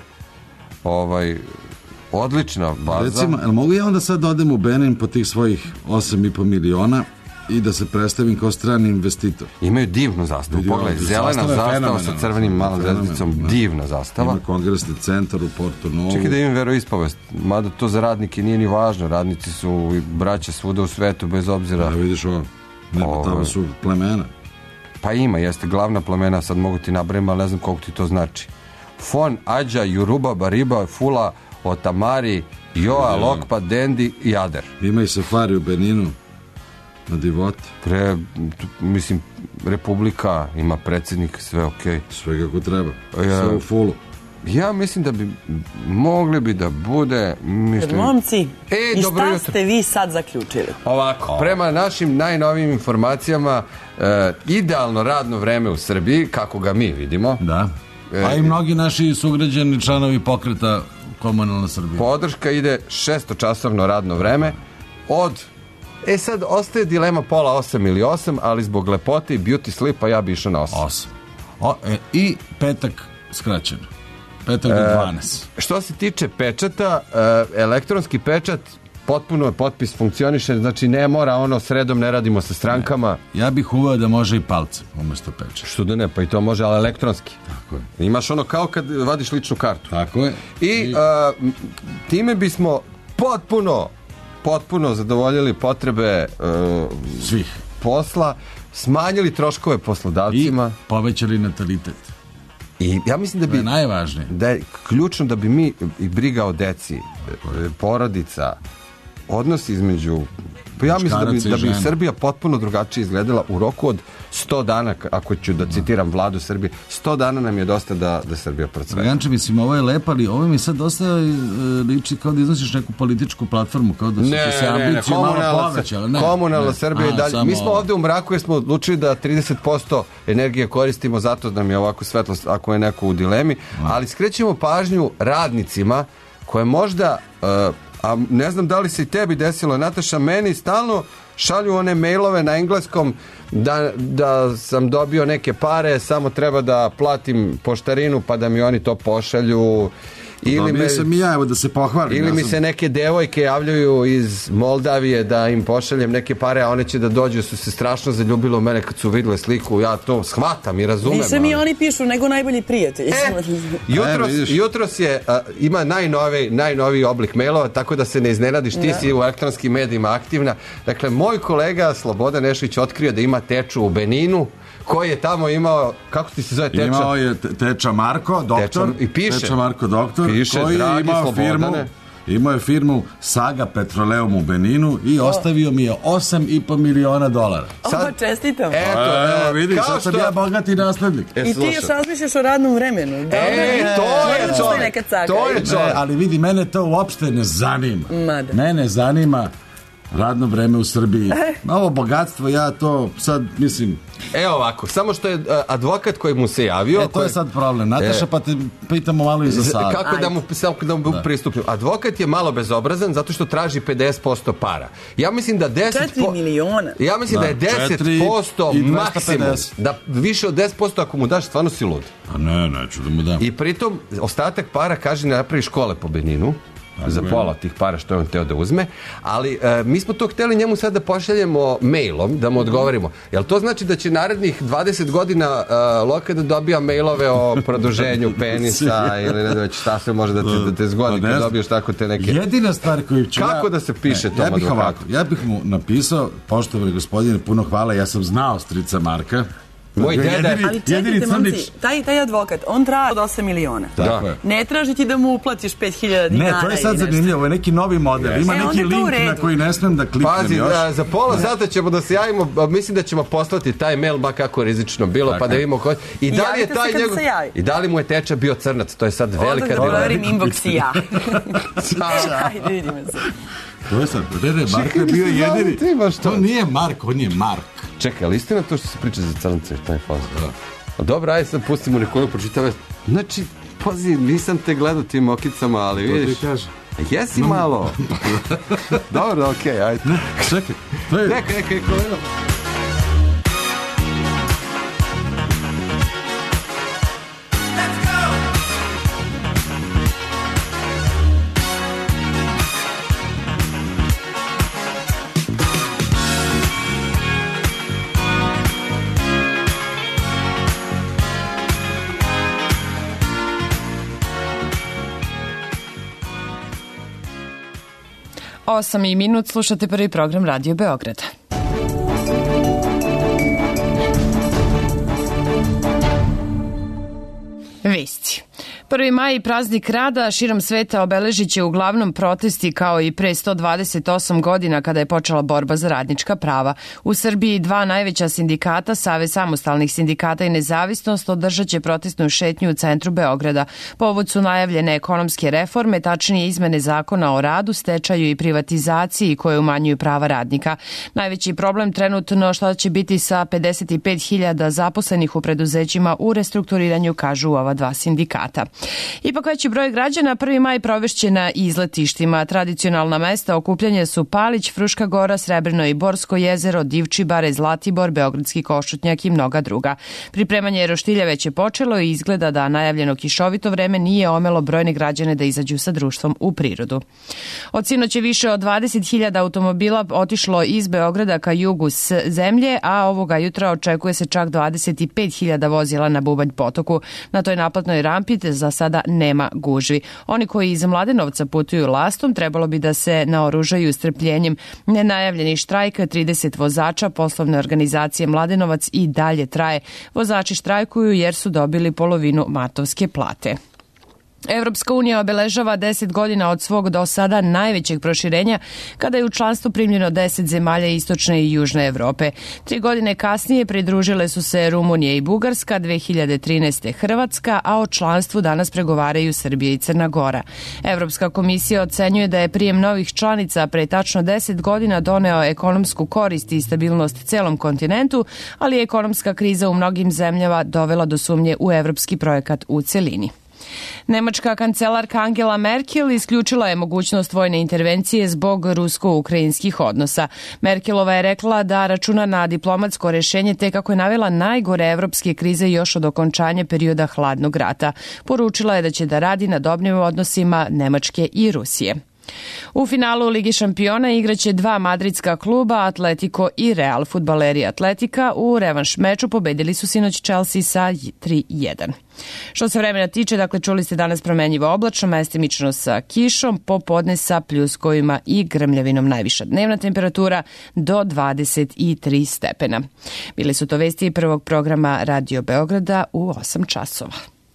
ovaj odlična baza.
Recimo, jel mogu ja onda sad da odem u Benin po tih svojih osam i po miliona i da se predstavim kao strani investitor?
Imaju divnu zastavu. Pogledaj, zelena zastava sa crvenim malom zvezdicom, divna zastava.
Ima kongresni centar u Porto Novo.
Čekaj da imam veroispovest, mada to za radnike nije ni važno. Radnici su braća svuda u svetu bez obzira.
Da vidiš ovo, ne, pa tamo su plemena.
Pa ima, jeste glavna plemena, sad mogu ti nabrojim, ali ne znam koliko ti to znači. Fon, Ađa, Juruba, Bariba, Fula, Otamari, Joa, Lokpa, Dendi i Ader.
Ima i safari u Beninu na divoti.
Pre, mislim, republika, ima predsjednik, sve okej. Okay.
Sve kako treba, sve u fulu.
Ja mislim da bi mogli bi da bude... Mislim...
Momci,
e,
i šta jutro. Ste vi sad zaključili?
Ovako, o. prema našim najnovijim informacijama, e, idealno radno vreme u Srbiji, kako ga mi vidimo.
Da, a e, i mnogi naši sugrađani članovi pokreta Komunalna Srbija.
Podrška ide šestočasovno radno vreme od... E sad, ostaje dilema pola osam ili osam, ali zbog lepote i beauty slipa ja bi išao na osam.
osam. O, e, I petak skraćeno. Petak do dvanaest.
E, što se tiče pečata, e, elektronski pečat potpuno potpis funkcioniše, znači ne mora ono sredom, ne radimo sa strankama.
Ne. Ja bih uveo da može i palcem umjesto pečata.
Što da ne, pa i to može, ali elektronski.
Tako je.
Imaš ono kao kad vadiš ličnu kartu.
Tako je.
I, I... A, time bismo potpuno potpuno zadovoljili potrebe uh,
svih
posla, smanjili troškove poslodavcima
i povećali natalitet.
I ja mislim da bi
to je najvažnije.
Da je ključno da bi mi i briga o deci, porodica, odnos između, pa ja mislim da bi, da bi Srbija potpuno drugačije izgledala u roku od sto dana, ako ću da citiram vladu Srbije, sto dana nam je dosta da, da Srbija procveta.
Draganče, mislim, ovo je lepo, ali ovo mi sad dosta liči kao da iznosiš neku političku platformu, kao da su
ne,
se ambicije malo povećale.
Ne, komunalna Srbija i dalje. Samo... Mi smo ovde u mraku jer smo odlučili da trideset posto energije koristimo, zato nam je ovako svetlost ako je neko u dilemi, a. ali skrećemo pažnju radnicima koje možda... Uh, a ne znam da li se i tebi desilo, Nataša, meni stalno šalju one mailove na engleskom da, da sam dobio neke pare, samo treba da platim poštarinu pa da mi oni to pošalju.
Ili me, sam i ja, evo da se pohvalim.
Ili
ja
mi
sam...
se neke devojke javljaju iz Moldavije da im pošaljem neke pare, a one će da dođu, su se strašno zaljubile u mene kad su vidjele sliku, ja to shvatam i razumem.
Više mi oni pišu nego najbolji prijatelji.
E, jutros, jutros je, a, ima najnoviji, najnoviji oblik mailova, tako da se ne iznenadiš, ti da. si u elektronskim medijima aktivna. Dakle, moj kolega Slobodan Nešić otkrio da ima teču u Beninu, koji je tamo imao, kako ti se zove teča?
Imao je teča Marko, doktor.
Teča, i piše.
Teča Marko, doktor.
Piše,
koji
dragi
je imao
Slobodane.
Firmu, imao je firmu Saga Petroleum u Beninu i o. ostavio mi je osam i po miliona dolara.
Sad, o, čestitam.
Eto,
evo, vidiš, sad sam što... ja bogati naslednik.
E, I ti još razmišljaš o radnom vremenu. Dobro,
e,
ne,
to je čovjek. To je čovjek.
Ali vidi, mene to uopšte ne zanima.
Mada.
Mene zanima radno vreme u Srbiji. Ovo bogatstvo, ja to sad, mislim...
Evo ovako, samo što je advokat koji mu se javio...
E, to
koji...
je sad problem. Nataša, e... pa te pitamo malo i za sad.
Kako da mu, da mu da. pristupim? Advokat je malo bezobrazan zato što traži pedeset posto para. Ja mislim da deset...
četiri miliona.
Ja mislim da, da je deset posto maksimum. Da više od deset posto ako mu daš, stvarno si lud.
A ne, neću da mu dam.
I pritom, ostatak para kaže ne napravi škole po Beninu. Za pola tih para što je on teo da uzme, ali e, mi smo to hteli njemu sad da pošaljemo mailom, da mu odgovorimo. Jel to znači da će narednih dvadeset godina e, Loka da dobija mailove o produženju penisa ili ne znam već šta sve može da te, da te zgodi kad dobiješ tako te neke...
Jedina stvar koju ću
Kako
ja...
da se piše
ne,
tom
ja bih
advokatu?
ovako, ja bih mu napisao, poštovani gospodine, puno hvala, ja sam znao strica Marka,
Moj deda...
Ali čekajte, momci, taj, taj advokat, on traži od osam miliona.
Da.
Ne traži ti da mu uplatiš pet hiljada dinara.
Ne, to je sad zanimljivo, ovo je neki novi model. Ima
E,
neki link na koji ne smem da kliknem
Pazi,
još.
za, za pola sata ćemo da se javimo, a mislim da ćemo poslati taj mail, ba kako rizično bilo,
Tako.
pa da vidimo ko... I da li je
Javite se
taj
kad
njegov...
se javi.
I da li mu je teča bio crnac, to je sad velika
Odmah
dilema.
govorim inbox i ja.
Ćao.
Ajde, vidimo se.
To je sad, ne, ne, Marko je bio jedini. To nije Mark, on je Mark.
Čekaj, ali istina to što se priča za crnce, taj faz? Da. Dobro, ajde sad pustimo Nikolu, pročitave. Znači, pazi, nisam te gledao tim okicama, ali vidiš...
To ti kaže.
Jesi malo. Dobro, okej, okay, ajde.
Ne, čekaj, to je...
Neka, neka, neka, kolega.
osam i minut, slušate prvi program Radio Beograda. Vesti. prvi maj i praznik rada širom sveta obeležit će uglavnom protesti kao i pre sto dvadeset osam godina kada je počela borba za radnička prava. U Srbiji dva najveća sindikata, Savez samostalnih sindikata i Nezavisnost, održat će protestnu šetnju u centru Beograda. Povod su najavljene ekonomske reforme, tačnije izmene zakona o radu, stečaju i privatizaciji koje umanjuju prava radnika. Najveći problem trenutno šta će biti sa pedeset pet hiljada zaposlenih u preduzećima u restrukturiranju, kažu ova dva sindikata. Ipak veći broj građana prvi maj provešće na izletištima. Tradicionalna mesta okupljanja su Palić, Fruška Gora, Srebreno i Borsko jezero, Divčibare, Zlatibor, Beogradski Košutnjak i mnoga druga. Pripremanje roštilja već je počelo i izgleda da najavljeno kišovito vreme nije omelo brojne građane da izađu sa društvom u prirodu. Od sinoć je više od dvadeset hiljada automobila otišlo iz Beograda ka jugu s zemlje, a ovoga jutra očekuje se čak dvadeset pet hiljada vozila na Bubanj potoku. Na toj naplatnoj rampi za sada nema gužvi. Oni koji iz Mladenovca putuju lastom trebalo bi da se naoružaju strpljenjem. Nenajavljeni štrajk trideset vozača poslovne organizacije Mladenovac i dalje traje. Vozači štrajkuju jer su dobili polovinu martovske plate. Evropska unija obeležava deset godina od svog do sada najvećeg proširenja kada je u članstvo primljeno deset zemalja istočne i južne Evrope. Tri godine kasnije pridružile su se Rumunija i Bugarska, dve hiljade trinaeste. Hrvatska, a o članstvu danas pregovaraju Srbija i Crna Gora. Evropska komisija ocenjuje da je prijem novih članica pre tačno deset godina doneo ekonomsku korist i stabilnost celom kontinentu, ali je ekonomska kriza u mnogim zemljama dovela do sumnje u evropski projekat u celini. Nemačka kancelarka Angela Merkel isključila je mogućnost vojne intervencije zbog rusko-ukrajinskih odnosa. Merkelova je rekla da računa na diplomatsko rešenje te kako je navela najgore evropske krize još od okončanja perioda hladnog rata. Poručila je da će da radi na dobrim odnosima Nemačke i Rusije. U finalu Ligi šampiona igraće dva madridska kluba, Atletico i Real. Fudbaleri Atletika u revanš meču pobedili su sinoć Chelsea sa tri jedan. Što se vremena tiče, dakle čuli ste danas promenjivo oblačno, mestimično sa kišom, popodne sa pljuskovima i grmljavinom, najviša dnevna temperatura do dvadeset tri stepena. Bili su to vesti prvog programa Radio Beograda u osam časova.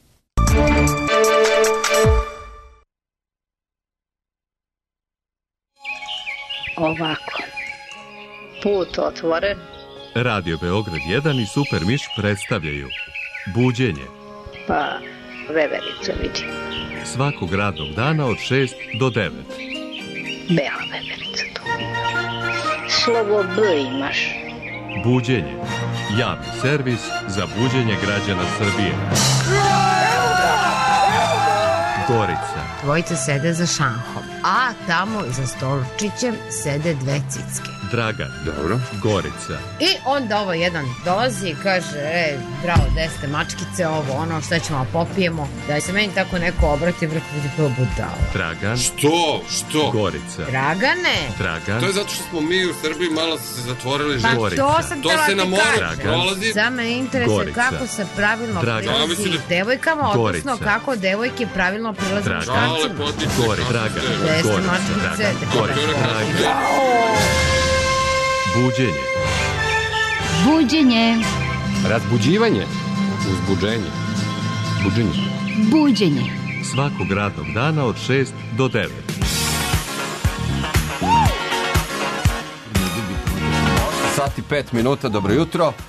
Ovako, put otvoren.
Radio Beograd jedan i Super Miš predstavljaju Buđenje.
Pa, veverica vidi.
Svakog radnog dana od šest do devet.
Bela veverica to. Slovo B imaš.
Buđenje. Javni servis za buđenje građana Srbije. Gorica.
Dvojica sede za šanhom, a tamo za stolčićem sede dve cicke.
Dragan. Dobro. Gorica.
I onda ovo jedan dolazi i kaže, e, bravo, deste mačkice, ovo, ono, šta ćemo, popijemo. Da se meni tako neko obrati, vrlo vidi kao budalo.
Dragan.
Što? Što?
Gorica.
Dragane.
Dragan.
To je zato što smo mi u Srbiji malo se zatvorili
Pa
život.
to sam
To
tela
se
ti
na moru
kažem.
prolazi.
Za me interesuje
Gorica.
kako se pravilno
Dragan.
prilazi
Ja,
devojkama, odnosno
Gorica.
kako devojke pravilno prilaze
Dragan.
muškarcima.
Gori. Dragan.
Deste
Gorica.
mačkice.
Dragan. Gorica. Dragan. Buđenje.
Buđenje.
Razbuđivanje. Uzbuđenje. Buđenje.
Buđenje.
Svakog radnog dana od šest do devet.
Sat i pet minuta, dobro jutro. E,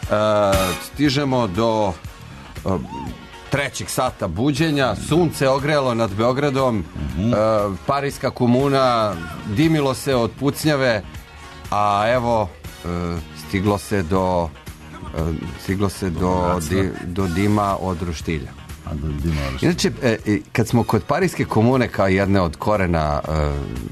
stižemo do e, trećeg sata buđenja. Sunce ogrelo nad Beogradom. Mm-hmm. e, Parijska komuna, dimilo se od pucnjave, a evo e, stiglo se do e, stiglo se do, di, do dima od roštilja. Inače, e, kad smo kod Parijske komune kao jedne od korena e,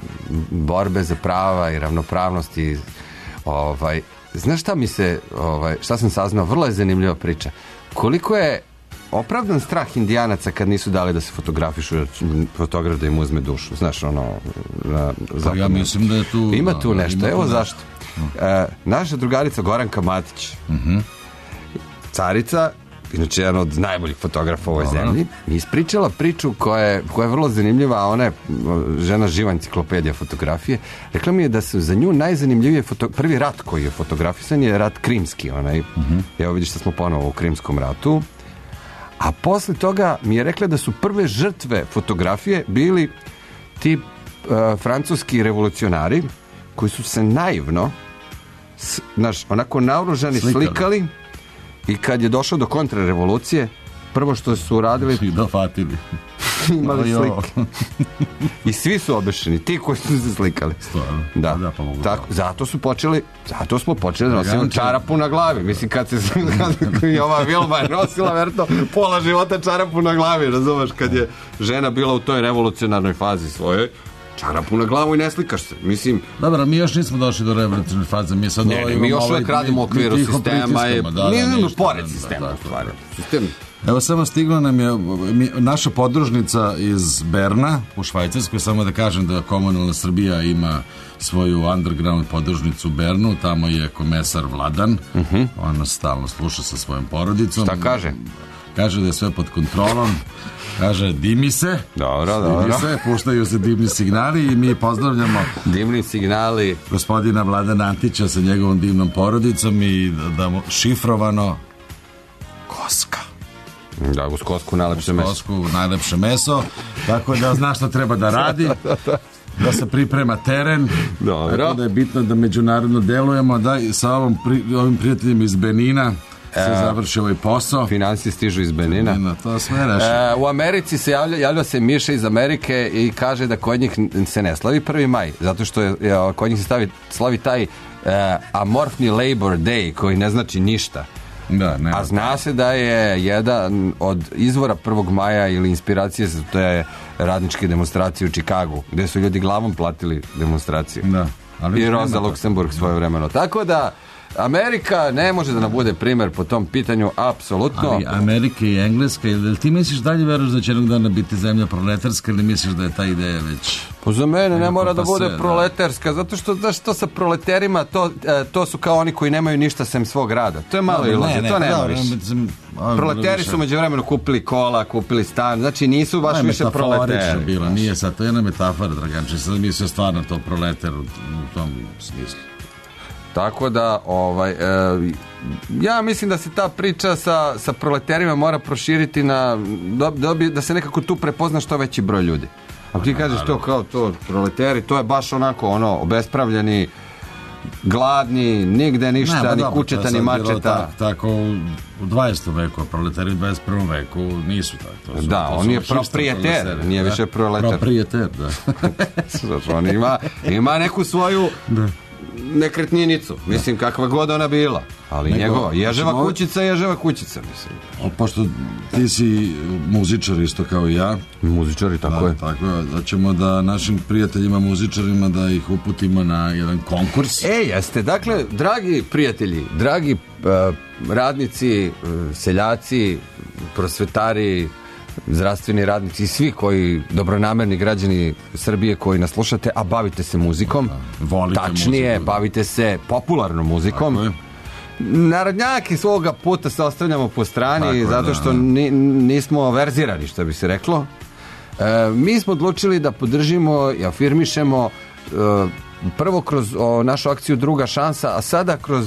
borbe za prava i ravnopravnosti, ovaj, znaš šta mi se, ovaj, šta sam saznao, vrlo je zanimljiva priča. Koliko je opravdan strah Indijanaca kad nisu dali da se fotografišu, fotograf da im uzme dušu, znaš, ono, na,
pa ja mislim da je tu...
Ima tu
da,
nešto,
ima
evo
tu
zašto. E, naša drugarica Goranka Matić, uh-huh. carica, inače jedan od najboljih fotografa u ovoj Dobar. zemlji, mi ispričala priču koja je, koja je vrlo zanimljiva, a ona je žena živa enciklopedija fotografije. Rekla mi je da su za nju najzanimljivije foto, prvi rat koji je fotografisan je rat krimski, onaj. Uh-huh. Evo vidiš da smo ponovo u Krimskom ratu. A posle toga mi je rekla da su prve žrtve fotografije bili ti uh, francuski revolucionari koji su se naivno s, naš, onako naoružani slikali. slikali i kad je došlo do kontrarevolucije, prvo što su uradili...
Svi dofatili.
Imali slike. I svi su obešeni, ti koji su se slikali.
Stvarno?
Da.
Da, pa mogu
tako, zato su počeli, zato smo počeli da nosimo čarapu na glavi. Mislim, kad se kad i ova Vilma je nosila, verto, pola života čarapu na glavi, razumeš, kad je žena bila u toj revolucionarnoj fazi svojoj, čarapu na glavu i ne slikaš se. Mislim...
Dobro, mi još nismo došli do revolucionarne faze. Mi sad
ne, ne, mi još uvijek radimo u okviru sistema. Je, da, da, nije da, pored sistema. Da, da, da. Sistem.
Evo samo stigla nam je mi, naša podružnica iz Berna u Švajcarskoj, samo da kažem da Komunalna Srbija ima svoju underground podružnicu u Bernu, tamo je komesar Vladan, uh-huh. on nas stalno sluša sa svojom porodicom.
Šta kaže?
Kaže da je sve pod kontrolom. Kaže, dimi se.
Dobro,
dimi
dobro.
se, puštaju se dimni signali i mi pozdravljamo
dimni signali
gospodina Vladana Antića sa njegovom divnom porodicom i da, da mu šifrovano koska.
Da, uz kosku najlepše meso. Uz
kosku najlepše meso, tako da zna šta treba da radi, da se priprema teren.
Dobro.
Tako da je bitno da međunarodno delujemo, da i sa ovom pri, ovim prijateljima iz Benina se e, završi ovaj posao.
Financije stižu iz Benina.
Benina, to sve reši.
E, u Americi se javlja, javlja se Miša iz Amerike i kaže da kod njih se ne slavi prvi maj, zato što je, kod njih se stavi, slavi taj e, amorfni Labor Day koji ne znači ništa.
Da, ne,
a zna se da je jedan od izvora prvog maja ili inspiracije za to je radničke demonstracije u Čikagu, gde su ljudi glavom platili demonstraciju.
Da, ali
i Roza Luksemburg svoje vremeno. Tako da Amerika ne može da nam bude primer po tom pitanju, apsolutno.
Ali Amerika i Engleska, ili ti misliš dalje veruješ da će jednog dana biti zemlja proletarska ili misliš da je ta ideja već...
Pa za mene ne mora da bude proletarska, zato što, znaš, to sa proletarima, to, to su kao oni koji nemaju ništa sem svog rada. To je malo iluzija, to nema više. Proletari su među vremenu kupili kola, kupili stan, znači nisu baš više proletari.
Bilo, nije sad, to je jedna metafora, Draganče, sad mislio stvarno to proletar u tom smislu.
Tako da, ovaj, e, ja mislim da se ta priča sa, sa proletarima mora proširiti na, da, da, da se nekako tu prepozna što veći broj ljudi. Ako ti kažeš to kao to proletari, to je baš onako ono, obespravljeni, gladni, nigde ništa, ne, ni dobro, kućeta, ni mačeta.
Tak, tako u dvadesetom veku, a proletari u dvadeset prvom veku nisu tako. To su,
da,
to
on je proprijeter, nije više proletar.
Proprijeter, da.
On ima, ima neku svoju... Da. nekretninicu, mislim kakva god ona bila, ali Nego, njegova, ježeva znači, kućica, ježeva kućica, mislim.
O, pošto ti si muzičar isto kao i ja.
Muzičari, tako
da,
je.
Tako je, da ćemo da našim prijateljima muzičarima da ih uputimo na jedan konkurs.
E, jeste, dakle, dragi prijatelji, dragi uh, radnici, uh, seljaci, prosvetari, zdravstveni radnici i svi koji, dobronamerni građani Srbije koji nas slušate, a bavite se muzikom,
volite
tačnije,
muziku,
bavite se popularnom muzikom. Narodnjaki svoga puta se ostavljamo po strani tako zato što ni, nismo verzirani, što bi se reklo. E, mi smo odlučili da podržimo i afirmišemo e, prvo kroz o, našu akciju Druga šansa, a sada kroz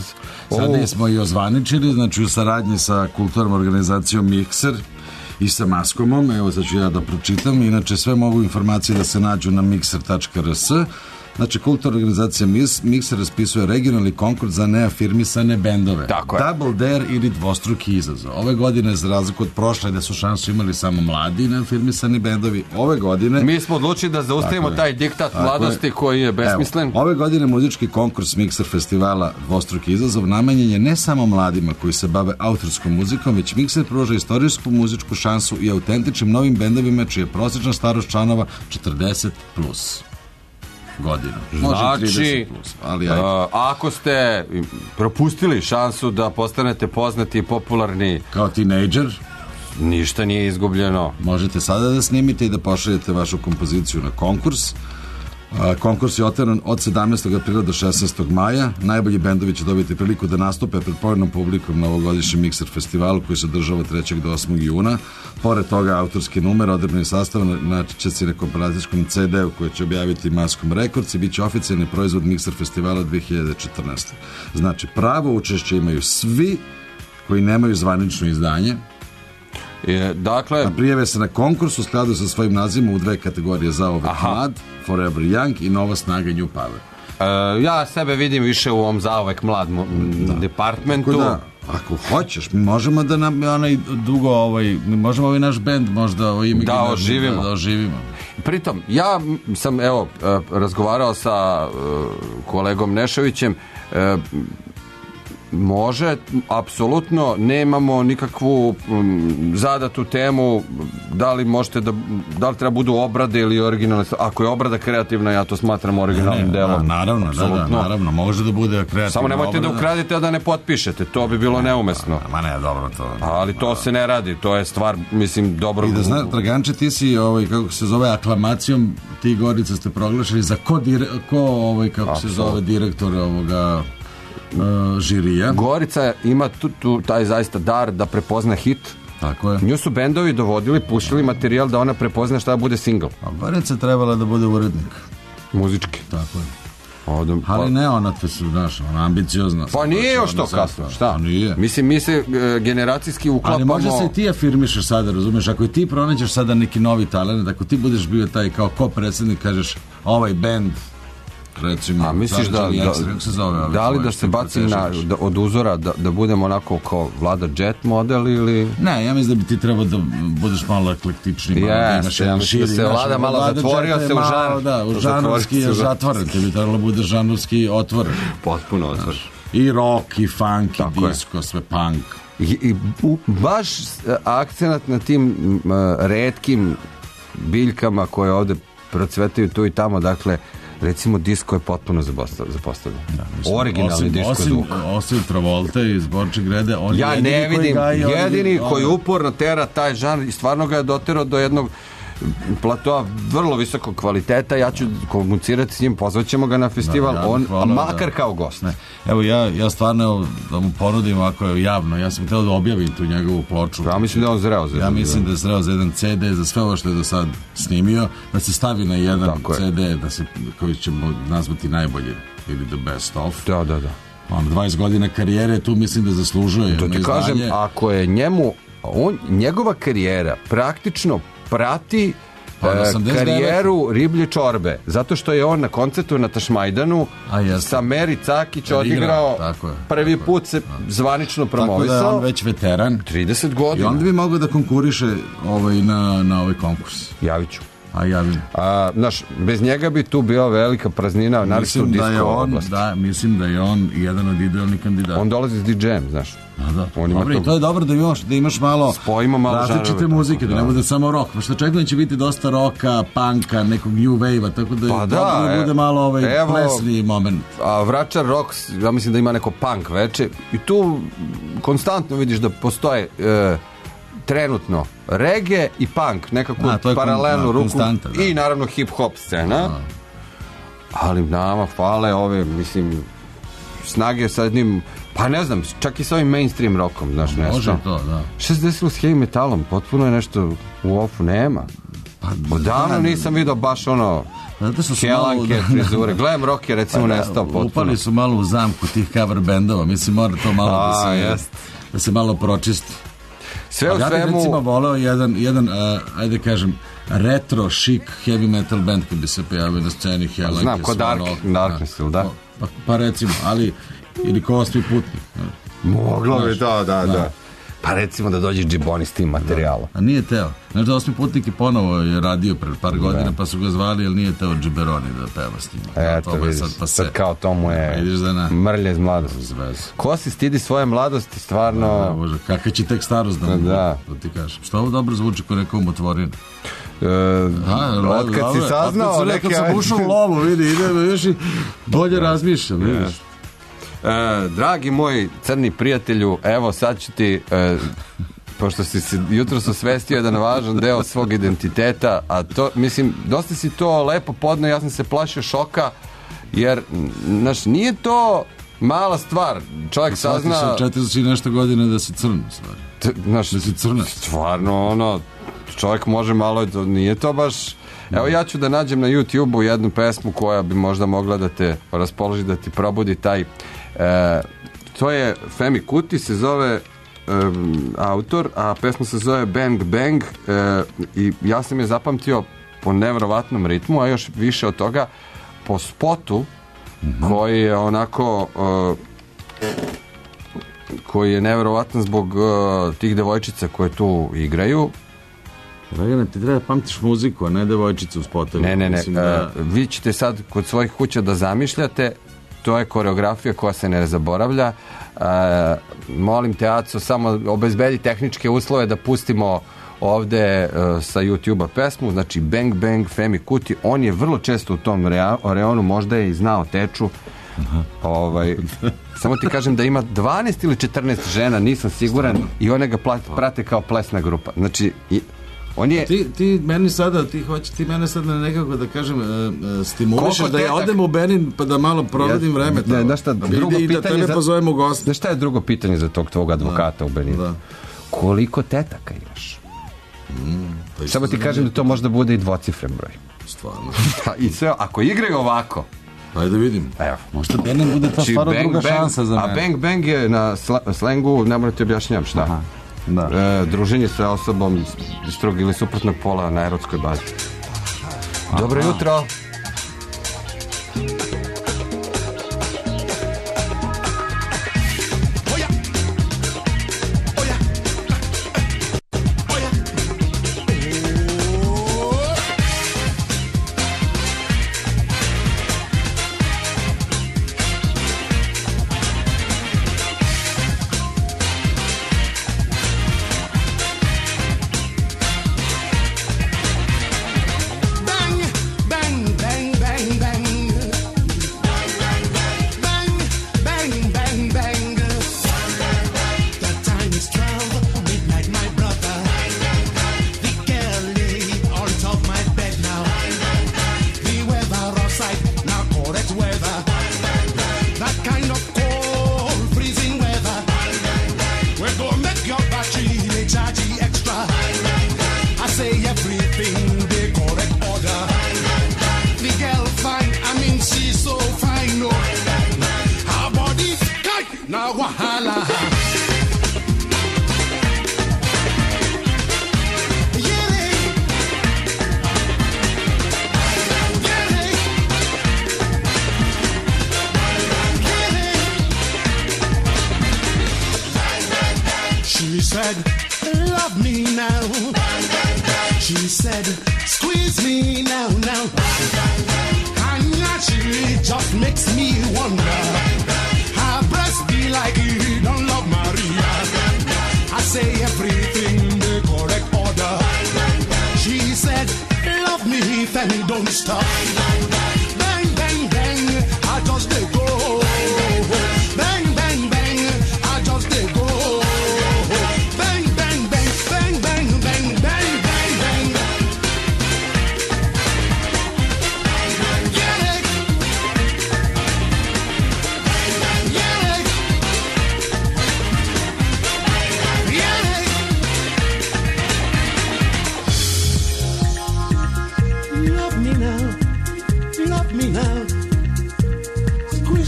Sada smo i ozvaničili, znači u saradnji sa kulturnom organizacijom Mikser i sa Maskomom, evo sad ću ja da pročitam, inače sve mogu informacije da se nađu na mikser tačka r s. Znači, kulturna organizacija Mikser raspisuje regionalni konkurs za neafirmisane bendove.
Tako je.
Double Dare ili dvostruki izazov. Ove godine, za razliku od prošle, da su šansu imali samo mladi neafirmisani bendovi, ove godine...
Mi smo odlučili da zaustavimo taj diktat mladosti koji je besmislen.
Evo, ove godine muzički konkurs Mikser festivala Dvostruki izazov namenjen je ne samo mladima koji se bave autorskom muzikom, već Mikser pruža istorijsku muzičku šansu i autentičnim novim bendovima čija je prosječna starost članova četrdeset plus godina.
Znači,
plus, ali
uh, ako ste propustili šansu da postanete poznati i popularni
kao tinejdžer,
ništa nije izgubljeno.
Možete sada da snimite i da pošaljete vašu kompoziciju na konkurs. Uh, konkurs je otvoren od sedamnaestog aprila do šesnaestog maja. Najbolji bendovi će dobiti priliku da nastupe pred povoljnom publikom na ovogodišnjem Mikser festivalu koji se održava od trećeg do osmog juna. Pored toga, autorski numer, odebrani sastav naći će se na kompilacijskom ce de u koji će objaviti Maskom Records i bit će oficijalni proizvod Mikser festivala dve hiljade četrnaeste. Znači, pravo učešće imaju svi koji nemaju zvanično izdanje.
Je, dakle,
a prijave se na konkurs u skladu sa svojim nazivom u dve kategorije: za uvek mlad, Forever Young i Nova snaga New Power.
Uh, ja sebe vidim više u ovom za uvek mlad da. departmentu.
Da, ako hoćeš, mi možemo da nam onaj dugo ovaj, mi možemo ovaj naš bend možda ovaj ime
da oživimo.
Da oživimo.
Pritom, ja sam evo razgovarao sa uh, kolegom Nešovićem, uh, može, apsolutno nemamo nikakvu um, zadatu temu da li možete da, da li treba budu obrade ili originalne. Ako je obrada kreativna, ja to smatram originalnim
ne,
delom.
Naravno, da, da, naravno, može da bude kreativna.
Samo nemojte obrada da ukradete, a da ne potpišete, to bi bilo ne, neumesno.
Ma ne, dobro to.
Ali to se ne radi, to je stvar, mislim, dobro.
I da znaš, Draganče, ti si, ovaj, kako se zove, aklamacijom, ti Gorica ste proglašeni za ko, dire, ko ovaj, kako Absolut. se zove, direktor ovoga Uh, žirija.
Gorica ima tu, tu taj zaista dar da prepozna hit.
Tako je.
Nju su bendovi dovodili, puštili materijal da ona prepozna šta da bude single.
A Gorica trebala da bude urednik.
Muzički.
Tako je.
Odom,
ali
pa,
ne ona te su, znaš, ona ambiciozna.
Pa nije još to kasno, šta?
Pa nije.
Mislim, mi se e, generacijski uklapamo.
Ali može se i ti afirmišeš sada, razumeš, ako i ti pronađeš sada neki novi talent, ako ti budeš bio taj kao ko predsjednik, kažeš ovaj bend, recimo,
a misliš da, da,
da, se zove,
da li da se bacim na, da, od uzora da, da budemo onako kao Vlada Jet model ili...
Ne, ja mislim da bi ti trebao da budeš malo eklektični.
Jeste, ja mislim da se Vlada malo Vlada zatvorio se u žan.
Da, u žanovski je zatvoren, te bi trebalo bude žanovski otvoren.
Potpuno otvoren.
I rock, i funk, i disco, sve punk.
I, i u, baš akcenat na tim uh, retkim biljkama koje ovde procvetaju tu i tamo, dakle, recimo disko je potpuno zapostavljen. Da, originalni osim, disko
osim,
zvuk.
Osim Travolta i Zborče Grede, on
ja
je
ne vidim,
koji
jedini koji uporno tera taj žanr i stvarno ga je doterao do jednog platoa vrlo visokog kvaliteta. Ja ću komunicirati s njim, pozvaćemo ga na festival, da, ja, on, hvala, a makar da. Kao gost. Ne.
Evo ja, ja stvarno da mu ponudim ako je javno, ja sam htio da objavim tu njegovu ploču.
Ja mislim da je on zreo za
Ja mislim da je zreo za jedan ce de, za sve ovo što je do sad snimio, da se stavi na jedan tako ce de, je. Da se, koji ćemo nazvati najbolji ili the best of.
Da, da, da.
On dvadeset godina karijere, tu mislim da zaslužuje.
To ti kažem, ako je njemu, on, njegova karijera praktično prati
pa,
e, karijeru Riblje čorbe, zato što je on na koncertu na Tašmajdanu sa Meri Cakić odigrao
tako je,
prvi
tako
put se zvanično promovisao.
Tako da je on već veteran.
trideset godina.
I onda bi mogao da konkuriše ovaj, na, na ovaj konkurs.
Javit ću.
A javim.
A, znaš, bez njega bi tu bila velika praznina, naravno u disko oblasti.
Da, mislim da je on jedan od idealnih kandidata.
On dolazi s di džejem, znaš.
A da, on ima to... to je dobro da imaš, da imaš malo,
malo
različite
žanove,
muzike, da, da ne bude samo rock. Pošto očekujem će biti dosta rocka, punka, nekog new wave-a, tako da,
pa da,
da
e,
bude malo ovaj
evo,
plesni moment.
A Vračar rock, ja mislim da ima neko punk veče i tu konstantno vidiš da postoje e, trenutno reggae i punk, nekakvu a, paralelnu ruku da. I naravno hip-hop scena. A. Ali nama hvale ove, mislim, snage sa jednim, pa ne znam, čak i sa ovim mainstream rockom, znaš, nešto.
Može to, da.
Šta se desilo s heavy metalom? Potpuno je nešto u ofu, nema. Pa, odavno nisam vidio baš ono...
Zato što su
Helanke,
malo...
frizure. Gledam, rock je recimo nestao potpuno.
Upali su malo u zamku tih cover bendova. Mislim, mora to malo
A,
da se...
jest.
Da se malo pročisti.
Sve u
ja bih
svemu...
recimo voleo jedan, jedan uh, ajde kažem, retro, chic, heavy metal band koji bi se pojavio na sceni. Helanke,
znam, ko Dark, Darkness, ili da?
Pa, pa recimo, ali ili ko Osmi putnik.
Moglo bi, da, da, da. Pa recimo da dođe Džiboni s tim materijalom.
A nije teo. Znaš da Osmi putnik je ponovo je radio pred par godina, da. Pa su ga zvali, ali nije teo Džiberoni da peva s njim.
Eto, vidiš, sad, pa sad kao to mu je
na...
mrlje iz mladosti. Ko si stidi svoje mladosti, stvarno...
Da, bože, kakva će tek starost da, da. da ti kažem. Što ovo dobro zvuči ko neko umotvorin?
E, od kad si saznao...
Od kad sam ušao u lovu, vidi, idemo još i bolje razmišljam, vidiš.
E, dragi moj crni prijatelju, evo sad ću ti, e, pošto si se jutro osvestio jedan važan deo svog identiteta, a to, mislim, dosta si to lepo podno, ja sam se plašio šoka, jer, znaš, nije to mala stvar, čovjek sazna...
Svaki sa četrideset nešto godina da si crn, stvar.
T, znaš,
da si crna.
Stvarno, ono, čovjek može malo, nije to baš... Evo ja ću da nađem na YouTube-u jednu pesmu koja bi možda mogla da te raspoloži, da ti probudi taj... E, to je Femi Kuti, se zove e, autor, a pesma se zove Bang Bang e, i ja sam je zapamtio po nevjerovatnom ritmu, a još više od toga po spotu mm-hmm. koji je onako e, koji je nevjerovatan zbog e, tih devojčica koje tu igraju.
Dragana, ti treba pamtiš muziku, a ne devojčicu u spotovi.
Ne, ne, ne. Da... Uh, vi ćete sad kod svojih kuća da zamišljate, to je koreografija koja se ne zaboravlja. Uh, molim te, Aco, samo obezbedi tehničke uslove da pustimo ovde uh, sa YouTube-a pesmu, znači Bang Bang, Femi Kuti, on je vrlo često u tom reonu, možda je i znao Teču. Aha. Ovaj, samo ti kažem da ima dvanaest ili četrnaest žena, nisam siguran, i one ga prate kao plesna grupa. Znači, i on je...
Ti, ti meni sada, ti hoće, ti mene sada nekako da kažem uh, stimulišeš da ja odem u Benin pa da malo provedim ja, vreme tamo.
Ne, šta, drugo
i da tebe
za...
pozovemo gosta.
Znaš šta je drugo pitanje za tog tvog advokata da, u Beninu? Da. Koliko tetaka imaš? Mm, samo ti kažem da to možda bude i dvocifren broj.
Stvarno.
I sve, ako igraju ovako,
ajde da vidim.
Evo.
Možda Benin bude to stvarno druga bang, šansa za mene.
A Bang Bang je na slengu, ne morate objašnjam šta. Aha. Da. E, druženje sa osobom strog ili suprotnog pola na erotskoj bazi. Aha. Dobro jutro.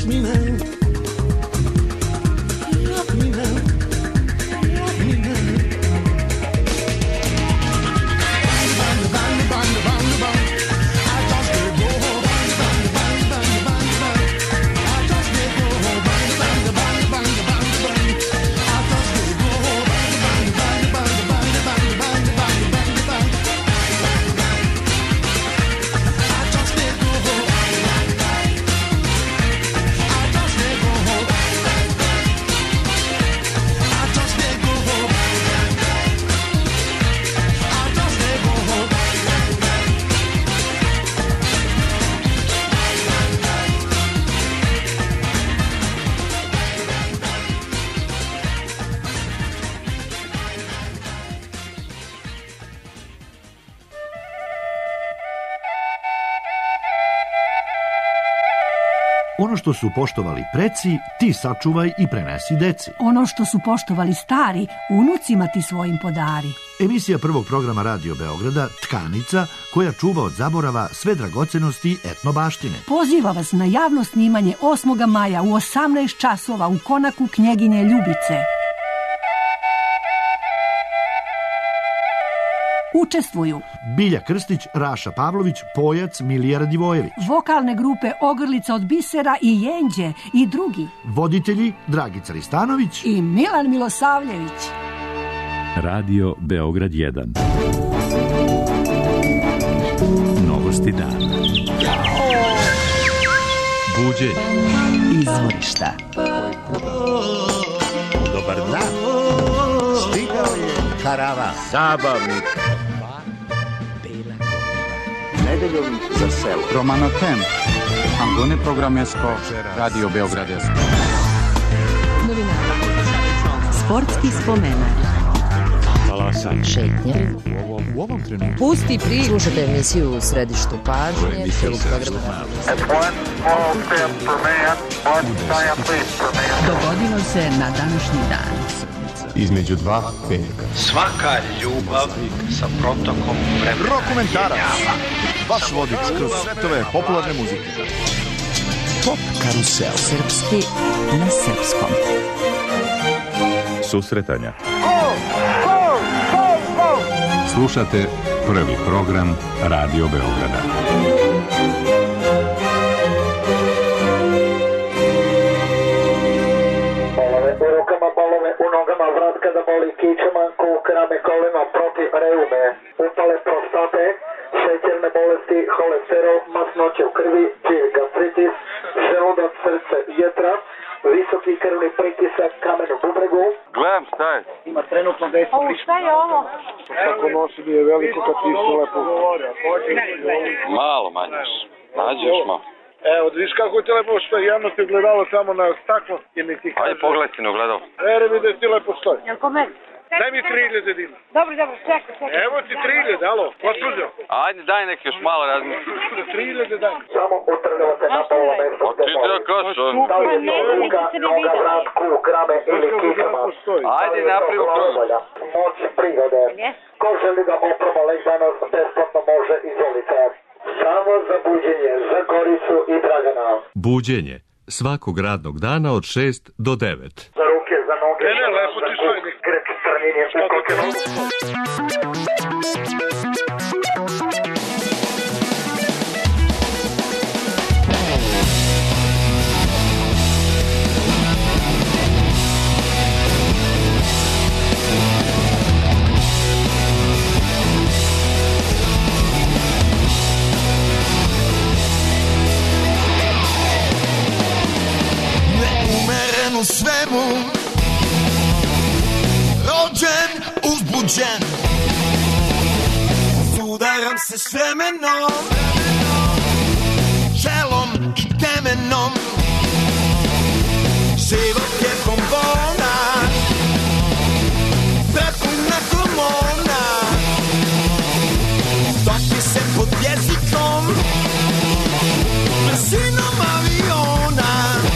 me now. Love me now. Love me now. Bang, bang, bang, bang, bang. I just let go. Bang, bang, bang, bang, bang, bang. I just let go. Bang, bang, bang, bang, bang, bang. I just let go. Bang, bang, bang, bang, bang, bang, bang, bang, bang, bang. I just let go.
Ono što su poštovali preci, ti sačuvaj i prenesi deci.
Ono što su poštovali stari, unucima ti svojim podari.
Emisija prvog programa Radio Beograda, Tkanica, koja čuva od zaborava sve dragocenosti etnobaštine.
Poziva vas na javno snimanje osmog maja u osamnaest časova u konaku Knjeginje Ljubice. Učestvuju
Bilja Krstić, Raša Pavlović, Pojac, Milija Radivojević.
Vokalne grupe Ogrlica od bisera i Jenđe i drugi.
Voditelji Dragica Ristanović
i Milan Milosavljević.
Radio Beograd jedan. Novosti dana. Buđenje.
Izvorišta.
Dobar dan. Stigao je karavan. Zabavnik.
Nedeljom za selo. Romanotem. Angone programesko. Radio Beogradesko.
Novinara. Sportski spomenar.
Talasan.
Šetnje.
U ovom, u ovom trenutku.
Pusti pri. Slušajte emisiju u središtu pažnje. Dogodilo se na današnji dan.
Između dva petka.
Svaka ljubav sa protokom vremena.
Rokomentarac. Vaš vodič kroz svetove popularne muzike. Pop karusel.
Srpski na srpskom.
Susretanja. Slušate prvi program Radio Beograda.
U rukama bolove, u nogama vrat kada boli kiča, manku, krame kolena protiv reume, upale prostate, šećerne bolesti, holesterol, masnoće u krvi, živ gastritis, želudac, srce, jetra, visoki krvni pritisak, kamen u bubregu.
Gledam šta je.
Ima trenutno deset. Ovo šta je ovo? Kako nosi mi je veliko kad ti su lepo.
Malo manjaš. Nađeš malo.
Evo, da viš kako je ti lepo stoji, javno ti gledalo samo na staklo i mi ti kaže...
Ajde pogledaj si ne ugledao.
Vere mi da ti lepo stoji.
Jel ko meni?
Daj mi tri hiljade dinara.
Dobro, dobro, čekaj, čekaj.
Evo ti tri hiljade, alo, gospođo.
Ajde daj neki još malo razmisli.
tri hiljade daj. Samo utrljavate na pola mesta.
A ti da kaš on.
Da li je noga, noga, vrat, kuk, rame ili kičama.
Ajde napravi u krug.
Moć prigode. Ko želi da oproba lek danas, besplatno može, izvolite. Samo za buđenje, za Goricu i Dragana.
Buđenje. Svakog radnog dana od šest do devet.
Za ruke, za noge. Ne, ne, lepo ti stoji. Grep strnjenje, ukoke.
U svemu rođen, uzbuđen, sudaram se s vremenom, čelom i temenom. Život je bombona, prepuna hormona, topi se pod jezikom, brzinom aviona.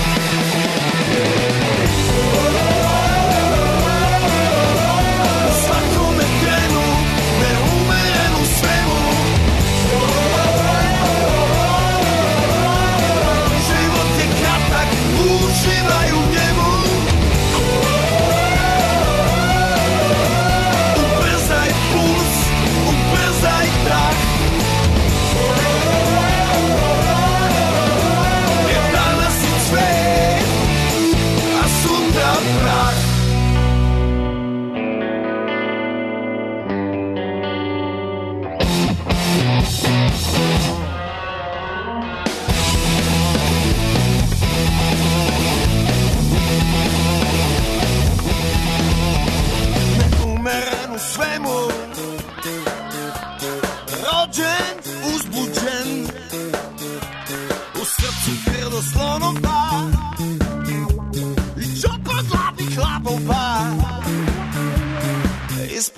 Svakome krenu, neumeren u svemu. Život je kratak,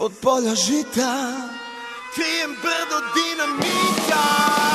od polja žita, krijem brdo dinamita.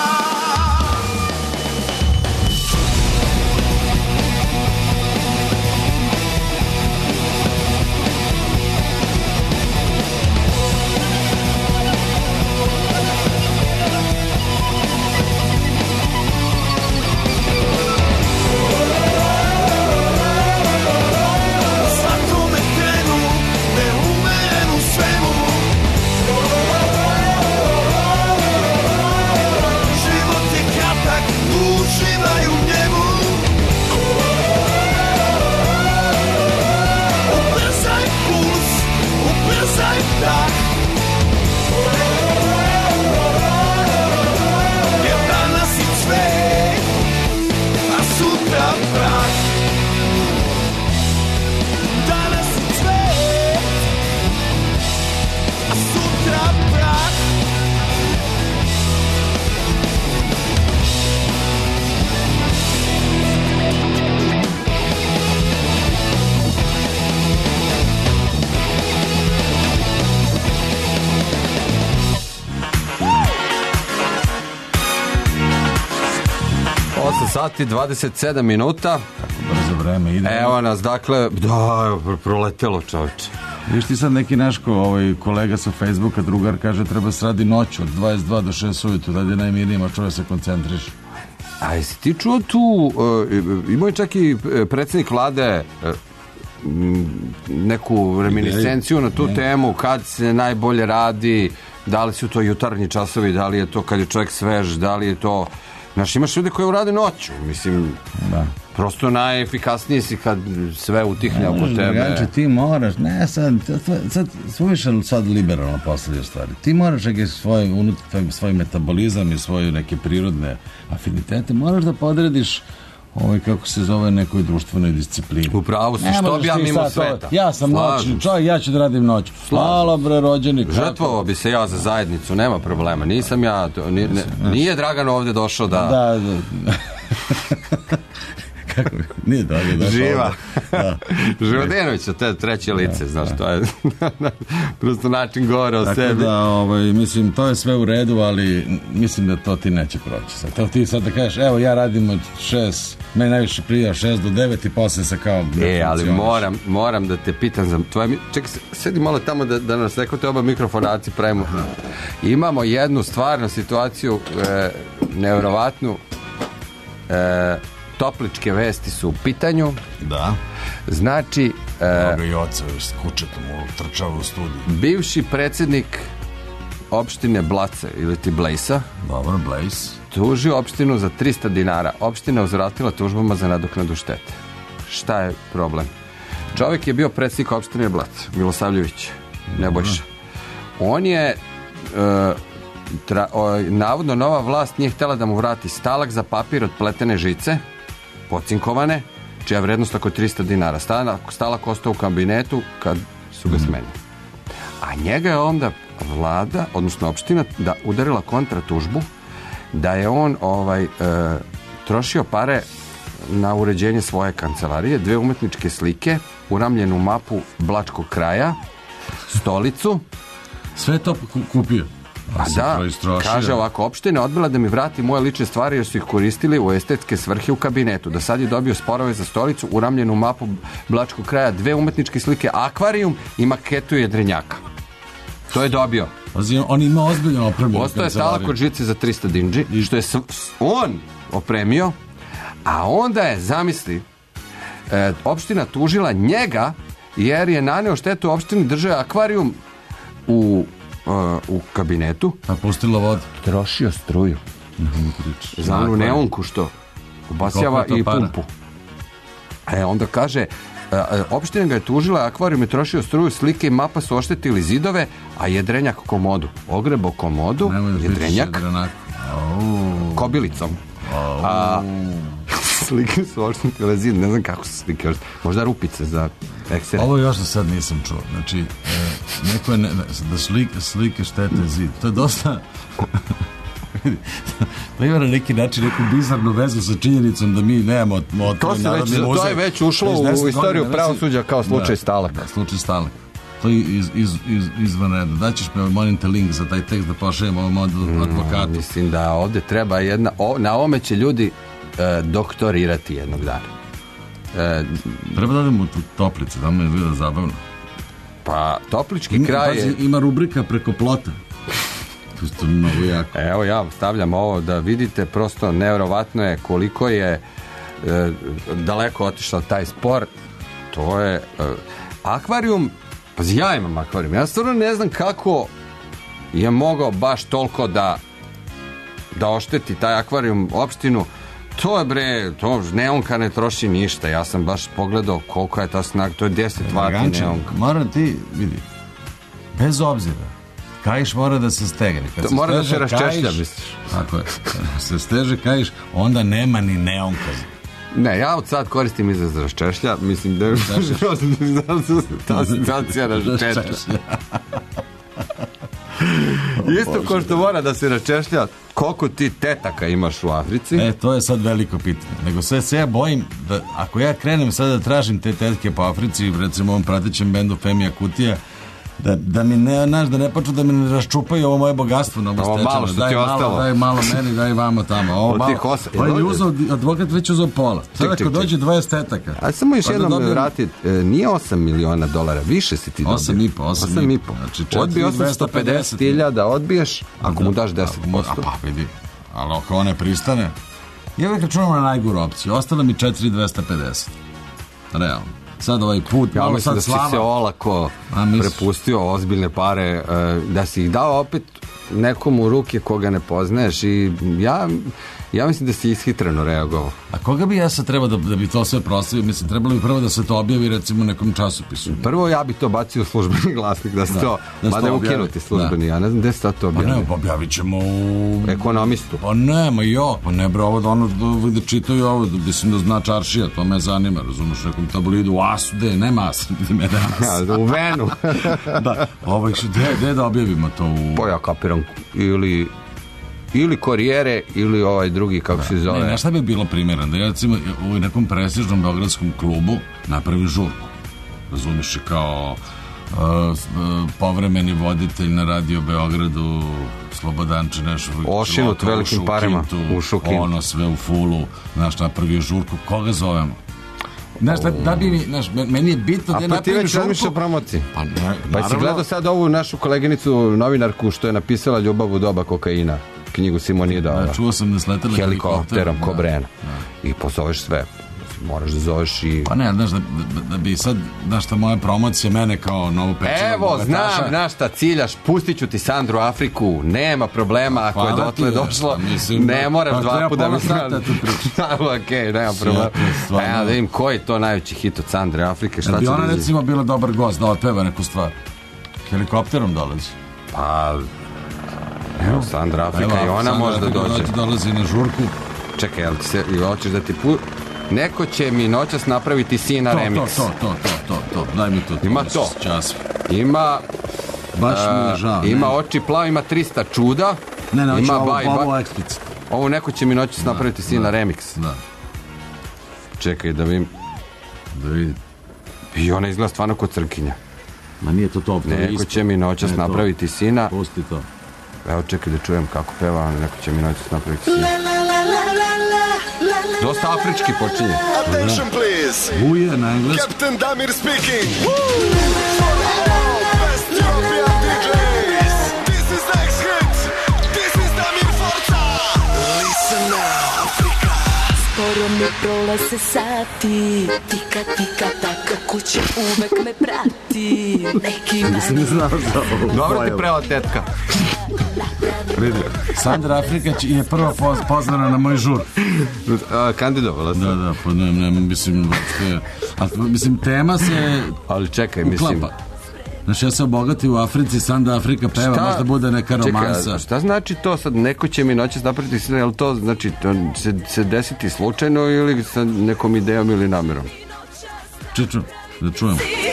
Sati dvadeset sedam minuta.
Kako brzo vreme ide.
Evo nas, dakle, da, proletelo, čovječe.
Viš ti sad neki naš ko, ovaj, kolega sa Facebooka, drugar, kaže treba se radi noć od dvadeset dva do šest ujutru, da je najmirnijima, čovjek se koncentriš.
A jesi ti čuo tu, uh, imao je čak i predsjednik vlade uh, neku reminiscenciju na tu ne. temu, kad se najbolje radi, da li su to jutarnji časovi, da li je to kad je čovjek svež, da li je to... Znaš, imaš ljudi koji urade noću, mislim, da. Prosto najefikasnije si kad sve utihne oko tebe.
Drugače, ti moraš, ne sad, sad suviše sad liberalno postavljaš stvari. Ti moraš neki svoj, unutar, svoj metabolizam i svoje neke prirodne afinitete, moraš da podrediš ovaj, kako se zove, nekoj društvenoj disciplini.
Upravo si, što bi ja mimo sveta.
Ja sam noćni čovjek, ja ću da radim noć. Hvala bre, rođeni.
Žrtvovao bi se ja za zajednicu, nema problema. Nisam ja, to, nije, ne, nije Dragan ovdje došao da...
Da, da. Kako nije da je došao
Živa. Da. Živodinović, te treće lice, da, znaš, da. To je prosto način govore o
tako
sebi.
Tako da, ovaj, mislim, to je sve u redu, ali mislim da to ti neće proći. Sad, to ti sad da kažeš, evo, ja radim od šest, meni najviše prija šest do devet i posle se kao...
E, ali moram, moram da te pitam za tvoje... Čekaj, sedi malo tamo da, da nas nekote oba mikrofonaci pravimo. Imamo jednu stvarnu situaciju, e, nevjerovatnu, e, topličke vesti su u pitanju.
Da.
Znači...
Mnogo i oca s kučetom trčava u studiju.
Bivši predsjednik opštine Blace ili ti Blejsa.
Dobro, Blejs.
Tužio opštinu za trista dinara. Opština uzvratila tužbama za nadoknadu štete. Šta je problem? Čovjek je bio predsjednik opštine Blace, Milosavljević, Nebojša. On je... Uh, tra, o, navodno nova vlast nije htjela da mu vrati stalak za papir od pletene žice, pocinkovane, čija vrednost oko trista dinara. Stalak, stalak ostao u kabinetu kad su ga smenili. A njega je onda vlada, odnosno opština, da udarila kontratužbu da je on ovaj, e, trošio pare na uređenje svoje kancelarije, dve umetničke slike, uramljenu mapu Blačkog kraja, stolicu.
Sve to kupio.
Pa da, kaže ovako, opština odbila da mi vrati moje lične stvari jer su ih koristili u estetske svrhe u kabinetu. Do sad je dobio sporove za stolicu, uramljenu mapu Blačkog kraja, dve umetničke slike, akvarijum i maketu jedrenjaka. To je dobio.
On ima ozbiljno opremio.
Ostao je stalak od žice za trista dinđi, što je on opremio, a onda je, zamisli, e, opština tužila njega jer je naneo štetu opštini, držao akvarijum u u kabinetu.
A pustila vodu.
Trošio struju. Za onu neonku što ubasjava i pumpu. E, onda kaže, opština ga je tužila, akvarijum je trošio struju, slike i mapa su oštetili zidove, a jedrenjak komodu. Ogrebo komodu, jedrenjak kobilicom. A slike su oštetile zid, ne znam kako su slike oštetile. Možda rupice za eksere.
Ovo još sad nisam čuo. Znači, e, neko je ne, da slike, slike štete zid. To je dosta... To ima na neki način neku bizarnu vezu sa činjenicom da mi nemamo od
to, već, to je već ušlo u istoriju pravosuđa kao slučaj Stalak.
Da, slučaj Stalak. To je iz, iz, iz, izvanredno. Daćeš me, molim te, link za taj tekst da pošaljem ovom advokatu.
Mm, mislim da ovde treba jedna... O, na ovome će ljudi e, doktorirati jednog dana. E,
treba da odemo u Toplice, da me je bilo zabavno.
Pa, Toplički
ima,
kraj je...
Pazi, ima rubrika preko plota. To je mnogo jako.
Evo ja stavljam ovo da vidite, prosto nevjerovatno je koliko je e, daleko otišao taj sport. To je... E, akvarijum... Pazi, ja imam akvarijum. Ja stvarno ne znam kako je mogao baš toliko da da ošteti taj akvarijum opštinu. To je bre, to neonka ne troši ništa. Ja sam baš pogledao koliko je ta snaga. To je deset vati neonka.
Mora ti, vidi, bez obzira, kajiš mora da se stegne. Kad
to
se
mora
steže,
da se raščešlja,
kajiš,
misliš?
Tako je. Kad se steže kajiš, onda nema ni neonka.
Ne, ja od sad koristim izraz raščešlja. Mislim da je ta asocijacija raščešlja. Isto ko što mora da se raščešlja, koliko ti tetaka imaš u Africi?
E, to je sad veliko pitanje. Nego sve se ja bojim da ako ja krenem sad da tražim te tetke po Africi, recimo ovom pratećem bendu Femija Kutija, da, da mi ne, naš, da ne počnu da mi ne raščupaju ovo moje bogatstvo na ovo stečeno.
Malo što
daj
ti
malo,
ostalo.
Daj malo meni, daj vamo tamo. Ovo malo. On je uzao, advokat već uzao pola. Sad ako dođe dvadeset tetaka.
A samo još
pa
jednom
dobijem...
vrati, e, nije osam miliona dolara, više si ti dobio.
osam i po, osam i po.
Znači, odbij osamsto pedeset hiljada, odbiješ, ako mu daš deset posto.
A pa vidi, ali ako one pristane, ja uvijek računam na najgoru opciju, ostala mi četiri hiljade dvesta pedeset. Realno. Sad ovaj put,
ja
malo
mislim
sad
da si
slava.
se olako prepustio ozbiljne pare, da si ih dao opet nekom u ruke koga ne poznaješ i ja, ja mislim da si ishitreno reagovao.
A koga bi ja sad trebao da, da bi to sve proslavio? Mislim, trebalo bi prvo da se to objavi recimo u nekom časopisu.
Prvo ja bi to bacio u službeni glasnik da se da, to, da mada je ukinuti službeni, da. Ja ne znam gde se to objavi.
Pa ne, objavit ćemo u...
Ekonomistu.
Pa nema, jo, pa ne bre, ovo da ono da, da čitaju ovo, da mislim da zna čaršija, to me zanima, razumiješ, nekom tabloidu, u Asu, gde, nema Asu, gde me da Asu.
Ja, u Venu.
Da, ovo, gde, gde da objavimo to u...
Pa ja kapiram, ili... ili Korijere, ili ovaj drugi, kako da. se zove.
Ne, ne, šta bi bilo primjeran? Da ja, recimo, u nekom prestižnom beogradskom klubu napravi žurku. Razumiješ, kao uh, uh, povremeni voditelj na Radio Beogradu, Slobodanče, nešto...
Ošinut velikim parima u Šukintu.
Ono, sve u fulu, znaš, napravi žurku. Koga zovemo? Znaš, da, da bi mi, znaš, meni je bitno da je napravim žurku.
A pa ti već razmišljaš o promociji.
Pa, ne,
pa si gledao sad ovu našu koleginicu, novinarku, što je napisala Ljubav u doba kokaina. Knjigu Simonida.
Da, čuo sam da sletala
helikopterom ko Brena. I pozoveš sve. Moraš da zoveš i...
Pa ne, znaš, da, da, da bi sad, znaš šta, moja promocija mene kao novopečenog
Evo,
bogataša.
znam, znaš šta ciljaš, pustit ću ti Sandru Afriku, nema problema, ako
Hvala
je dotle došlo, mislim, ne da, moraš dva puta da mi znam. Ok, nema problema. Evo da im koji je to najveći hit od Sandre Afrike, šta
da bi
će
ona
da
recimo bila dobar gost da otpeva neku stvar. Helikopterom dolazi.
Pa... Evo, Sandra Afrika evo, i ona Sandra može da dođe.
Dolazi na žurku.
Čekaj, jel ti se, hoćeš da ti pu... Neko će mi noćas napraviti Sina
to,
remix.
To, to, to, to, to, daj mi to. to
ima to.
Čas.
Ima...
Baš mi je žao.
Ima ne. Oči plav, ima trista čuda.
Ne, ne,
ima
ovo,
baj,
ovo eksplicit.
Ovo neko će mi noćas da, napraviti Sina
da,
remix.
Da.
Čekaj da vidim.
Da vidim.
I ona izgleda stvarno kod crkinja.
Ma nije to to.
Neko će mi noćas napraviti to. Sina.
Pusti to.
Evo čekaj da čujem kako peva, neko će mi noćas napraviti sina. Dosta afrički počinje.
Attention please.
Uje na englesku.
Captain Damir speaking. Woo! Best European D Js. This is next hit. This is Damir Forza. Listen now, Afrika.
Skoro mi prolaze sati, tika tika tako kuće uvek me prati. Neki
mani.
Dobro ti prela tetka.
Vidi, Sandra Afrika je prva pozvana na moj žur.
Kandidovala se.
Da, da, pa ne, ne, mislim, a, mislim, tema se
ali čekaj, mislim,
uklapa. Znači, ja se obogati u Africi, Sandra Afrika peva, šta? Možda bude neka romansa.
Čekaj, šta znači to sad, neko će mi noćas napraviti sina, je li to, znači, to se, se desiti slučajno ili sa nekom idejom ili namjerom?
Čiču, da čujem.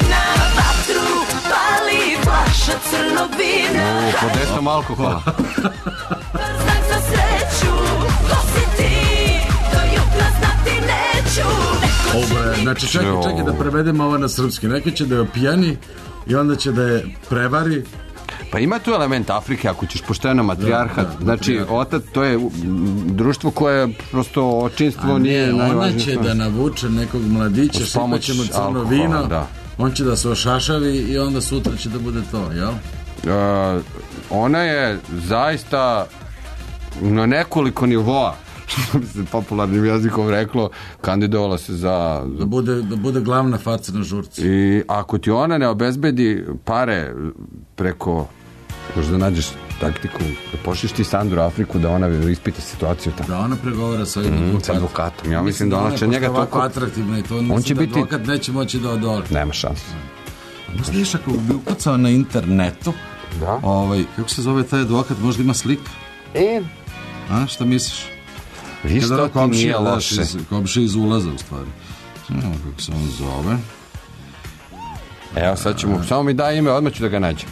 Flaša crnog vina.
U, po desnom alkohola.
Znak za sreću, ko si ti, do jutra znati neću.
Obre, znači čekaj, čekaj da prevedemo ovo na srpski. Neko će da je opijani i onda će da je prevari.
Pa ima tu element Afrike, ako ćeš pošteno matrijarhat. Da, da, znači, otac, to je društvo koje prosto očinstvo nije najvažnije.
Ona će da navuče nekog mladića, sipat ćemo crno alkohol, vino, da. On će da se ošašavi i onda sutra će da bude to, jel?
Uh, ona je zaista na nekoliko nivoa, što bi se popularnim jezikom reklo, kandidovala se za...
Da bude, da bude glavna faca na žurci.
I ako ti ona ne obezbedi pare preko, možda nađeš taktiku, da pošliš ti Sandru Afriku da ona ispita situaciju tamo.
Da ona pregovara sa ovim
mm,
advokatom.
advokatom. Ja mislim da ona će njega toliko...
atraktivna i to on će
da
biti... advokat neće moći da odoli.
Nema šansu.
Možda ješ ako bi ukucao na internetu,
da?
Ovaj, kako se zove taj advokat, možda ima slika?
E?
A, šta misliš?
Vi što ti nije loše.
Komšija iz ulaza, u stvari. Znamo kako se on zove.
Evo, sad ćemo, samo mi daj ime, odmah ću da ga nađem.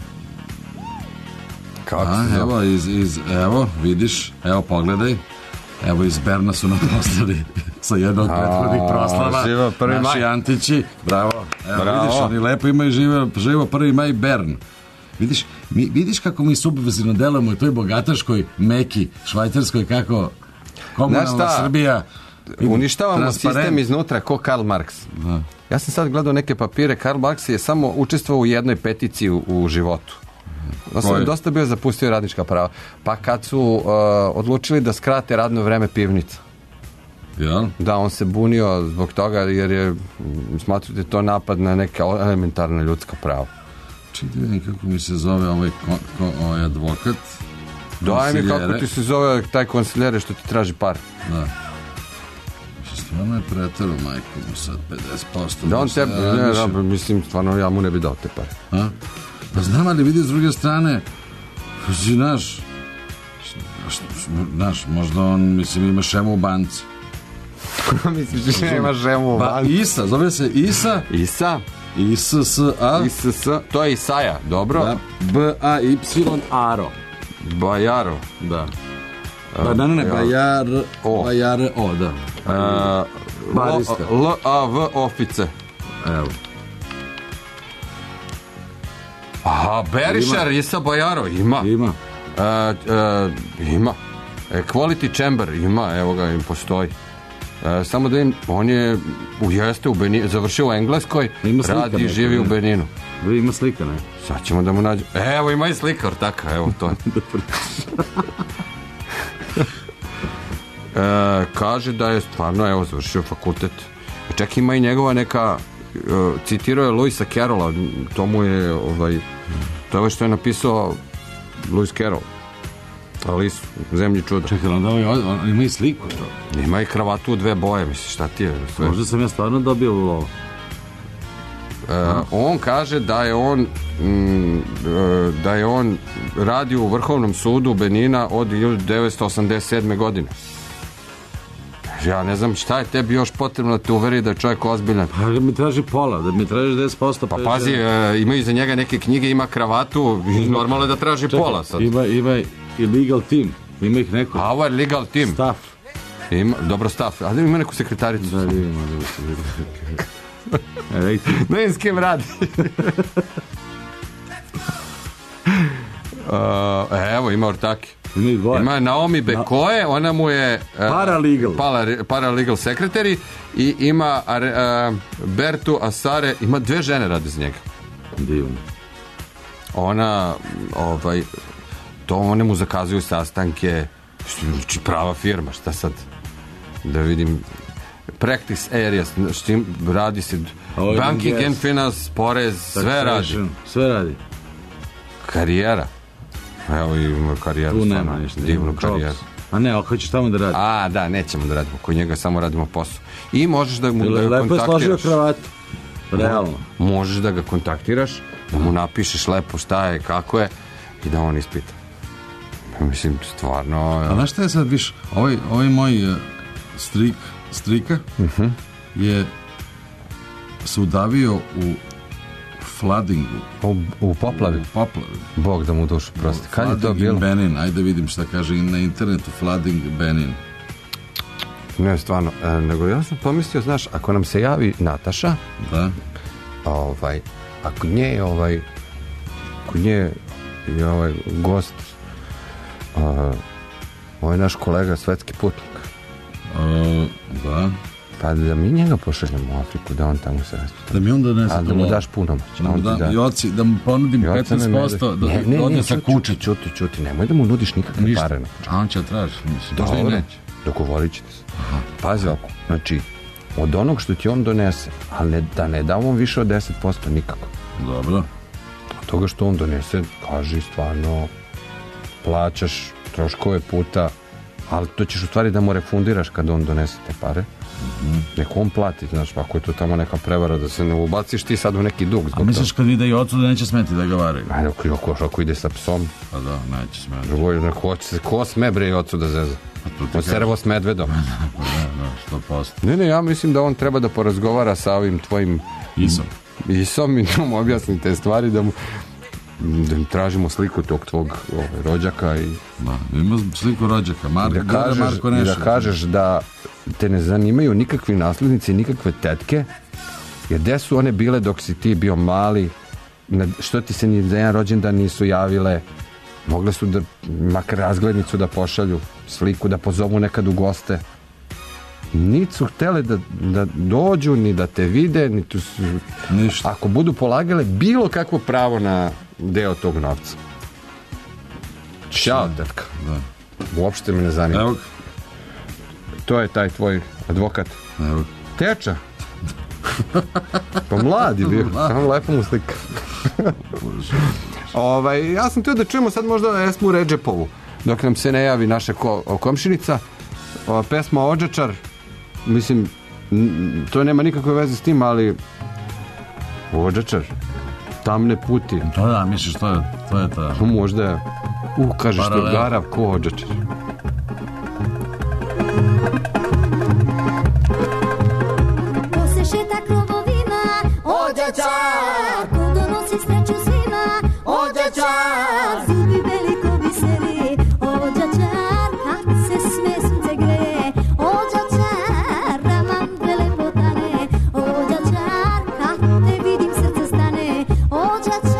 Kako A, se evo, iz, iz, evo, vidiš, evo, pogledaj. Evo, iz Berna su nam poslali sa jednog od prethodnih proslava.
Živo prvi
naši
maj.
Antići, bravo. Evo,
bravo.
Vidiš, oni lepo imaju živo, živo prvi maj Bern. Vidiš, mi, vidiš kako mi subvezivno delamo u toj bogataškoj meki švajcarskoj, kako komunalna Srbija
uništavamo sistem iznutra ko Karl Marx.
Da.
Ja sam sad gledao neke papire, Karl Marx je samo učestvovao u jednoj peticiji u, u životu. Da sam dosta bio zapustio radnička prava. Pa kad su uh, odlučili da skrate radno vreme pivnica.
Ja?
Da, on se bunio zbog toga jer je smatrao da je to napad na neka elementarna ljudska prava.
Čekaj, vidim kako mi se zove ovaj, ko, ko, ovaj advokat.
Daj mi kako ti se zove taj konsiljere što ti traži par.
Da. Stvarno je pretero, majko mu sad pedeset posto.
Da on tebe, ne, da, mislim, stvarno ja mu ne bi dao te pare.
A? Pa znam, ali vidi s druge strane, znaš, znaš, možda on, mislim, ima šemu u banci.
Misliš da ima šemu u banci?
Isa, zove se Isa.
Isa.
I S S A.
I S S, to je Isaja, dobro.
Da. B A Y Aro.
Bajaro.
Da. Ba, ne, ne, ne, Bajar
O.
Bajar O, da.
Uh, Barista. L A V Ofice.
Evo.
Aha, Berišar Isa Bajaro, ima.
Ima.
Uh, uh, ima. Quality Chamber, ima, evo ga, im postoji. Uh, samo da im, on je u jeste u Beninu, završio u Engleskoj, radi i živi u Beninu.
Ima slika, ne?
Sad ćemo da mu nađemo. Evo, ima i slika, ortaka, evo to je. e, kaže da je stvarno, evo, završio fakultet. Čak ima i njegova neka, uh, citirao je Lewisa Carrolla, to mu je, ovaj, to je ovo što je napisao Lewis Carroll. Alisu, zemlji čuda.
Čekaj, onda on, on ima i sliku to.
Ima i kravatu u dve boje, misliš, šta ti je? Sve.
Možda sam ja stvarno dobio lovo.
E, on kaže da je on m, da je on radio u Vrhovnom sudu Benina od hiljadu devetsto osamdeset sedme godine. Ja ne znam šta je tebi još potrebno da te uveri da je čovjek ozbiljan.
Pa da mi traži pola, da mi traži deset posto.
Pa pazi, e, imaju za njega neke knjige, ima kravatu i normalno je da traži Čekaj, pola sad.
Ima, ima i legal team, ima ih neko.
A ovo je legal team.
Staff.
Ima, dobro staff, ali ima neku sekretaricu.
Da, ima, da,
da. Ne znam s kim radi. uh, evo, ima ortaki.
Ima,
ima Naomi Bekoe, ona mu je uh,
paralegal.
Para, paralegal sekretari i ima uh, Bertu Asare, ima dve žene rade za njega.
Divno.
Ona, ovaj, to one mu zakazuju sastanke, što prava firma, šta sad, da vidim, practice areas, što radi se, banking and finance, porez, sve radi.
Sve radi.
Karijera. Evo ima karijeru,
tu nema ništa,
divnu karijeru.
A ne, ako hoćeš tamo da radi.
A, da, nećemo da radimo, kod njega samo radimo posao. I možeš da mu da ga
lepo
kontaktiraš.
Lepo je složio kravatu, realno.
Možeš da ga kontaktiraš, da mu napišeš lepo šta je, kako je i da on ispita. Mislim, stvarno...
A znaš šta je sad, viš, ovaj, ovaj moj uh, strik, strika
uh-huh.
je se udavio u floodingu.
U, u poplavi?
U poplavi.
Bog da mu dušu prosti. Kad je to bilo?
Benin, ajde vidim šta kaže na internetu, flooding Benin.
Ne, stvarno, e, nego ja sam pomislio, znaš, ako nam se javi Nataša,
da,
ovaj, A kod nje je ovaj, kod nje je ovaj gost, a, ovaj naš kolega svetski putnik.
A, da.
Pa da mi njega pošaljemo u Afriku, da on tamo se raspi.
Da mi on donese.
A da mu daš punomoć.
Da mu da, Joci, da mu ponudim petnaest posto da
ne, ne,
ode
ne,
sa
čuti,
kuće.
Čuti, čuti, nemoj da mu nudiš nikakve
Ništa.
pare.
A on će traži, mislim. Možda i
Dobro,
neće.
dogovorit ćete se. Pazi oko, znači, od onog što ti on donese, ali ne, da ne damo više od deset posto nikako.
Dobro.
Od toga što on donese, kaži stvarno, plaćaš troškove puta, ali to ćeš u stvari da mu refundiraš kad on donese te pare. Mm-hmm. Neko on plati, znaš, ako je to tamo neka prevara da se ne ubaciš ti sad u neki dug.
A misliš kad ide i ocu da neće smeti da ga varaju?
Ajde, ako, ako, ako ide sa psom.
Pa da, neće smeti.
Drugo je, ko, ko sme bre i ocu da zeza? On servo s medvedom.
Pa da, da, sto posto.
Ne, ne, ja mislim da on treba da porazgovara sa ovim tvojim
Isom.
Isom i da mu objasni te stvari, da mu da im tražimo sliku tog tvog ovaj, rođaka i
da, ima sliku rođaka Mar-
da kažeš,
Marko
i da kažeš da te ne zanimaju nikakvi naslednici, nikakve tetke, jer gde su one bile dok si ti bio mali, što ti se ni za jedan rođendan nisu javile, mogle su da makar razglednicu da pošalju, sliku da pozovu nekad u goste. Niti su htjeli da, da dođu, ni da te vide, niti su,
ništa.
Ako budu polagale bilo kakvo pravo na deo tog novca. Ćao, tetka.
Da.
Uopšte me ne zanima.
Evo.
To je taj tvoj advokat.
Evo.
Teča. Pa mladi bio. Samo lepo mu slika. ovaj, ja sam htio da čujemo sad možda Esmu Redžepovu. Dok nam se ne javi naša ko, komšinica. O, pesma Odžačar. Mislim, n- to nema nikakve veze s tim, ali Odžačar. Tamne puti.
To da, misliš, to je, to je ta...
Možda je... U, kažeš što
Paralel.
garav ko Odžačar.
Ko se šeta krovovima, Odžačar, ko donosi sreću svima, Odžačar, zubi veliko biseri, Odžačar, kad se sme sunce greje, Odžačar, ramam dve lepotane, Odžačar, kad te vidim srce stane, Odžačar.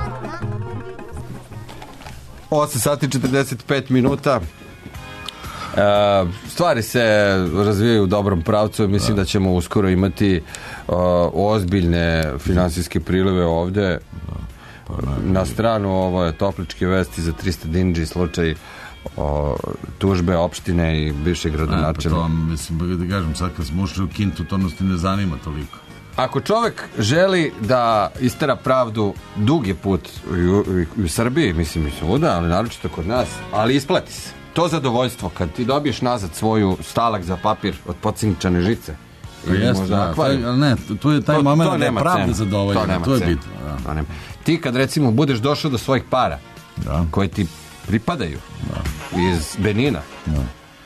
osam sati četrdeset pet minuta. Uh, stvari se razvijaju u dobrom pravcu. Mislim da, da ćemo uskoro imati uh, ozbiljne finansijske prilive ovde. Pa, na stranu ovo je topličke vesti za trista dinđi slučaj o, tužbe opštine i bivšeg gradonačelnika.
Pa to, mislim, da kažem, sad kad smo ušli u kintu, to nas ti ne zanima toliko.
Ako čovek želi da istera pravdu, dug je put u, u, u Srbiji, mislim i svuda, ali naročito kod nas, ali isplati se. To zadovoljstvo, kad ti dobiješ nazad svoju stalak za papir od pocinčane žice.
Pa jeste, da, taj, ne, tu je taj to, moment to da je pravda zadovoljena, to, to je bitno. Da.
To nema. Ti kad recimo budeš došao do svojih para, da, koje ti pripadaju, da, iz Benina, da,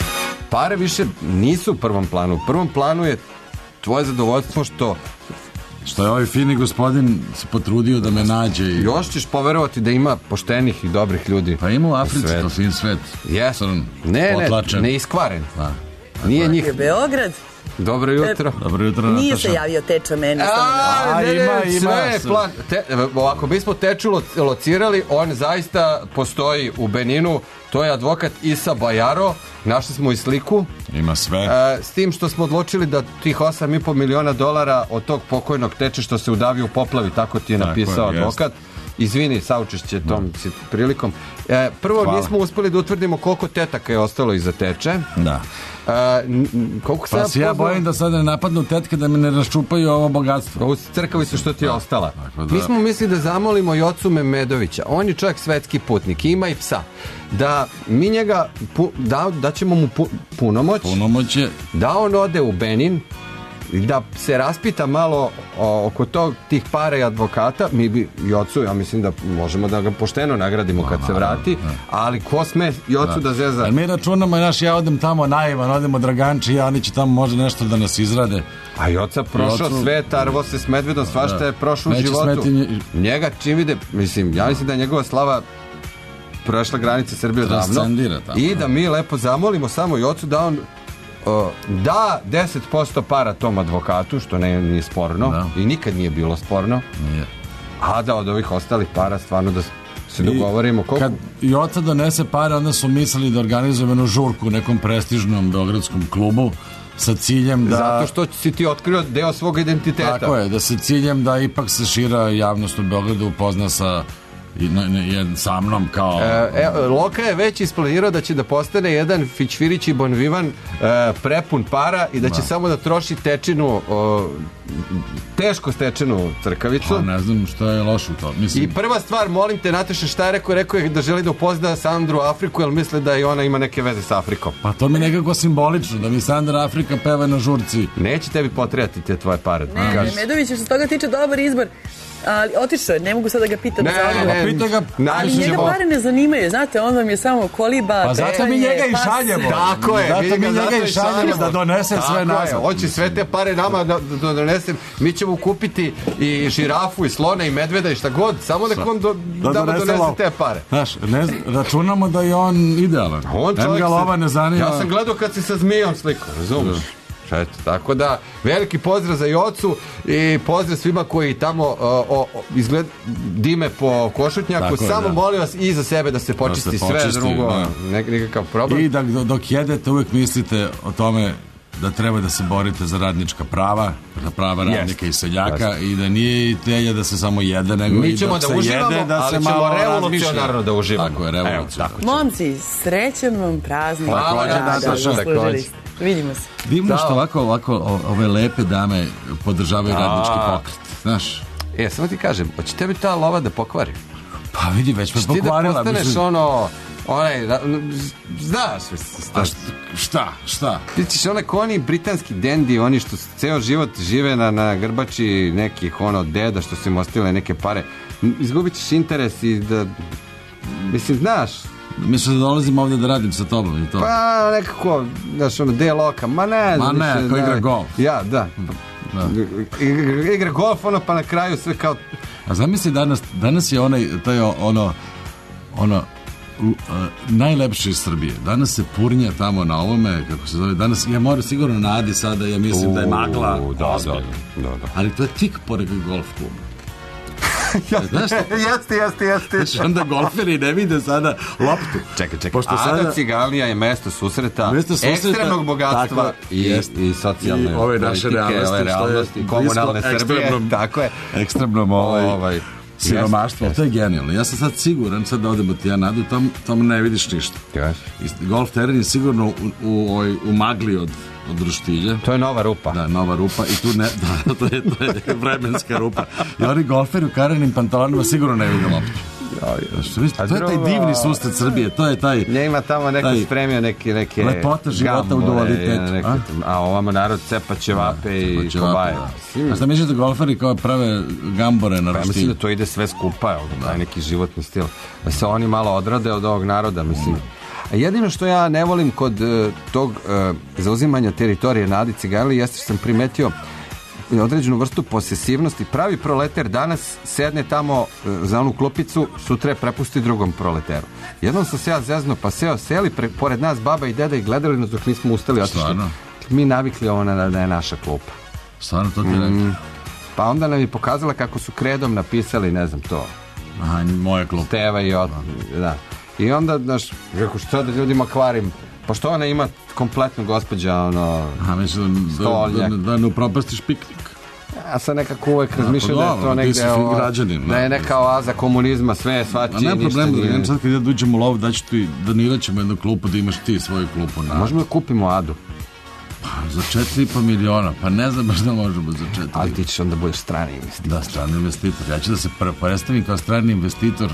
pare više nisu u prvom planu. U prvom planu je tvoje zadovoljstvo što
što je ovaj fini gospodin se potrudio da me nađe. I...
Još ćeš poverovati da ima poštenih i dobrih ljudi.
Pa ima u Africi to fin svet.
Yes. Crn, ne, potlačen. ne, ne iskvaren. Da.
Nije njih. Beograd.
Dobro jutro.
E,
Dobro jutro,
Nije
Nataša.
se javio Teča meni.
A, ne, ne, ima, ima. Sve je plan. Te, ovako, mi smo Teču locirali, on zaista postoji u Beninu. To je advokat Isa Bajaro. Našli smo i sliku.
Ima sve.
E, s tim što smo odlučili da tih osam i po miliona dolara od tog pokojnog Teče što se udavio u poplavi, tako ti je tako napisao je, advokat. Jest. Izvini, saučešće tom da. prilikom. E, prvo Hvala. nismo uspeli da utvrdimo koliko tetaka je ostalo iza Teče.
Da.
E, koliko
pa se ja bojim da sad ne napadnu tetke da mi ne raščupaju ovo bogatstvo.
Ovo crkavicu što ti je ostala. Da. Mi smo mislili da zamolimo Jocu Memedovića. On je čovjek svetski putnik, ima i psa. Da mi njega pu, da, da ćemo mu pu, punomoć,
punomoć je...
da on ode u Benin i da se raspita malo o, oko tog, tih para i advokata. Mi bi Jocu, ja mislim da možemo da ga pošteno nagradimo kad se vrati, ali ko sme Jocu da, da zeza?
Ali mi računamo, naš, ja odem tamo naivan, odemo Draganči, ja, oni će tamo možda nešto da nas izrade.
A Joca prošao Jocu... sve, tarvo se s medvedom, svašta da. je prošlo u životu. Nje... Njega čim vide, mislim, ja mislim da je njegova slava prošla granice Srbije davno i da mi lepo zamolimo samo Jocu da on uh, da deset posto para tom advokatu, što ne, nije sporno da. i nikad nije bilo sporno, nije. A da od ovih ostalih para stvarno da se dogovorimo koliko...
Kad Joca donese pare, onda su mislili da organizujemo jednu žurku u nekom prestižnom beogradskom klubu sa ciljem da...
Zato što si ti otkrio deo svog identiteta.
Tako je, da se ciljem da ipak se šira javnost u Beogradu upozna sa I, ne, ne, sa mnom kao...
E, e, Loka je već isplanirao da će da postane jedan Fićfirić i Bonvivan e, prepun para i da će da. samo da troši tečinu, o, teško stečenu crkavicu.
Pa ne znam što je loše u to. Mislim...
I prva stvar, molim te, Nataša, šta je rekao? Rekao je da želi da upozna Sandru Afriku, jer misle da i ona ima neke veze sa Afrikom.
Pa to mi je nekako simbolično, da mi Sandra Afrika peva na žurci.
Neće tebi potrebati te tvoje pare.
Ne, ne, Medović je što toga tiče dobar izbor. Ali otišao je, ne mogu sad da ga pitam.
Ne,
za
ne,
pita ga,
ali njega pare ne zanimaju, znate, on vam je samo koliba.
Pa zato mi njega i šaljemo.
Tako je.
Zato mi njega i šaljemo da donese sve nazad.
Hoće sve te pare nama da, da donesem. Mi ćemo kupiti i žirafu i slona i medveda i šta god, samo da on do, da, da donese lov. Te pare.
Znaš, ne, računamo da je on idealan.
On
čovjek ga lova ne zanima.
Ja sam gledao kad si sa zmijom sliku, razumiješ? Eto, tako da, veliki pozdrav za Jocu i pozdrav svima koji tamo o, o, izgled, dime po Košutnjaku. Tako samo je, da. molim vas i za sebe da se počisti, da se počisti sve drugo, da. Nek, nekakav problem.
I da dok jedete uvijek mislite o tome da treba da se borite za radnička prava, za prava radnika yes. i seljaka yes. i da nije ideja da se samo jede, nego
mi
i dok
da
se
uživamo,
jede, da se
malo
malo
revolucionarno da uživamo.
Tako je, revolucionarno.
Momci, srećan vam praznik.
Hvala,
da,
Nataša.
Vidimo se.
Divno što ovako, ovako ove lepe dame podržavaju radnički pokret, znaš.
E, samo ti kažem, hoće tebi ta lova da pokvari?
Pa vidi, već me pokvarila.
Ti da postaneš mislim... ono, onaj, znaš,
šta, šta, šta?
Ti ćeš onaj oni britanski dendi, oni što ceo život žive na, na grbači nekih ono deda što su im ostile neke pare. Izgubit ćeš interes i da, mislim, znaš,
mislim da dolazim ovdje da radim sa tobom i to.
Pa nekako, znaš, ono, de loka, ma ne.
Ma ne, mislim, ko igra golf.
Ja, da. da. Igra, igra golf, ono, pa na kraju sve kao...
A zamisli danas, danas je onaj, to je ono, ono, u, uh, najlepše iz Srbije. Danas se purnja tamo na ovome, kako se zove, danas, ja moram sigurno na Adi sada, ja mislim u, da je magla.
Da, da, da, da.
Ali to je tik pored golf kluba. Znaš što?
Jeste, jeste, jeste.
Znaš, onda golferi ne vide sada loptu.
Čekaj, čekaj.
Pošto
Ada
sada-
Ciganlija je mesto susreta,
Mesto susreta,
ekstremnog bogatstva
tako,
i,
jest.
i socijalne
I ove naše
politike,
realnosti,
ove
što je
realnosti, komunalne
blisko
Srbije.
ekstremnom-
Tako je.
Ekstremnom ovaj,
Ovaj,
siromaštvo.
jest,
To je genijalno. Ja sam sad siguran, sad da odemo ti ja nadu, tam, tam ne vidiš ništa.
Jest.
I golf teren je sigurno u, u, u, u magli od, od roštilja.
To je nova rupa.
Da, nova rupa i tu ne, da, to je, to je vremenska rupa. I oni golferi u karenim pantalonima sigurno ne vide loptu. Što mislite, to je taj divni susret Srbije, to je taj...
Nje ima tamo neko
taj-
spremio neke, neke
Lepota života u
gambore,
dualitetu,
neke-
a?
a ovamo narod cepa ćevape i
Ćevape,
kobaje.
da. A šta misliš da golferi kao prave gambore na
Pa ja mislim
roštilju?
da to ide sve skupa, jel, da, taj neki životni stil. Da se oni malo odrade od ovog naroda, mislim. A jedino što ja ne volim kod e, tog e, zauzimanja teritorije na Adi Ciganliji jeste što sam primetio određenu vrstu posesivnosti. Pravi proleter danas sedne tamo e, za onu klupicu, sutra je prepusti drugom proleteru. Jednom sam se ja zezno, pa seo, seli pre, pored nas baba i deda i gledali nas dok nismo ustali, otišli.
Stvarno?
Mi navikli ovo na, da je naša klupa.
Stvarno to ti je rekao?
Mm, pa onda nam je pokazala kako su kredom napisali, ne znam to,
Aha, moja klupa.
Steva i od... Da. I onda, znaš, kako što da ljudima kvarim, pošto ona ima kompletnu gospođa, ono...
Aha, mislim da, da,
stoljak.
da, da ne upropastiš piknik.
Ja sam nekako uvek razmišljao da je
dobro,
to
ti
negde...
si fin
ovo,
građanin,
da je
da.
neka oaza komunizma, sve je svačije,
A nema
ništa
problema,
nije...
da sad kad ja dođem u lovu, daću ti, donirat ćemo jednu klupu da imaš ti svoju klupu. Na...
Možemo da kupimo Adu.
Pa, za četiri i po miliona, pa ne znam baš da možemo za četiri.
Ali ti ćeš onda budeš strani investitor.
Da, strani investitor. Ja ću da se pre- predstavim kao strani investitor.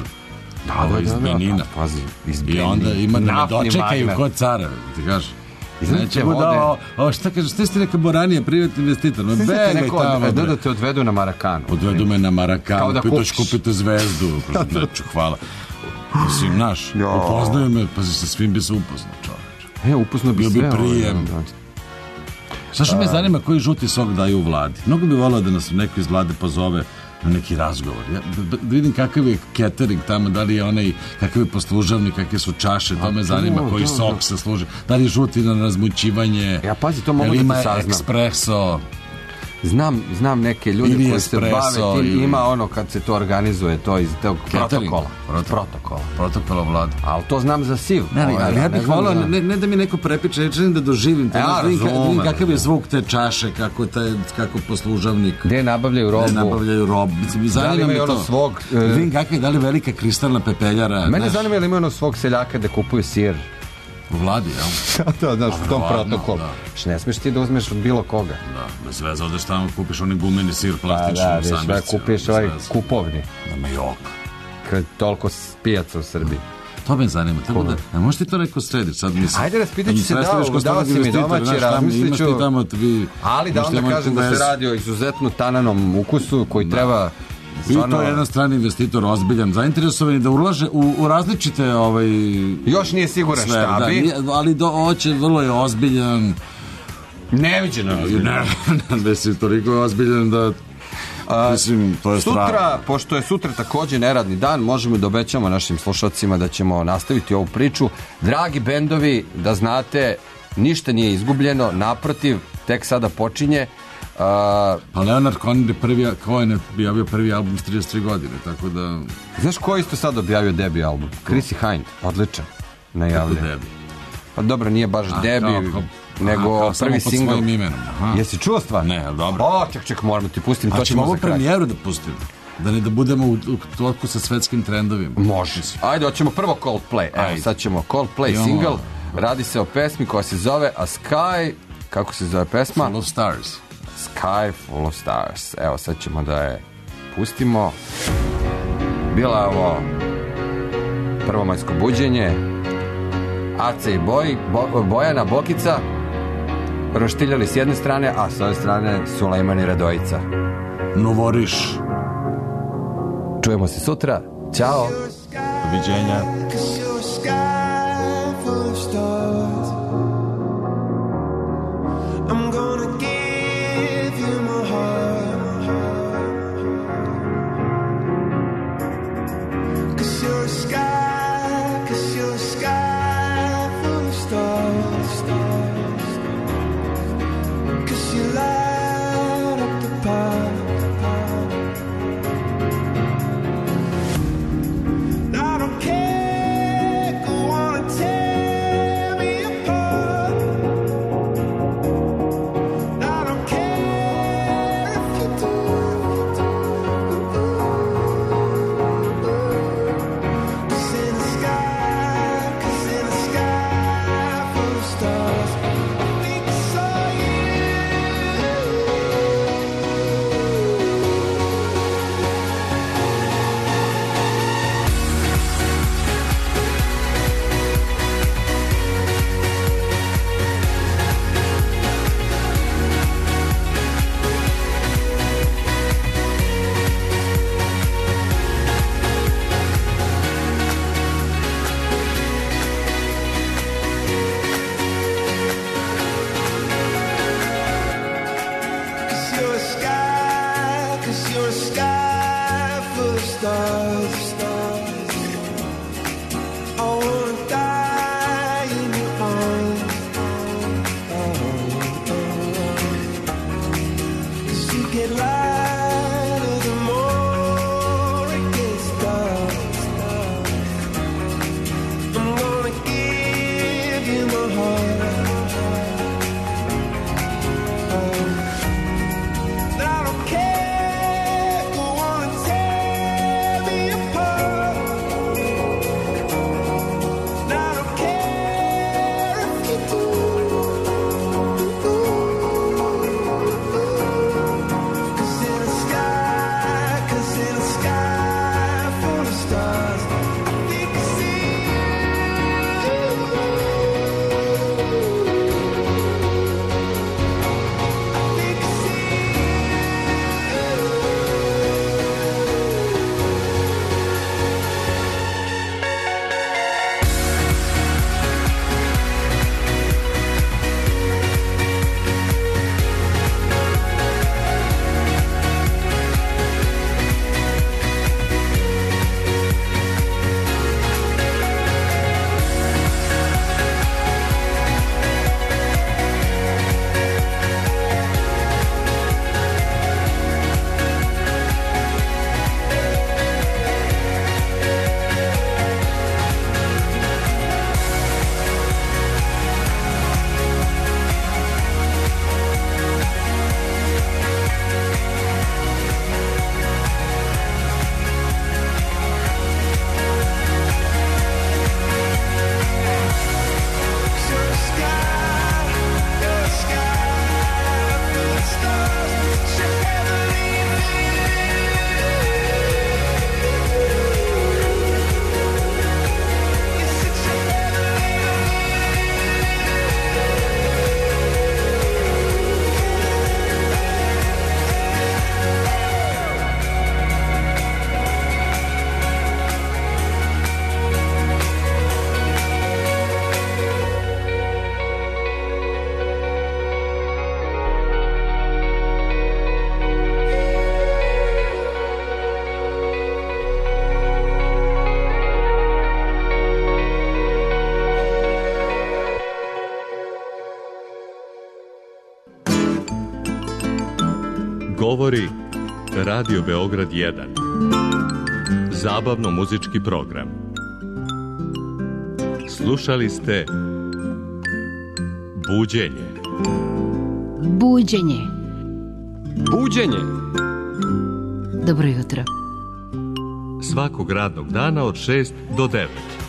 Ovo iz Benina.
Pazi, iz
I onda ima da me
Naftni
dočekaju
magnat.
kod cara, ti kažeš.
Iznad
Neće
te
mu da,
vode.
o, o, šta kažeš, ti ste neka boranija, privatni investitor. Ma
Sve ti
begaj
neko
tamo,
od- da,
bre.
da te odvedu na Marakanu.
Odvedu me na
Kao
Marakanu,
da
pitaš
kupiš.
kupite zvezdu. Neću, hvala. Mislim, naš, upoznaju me, pa sa svim bi se upoznao, čoveč.
E, upoznao bi
Bio
sve.
bi prijem.
ovo,
Šta što me zanima koji žuti sok daju u vladi? Mnogo bi volao da nas neko iz vlade pozove na neki razgovor. Ja, da, da vidim kakav je catering tamo, da li je onaj, kakav je poslužavnik, kakve su čaše, to me zanima, koji
da,
sok
da.
se služi. Da li je žuti na razmućivanje?
Ja, pazi, to mogu
Jel
da ti
ima
saznam.
espresso?
Znam, znam neke ljude
Ili
koji se
espresso,
bave tim,
ili-
ima ono kad se to organizuje, to iz tog
Catering.
protokola.
Protok-
Protokola.
Protokola vlade.
Ali to znam za siv.
Ne, ne,
Ovaj,
ali ja
ne
bih
znam
volao,
za-
ne, ne da mi neko prepiče, ja želim da doživim to,
Ja,
da vidim, ka- da vidim
razumem,
kakav je
razumem.
zvuk te čaše, kako, taj, kako poslužavnik
Gde nabavljaju robu.
ne nabavljaju robu. Mislim, zanima
Da li
me
imaju
to.
ono svog,
Da
e,
vidim kakva je, da li velika kristalna pepeljara.
Mene
znaš,
zanima je li ima ono svog seljaka da kupuju sir.
u vladi, jel?
Da, znaš, u tom
verovatno,
protokolu.
da.
Što ne smiješ ti da uzmeš od bilo koga.
Da, bez veze, odeš tamo, kupiš onaj gumeni sir
Pa
plastični
da,
u
viš, sve
samirci.
kupiš
bez
ovaj
veze.
kupovni.
Nema jok.
Kad toliko s- pijaca u Srbiji.
To me zanima. Tako da, a možeš ti to neko središ sad, mislim.
Ajde, raspitat ću
da
se,
mi predstaviš
dao-
kao
dao
stranog
si mi
investitora,
domaći,
znaš, tamo
razmislit
imaš
ću.
ti tamo, vi,
Ali da
imaš ti
onda
tamo
kažem
neku
da se
vezu.
radi o izuzetno tananom ukusu koji treba
I to
stvarno...
je jedan strani investitor ozbiljan, zainteresovan je da ulaže u, u različite ovaj,
Još nije siguran
sfere,
šta
da,
bi.
nije- ali do, hoće, vrlo je ozbiljan.
Neviđeno.
Ne, ne si toliko je ozbiljan da mislim, to je strano.
Sutra, pošto je sutra takođe neradni dan, možemo da obećamo našim slušalcima da ćemo nastaviti ovu priču. Dragi bendovi, da znate, ništa nije izgubljeno, naprotiv, tek sada počinje. Uh,
Pa Leonard Cohen je prvi, Cohen je objavio prvi album s trideset tri godine, tako da...
Znaš ko je isto sad objavio debi album? Chrissy Hind, odličan.
Kako
Najavlja.
debi?
Pa dobro, nije baš
A,
debi,
kao- kao-
nego
aha, kao samo
prvi
pod
singl.
svojim imenom, aha.
Jesi čuo stvar?
Ne, ali dobro.
O, ček, ček, moramo ti pustim,
A
to
ćemo
ćemo
ovu
za kraj.
premijeru da pustimo. Da ne da budemo u, u toku sa svetskim trendovima.
Može. Ajde, hoćemo prvo Coldplay. Evo,
Ajde.
sad ćemo Coldplay
Imamo.
single. Radi se o pesmi koja se zove A Sky, kako se zove pesma?
Full of Stars.
Sky Full of Stars. Evo, sad ćemo da je pustimo. Bila je ovo prvomajsko buđenje. Ace i Boj, Bo, Bojana Bokica roštiljali s jedne strane, a s ove strane Sulejman i Radojica.
Novoriš.
Čujemo se sutra. Ćao.
Doviđenja.
Cause you're a sky full of stars. I'm gonna give you my heart. Cause you're a sky, cause you're a sky full of stars. Cause you light up the path.
govori Radio Beograd jedan. Zabavno-muzički program. Slušali ste Buđenje.
Buđenje.
Buđenje.
Dobro jutro.
Svakog radnog dana od šest do devet.